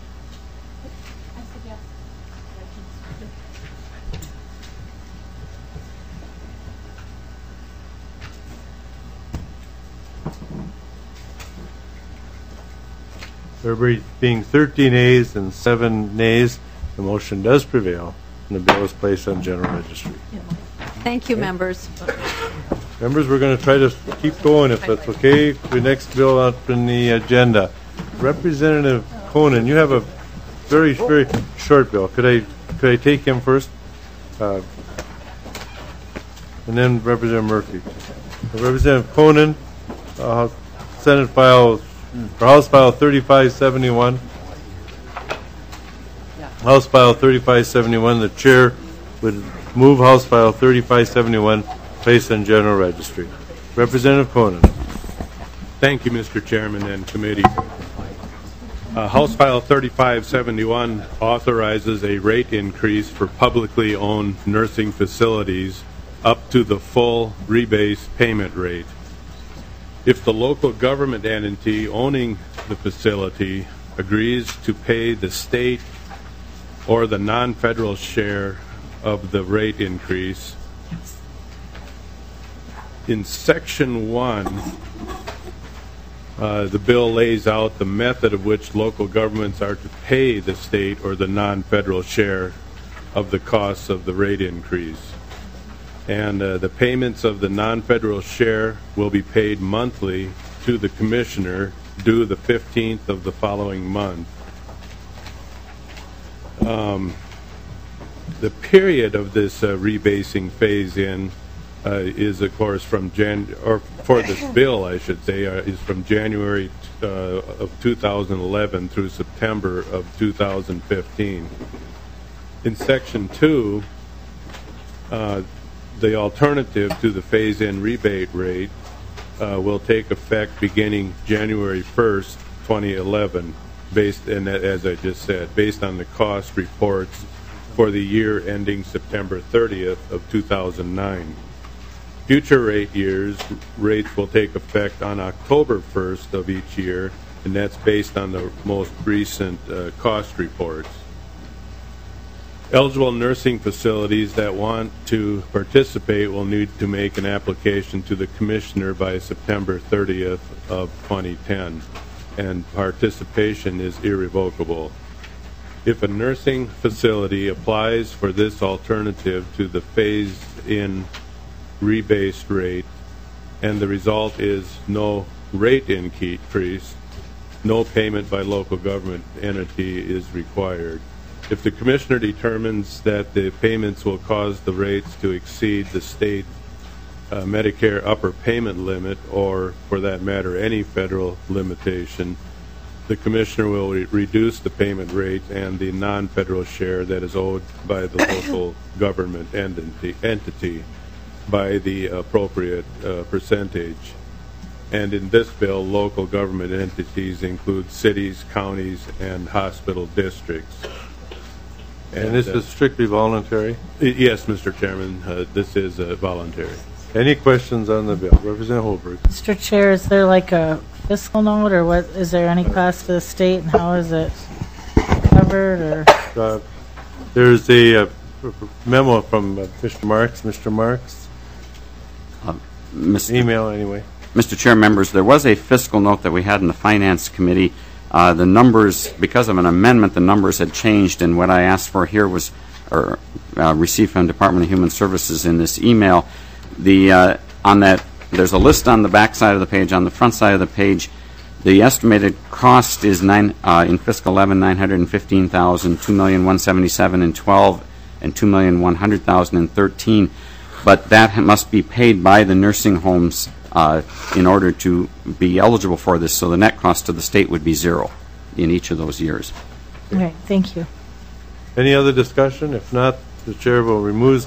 There being thirteen ayes and seven nays, the motion does prevail, and the bill is placed on general registry. Thank you, members. Members, we're going to try to keep going if that's okay. The next bill up in the agenda. Representative Conan, you have a very, very short bill. Could I, could I take him first? Uh, And then Representative Murphy. Representative Conan, uh, Senate file, or House file thirty-five seventy-one. House file thirty-five seventy-one, the chair would move House file thirty-five seventy-one, placed on general registry. Representative Conan. Thank you, Mister Chairman and committee. Uh, House File thirty-five seventy-one authorizes a rate increase for publicly owned nursing facilities up to the full rebase payment rate. If the local government entity owning the facility agrees to pay the state or the non-federal share of the rate increase, in Section one, uh, the bill lays out the method of which local governments are to pay the state or the non-federal share of the costs of the rate increase. And uh, the payments of the non-federal share will be paid monthly to the commissioner due the fifteenth of the following month. Um, the period of this uh, rebasing phase-in uh, is, of course, from Jan, or for this bill, I should say, uh, is from January uh, of two thousand eleven through September of two thousand fifteen. In Section two, uh, the alternative to the phase-in rebate rate uh, will take effect beginning January first, twenty eleven, based, and as I just said, based on the cost reports for the year ending September thirtieth of two thousand nine. Future rate years, rates will take effect on October first of each year and that's based on the most recent uh, cost reports. Eligible nursing facilities that want to participate will need to make an application to the Commissioner by September thirtieth of twenty ten, and participation is irrevocable. If a nursing facility applies for this alternative to the phased-in rebased rate, and the result is no rate increase, no payment by local government entity is required. If the Commissioner determines that the payments will cause the rates to exceed the state uh, Medicare upper payment limit, or for that matter any federal limitation, the Commissioner will re reduce the payment rate and the non-federal share that is owed by the local government entity, entity by the appropriate uh, percentage. And in this bill, local government entities include cities, counties, and hospital districts. And, and this uh, is strictly voluntary? Yes, Mister Chairman, uh, this is uh, voluntary. Any questions on the bill? Representative Holberg. Mister Chair, is there like a fiscal note, or what? Is there any cost to the state, and how is it covered? Or uh, there's a uh, memo from uh, Mister Marks. Mister Marks. Uh, Mister Email anyway. Mister Chair, members, there was a fiscal note that we had in the Finance Committee. Uh, the numbers, because of an amendment, the numbers had changed, and what I asked for here was, or uh, received from the Department of Human Services in this email. The uh, on that, there's a list on the back side of the page. On the front side of the page, the estimated cost is nine uh, in fiscal eleven nine hundred fifteen thousand, two million one seventy-seven in twelve, and two million one hundred thousand in thirteen. But that must be paid by the nursing homes Uh, in order to be eligible for this, so the net cost to the state would be zero in each of those years. Okay, thank you. Any other discussion? If not, the chair will remove.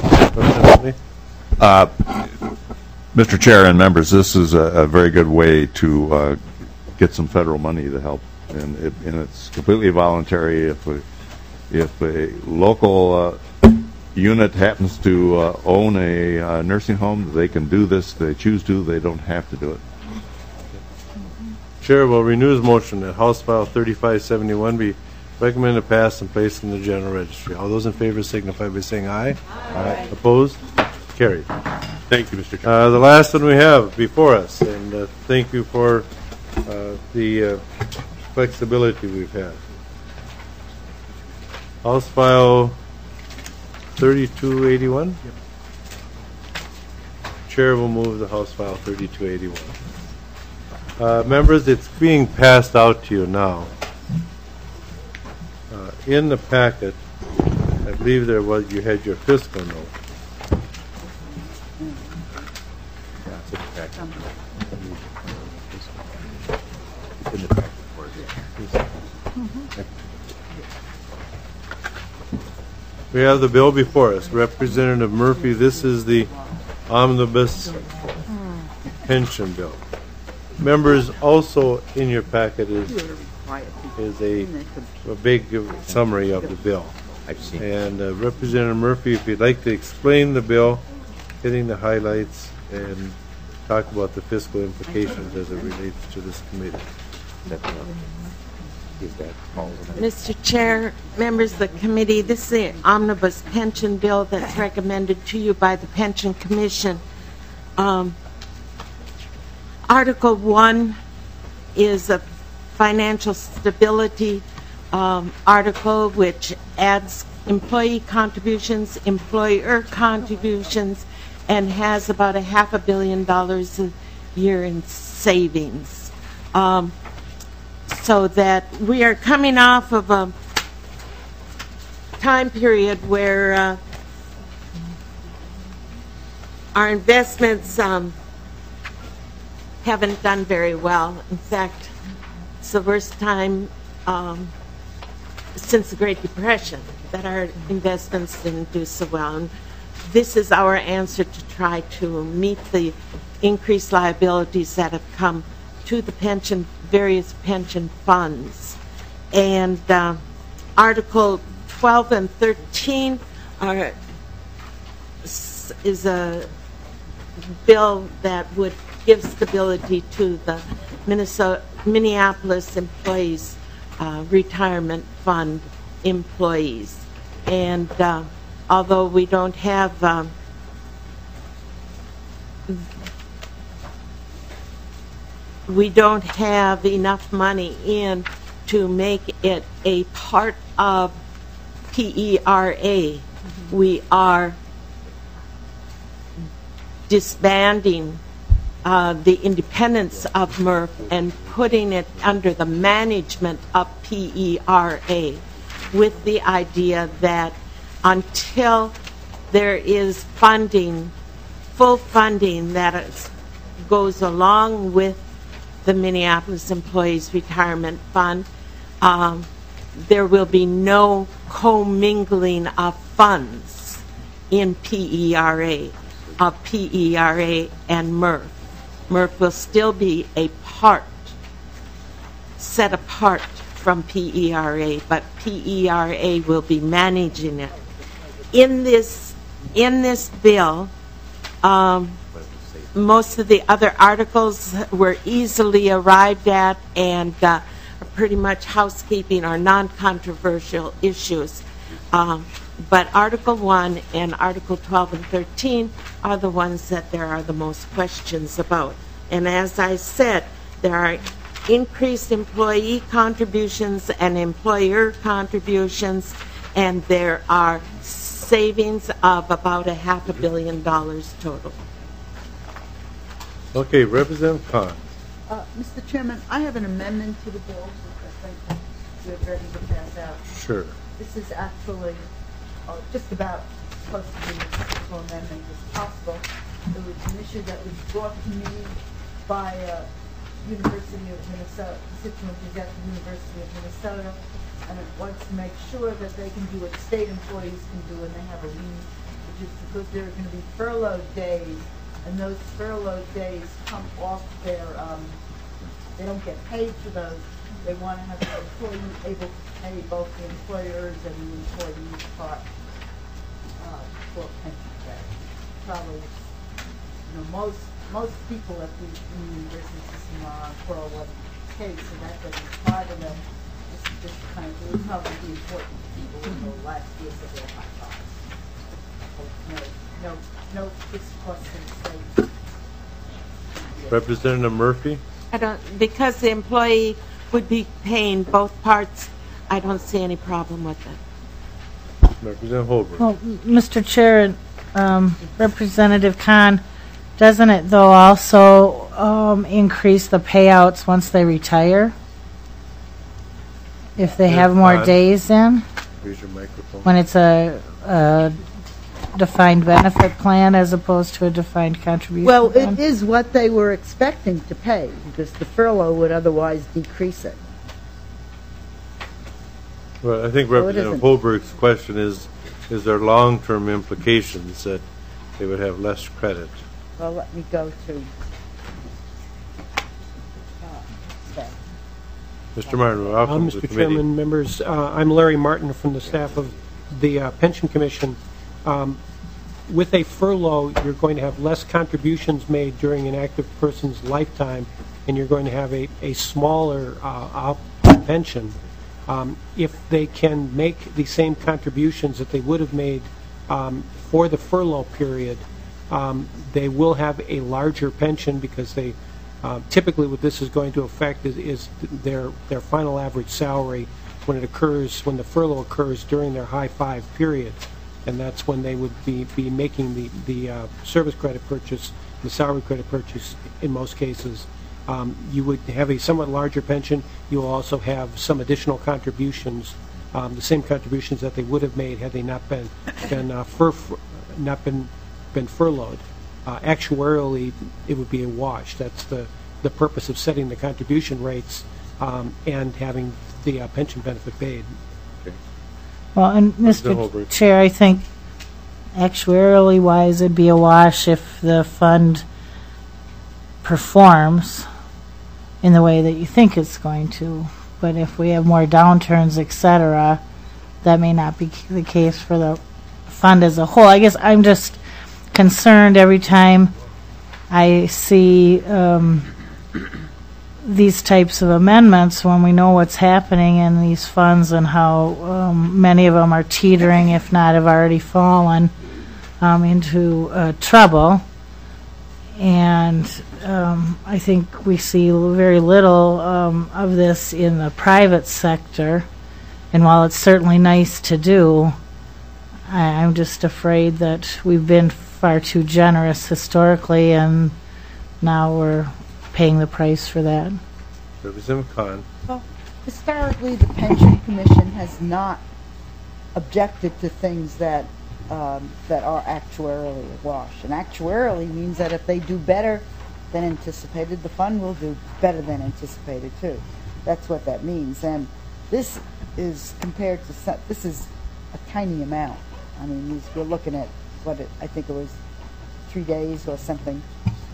Uh, Mister Chair and members, this is a, a very good way to uh, get some federal money to help, and, it, and it's completely voluntary. If a, if a local uh, unit happens to uh, own a uh, nursing home, they can do this. They choose to. They don't have to do it. Chair will renew his motion that House File thirty-five seventy-one be recommended to pass and placed in the General Registry. All those in favor signify by saying aye. Aye. Opposed? Carried. Thank you, Mister Chair. Uh, the last one we have before us, and uh, thank you for uh, the uh, flexibility we've had. House File thirty-two eighty-one. Yep. Chair will move the House File thirty-two eighty-one. Uh, members, it's being passed out to you now. Uh, in the packet, I believe there was, you had your fiscal note. We have the bill before us. Representative Murphy, this is the omnibus pension bill. Members, also in your packet is, is a, a big summary of the bill. And uh, Representative Murphy, if you'd like to explain the bill, hitting the highlights, and talk about the fiscal implications as it relates to this committee. Mister Chair, members of the committee, this is the omnibus pension bill that's recommended to you by the Pension Commission. Um, Article one is a financial stability um, article which adds employee contributions, employer contributions, and has about a half a billion dollars a year in savings. Um, so that we are coming off of a time period where uh, our investments um, haven't done very well. In fact, it's the worst time um, since the Great Depression that our investments didn't do so well. And this is our answer to try to meet the increased liabilities that have come to the pension, various pension funds. And uh, Article twelve and thirteen are, is a bill that would give stability to the Minnesota Minneapolis Employees uh, Retirement Fund employees. And uh, although we don't have um, we don't have enough money in to make it a part of P E R A, mm-hmm. we are disbanding uh, the independence of M R F and putting it under the management of P E R A, with the idea that until there is funding, full funding that is, goes along with the Minneapolis Employees Retirement Fund, um, there will be no commingling of funds in P E R A, of P E R A and M R F. M R F will still be a part, set apart from P E R A, but P E R A will be managing it. In this, in this bill, um, most of the other articles were easily arrived at and uh, are pretty much housekeeping or non-controversial issues. Um, but Article one and Article twelve and thirteen are the ones that there are the most questions about. And as I said, there are increased employee contributions and employer contributions, and there are savings of about a half a billion dollars total. Okay, Representative Khan. Uh, Mister Chairman, I have an amendment to the bill, which I think we're ready to pass out. Sure. This is actually uh, just about close to being a technical amendment as possible. It was an issue that was brought to me by uh, University of Minnesota, constituent exec of University of Minnesota, and it wants to make sure that they can do what state employees can do when they have a leave, which is because there are going to be furlough days, and those furlough days come off their, um, they don't get paid for those. They want to have the employee able to pay both the employers and the employees part uh, for pension pay. Probably, you know, most most people at the university system are on four oh one K, so that doesn't apply to them. This is just kind of, it would probably be important to people in the last years of their high lives. No, no, no fixed cost to the state. Representative Murphy? I don't, because the employee would be paying both parts, I don't see any problem with it. Representative Holbrook. Well, Mister Chair, um, Representative Khan, doesn't it though also um, increase the payouts once they retire? If they have more Khan. days then? Use your microphone. When it's a, a defined benefit plan as opposed to a defined contribution Well, plan? it is what they were expecting to pay, because the furlough would otherwise decrease it. Well, I think So it Representative isn't. Holbrook's question is, is there long-term implications that they would have less credit? Well, let me go to. Mister Martin, welcome Uh, to Mister the committee. Chairman, members, uh, I'm Larry Martin from the staff of the uh, Pension Commission. Um, with a furlough, you're going to have less contributions made during an active person's lifetime, and you're going to have a, a smaller uh, op- pension. Um, if they can make the same contributions that they would have made um, for the furlough period, um, they will have a larger pension, because they uh, typically what this is going to affect is, is their their final average salary when it occurs, when the furlough occurs during their high five period, and that's when they would be, be making the, the uh, service credit purchase, the salary credit purchase in most cases. Um, you would have a somewhat larger pension. You will also have some additional contributions, um, the same contributions that they would have made had they not been been uh, fur, not been been furloughed. Uh, actuarially, it would be a wash. That's the the purpose of setting the contribution rates um, and having the uh, pension benefit paid. Well, and Mister Chair, I think actuarially wise, it'd be a wash if the fund performs in the way that you think it's going to. But if we have more downturns, et cetera, that may not be the case for the fund as a whole. I guess I'm just concerned every time I see um, these types of amendments when we know what's happening in these funds and how um, many of them are teetering, if not have already fallen um, into uh, trouble. And um, I think we see very little um, of this in the private sector. And while it's certainly nice to do, I, I'm just afraid that we've been far too generous historically, and now we're paying the price for that. Representative Khan. Well, historically, the Pension Commission has not objected to things that um, that are actuarially awash. And actuarially means that if they do better than anticipated, the fund will do better than anticipated too. That's what that means. And this is compared to some, this is a tiny amount. I mean, these, we're looking at what it, I think it was three days or something.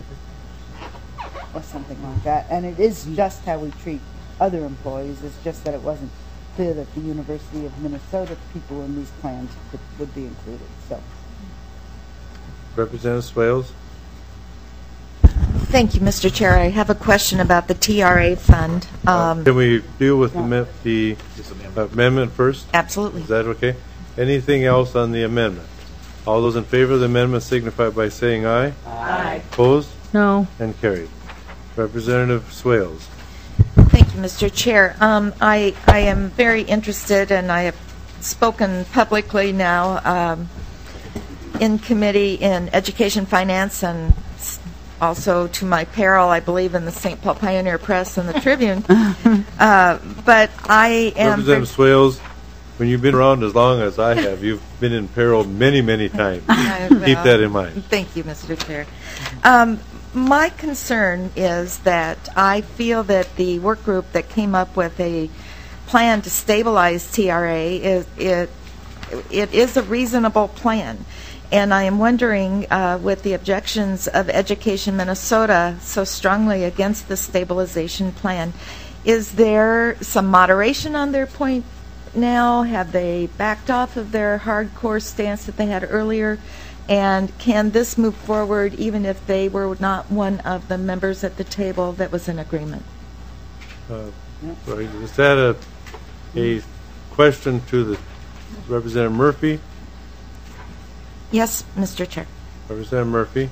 Or something like that. And it is just how we treat other employees. It's just that it wasn't clear that the University of Minnesota people in these plans could, would be included. So, Representative Swales. Thank you, Mister Chair. I have a question about the T R A fund. Um, Can we deal with the, me- the amendment first? Absolutely. Is that okay? Anything else on the amendment? All those in favor of the amendment signify by saying aye. Aye. Opposed? No. And carried. Representative Swales. Thank you, Mister Chair. Um, I, I am very interested, and I have spoken publicly now um, in committee in education, finance, and also to my peril, I believe, in the Saint Paul Pioneer Press and the Tribune. uh, but I am... Representative Swales, when you've been around as long as I have, you've been in peril many, many times. Uh, well, Keep that in mind. Thank you, Mister Chair. Um, my concern is that I feel that the work group that came up with a plan to stabilize T R A, is, it, it is a reasonable plan. And I am wondering, uh, with the objections of Education Minnesota so strongly against the stabilization plan, is there some moderation on their point now? Have they backed off of their hardcore stance that they had earlier? And can this move forward even if they were not one of the members at the table that was in agreement? Uh, right. Is that a, a question to the Representative Murphy? Yes, Mister Chair. Representative Murphy.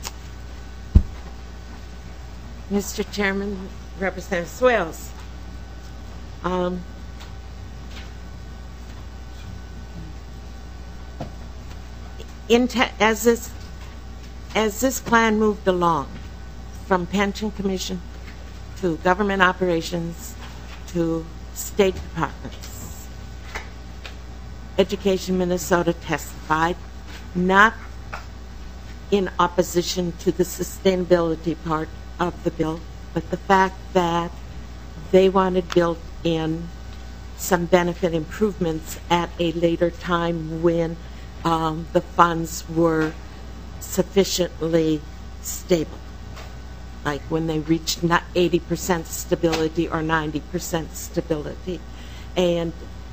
Mister Chairman, Representative Swales. Um, in te- as this as this plan moved along, from Pension Commission to government operations to State departments, Education Minnesota testified not in opposition to the sustainability part of the bill, but the fact that they wanted built in some benefit improvements at a later time when um, the funds were sufficiently stable, like when they reached not eighty percent stability or ninety percent stability. And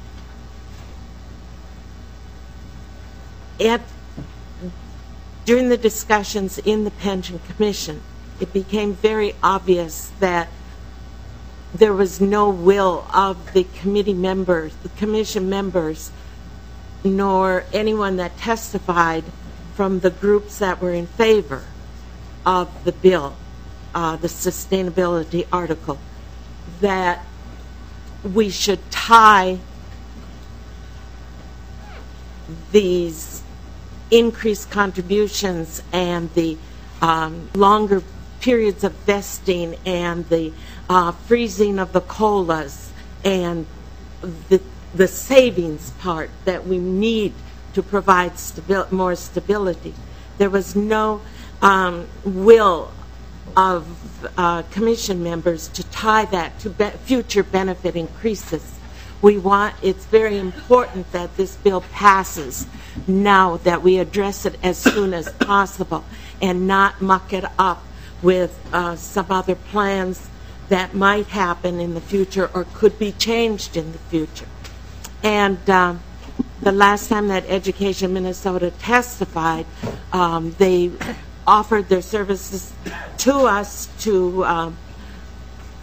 at during the discussions in the Pension Commission, it became very obvious that there was no will of the committee members, the commission members, nor anyone that testified from the groups that were in favor of the bill, uh, the sustainability article, that we should tie these increased contributions and the um, longer periods of vesting and the uh, freezing of the COLAs and the, the savings part that we need to provide stabi- more stability. There was no um, will of uh, commission members to tie that to be- future benefit increases. We want, it's very important that this bill passes now, that we address it as soon as possible and not muck it up with uh, some other plans that might happen in the future or could be changed in the future. And um, the last time that Education Minnesota testified, um, they offered their services to us to um,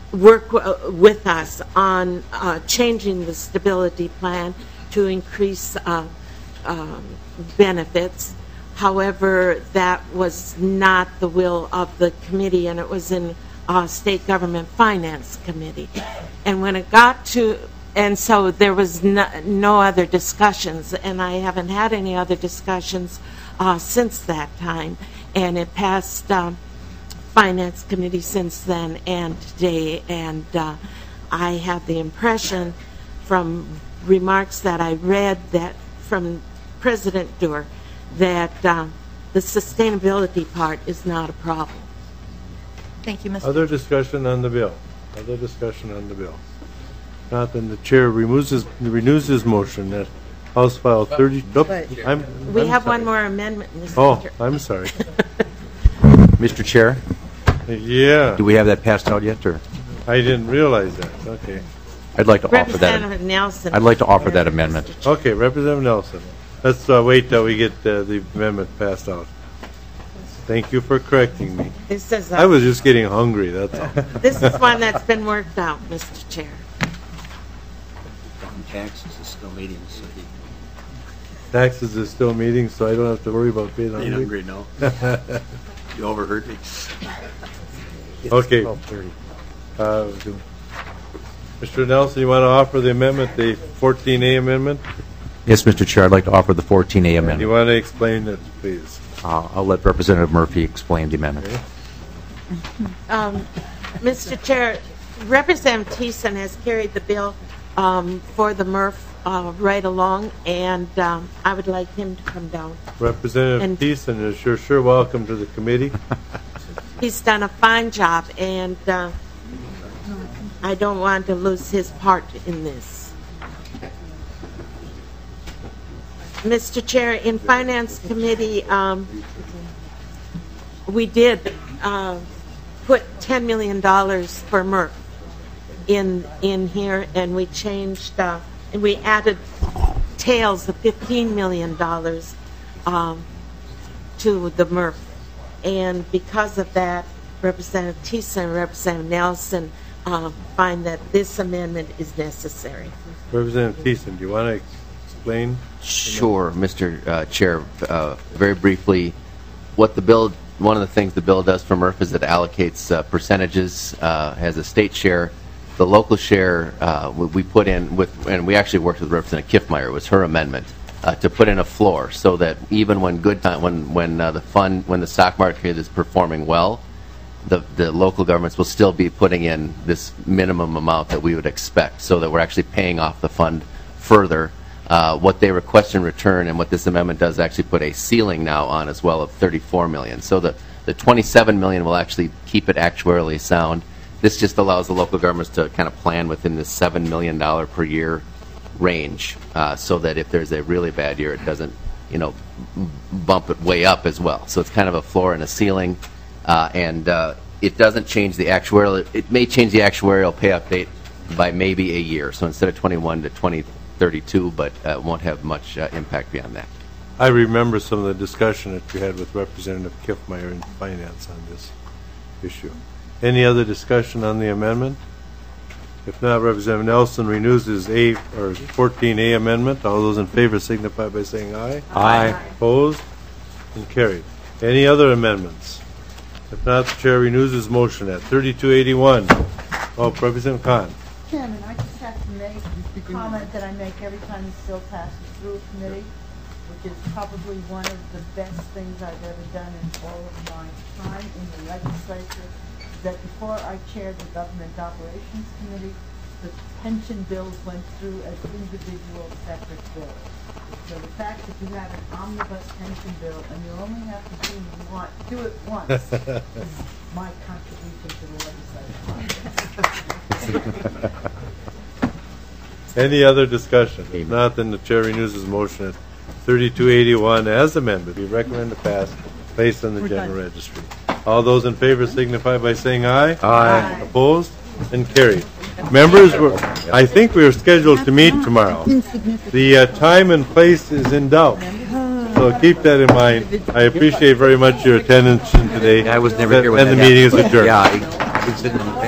work w- with us on uh, changing the stability plan to increase uh, um, benefits. However, that was not the will of the committee, and it was in uh, State Government Finance Committee. And when it got to, and so there was no, no other discussions, and I haven't had any other discussions uh, since that time. And it passed um, Finance Committee since then and today, and uh, I have the impression from remarks that I read that from President Doer that uh, the sustainability part is not a problem. Thank you, Mister Other discussion on the bill? Other discussion on the bill? Not, then the chair removes his, renews his motion that House File thirty. Nope, But I'm, we I'm have sorry. one more amendment, Mister Oh, Chair. I'm sorry. Mister Chair, Yeah, do we have that passed out yet, or? I didn't realize that. Okay. I'd like to offer that. Representative Nelson. I'd like to offer that amendment. Okay, Representative Nelson. Let's uh, wait till we get uh, the amendment passed out. Thank you for correcting me. This is a- I was just getting hungry, that's all. This is one that's been worked out, Mister Chair. Taxes is still meeting, so he. Taxes is still meeting, so I don't have to worry about being Being hungry. hungry, no. You overheard me. Okay. Uh, Mister Nelson, you want to offer the amendment, the fourteen A amendment? Yes, Mister Chair, I'd like to offer the fourteen A You amendment. want to explain it, please? Uh, I'll let Representative Murphy explain the amendment. Um, Mister Chair, Representative Thiessen has carried the bill um, for the M R F uh, right along, and um, I would like him to come down. Representative And- Thiessen is sure, sure welcome to the committee. He's done a fine job, and uh, I don't want to lose his part in this. Mister Chair, in Finance Committee, um, we did uh, put ten million dollars for M R F in in here, and we changed, uh, and we added tails of fifteen million dollars um, to the M R F. And because of that, Representative Thiessen and Representative Nelson uh, find that this amendment is necessary. Representative Thiessen, do you want to explain? Sure, Mister Uh, Chair. Uh, very briefly, what the bill, one of the things the bill does for M R F is it allocates uh, percentages, uh, has a state share. The local share uh, we, we put in with, and we actually worked with Representative Kiffmeyer. It was her amendment uh, to put in a floor so that even when good time, when when uh, the fund, when the stock market is performing well, the the local governments will still be putting in this minimum amount that we would expect, so that we're actually paying off the fund further. Uh, what they request in return, and what this amendment does, actually put a ceiling now on as well of thirty-four million. So the the twenty-seven million will actually keep it actuarially sound. This just allows the local governments to kind of plan within this seven million dollar per year range, uh, so that if there's a really bad year, it doesn't, you know, bump it way up as well. So it's kind of a floor and a ceiling, uh, and uh, it doesn't change the actuarial. It may change the actuarial payout date by maybe a year. So instead of twenty-one to twenty thirty-two, but uh, won't have much uh, impact beyond that. I remember some of the discussion that you had with Representative Kiffmeyer in Finance on this issue. Any other discussion on the amendment? If not, Representative Nelson renews his A, or fourteen A amendment. All those in favor signify by saying aye. Aye. Opposed? And carried. Any other amendments? If not, the chair renews his motion at thirty-two eighty-one. Oh, Representative Khan. Chairman, I just have to make the comment that I make every time this bill passes through a committee, which is probably one of the best things I've ever done in all of my time in the legislature, is that before I chaired the Government Operations Committee, the pension bills went through as individual separate bills. So the fact that you have an omnibus pension bill and you only have to do, you want, do it once is my contribution to the legislature. Any other discussion? If not, then the chair renews his motion at thirty-two eighty-one as amended. We recommend to pass, placed on the We're general done. registry. All those in favor signify by saying aye. Aye. Opposed? And carried. Members, we're- I think we are scheduled to meet tomorrow. The uh, time and place is in doubt, so keep that in mind. I appreciate very much your attendance today. I was never here when And the that meeting is happened. adjourned. Yeah, I- it's in-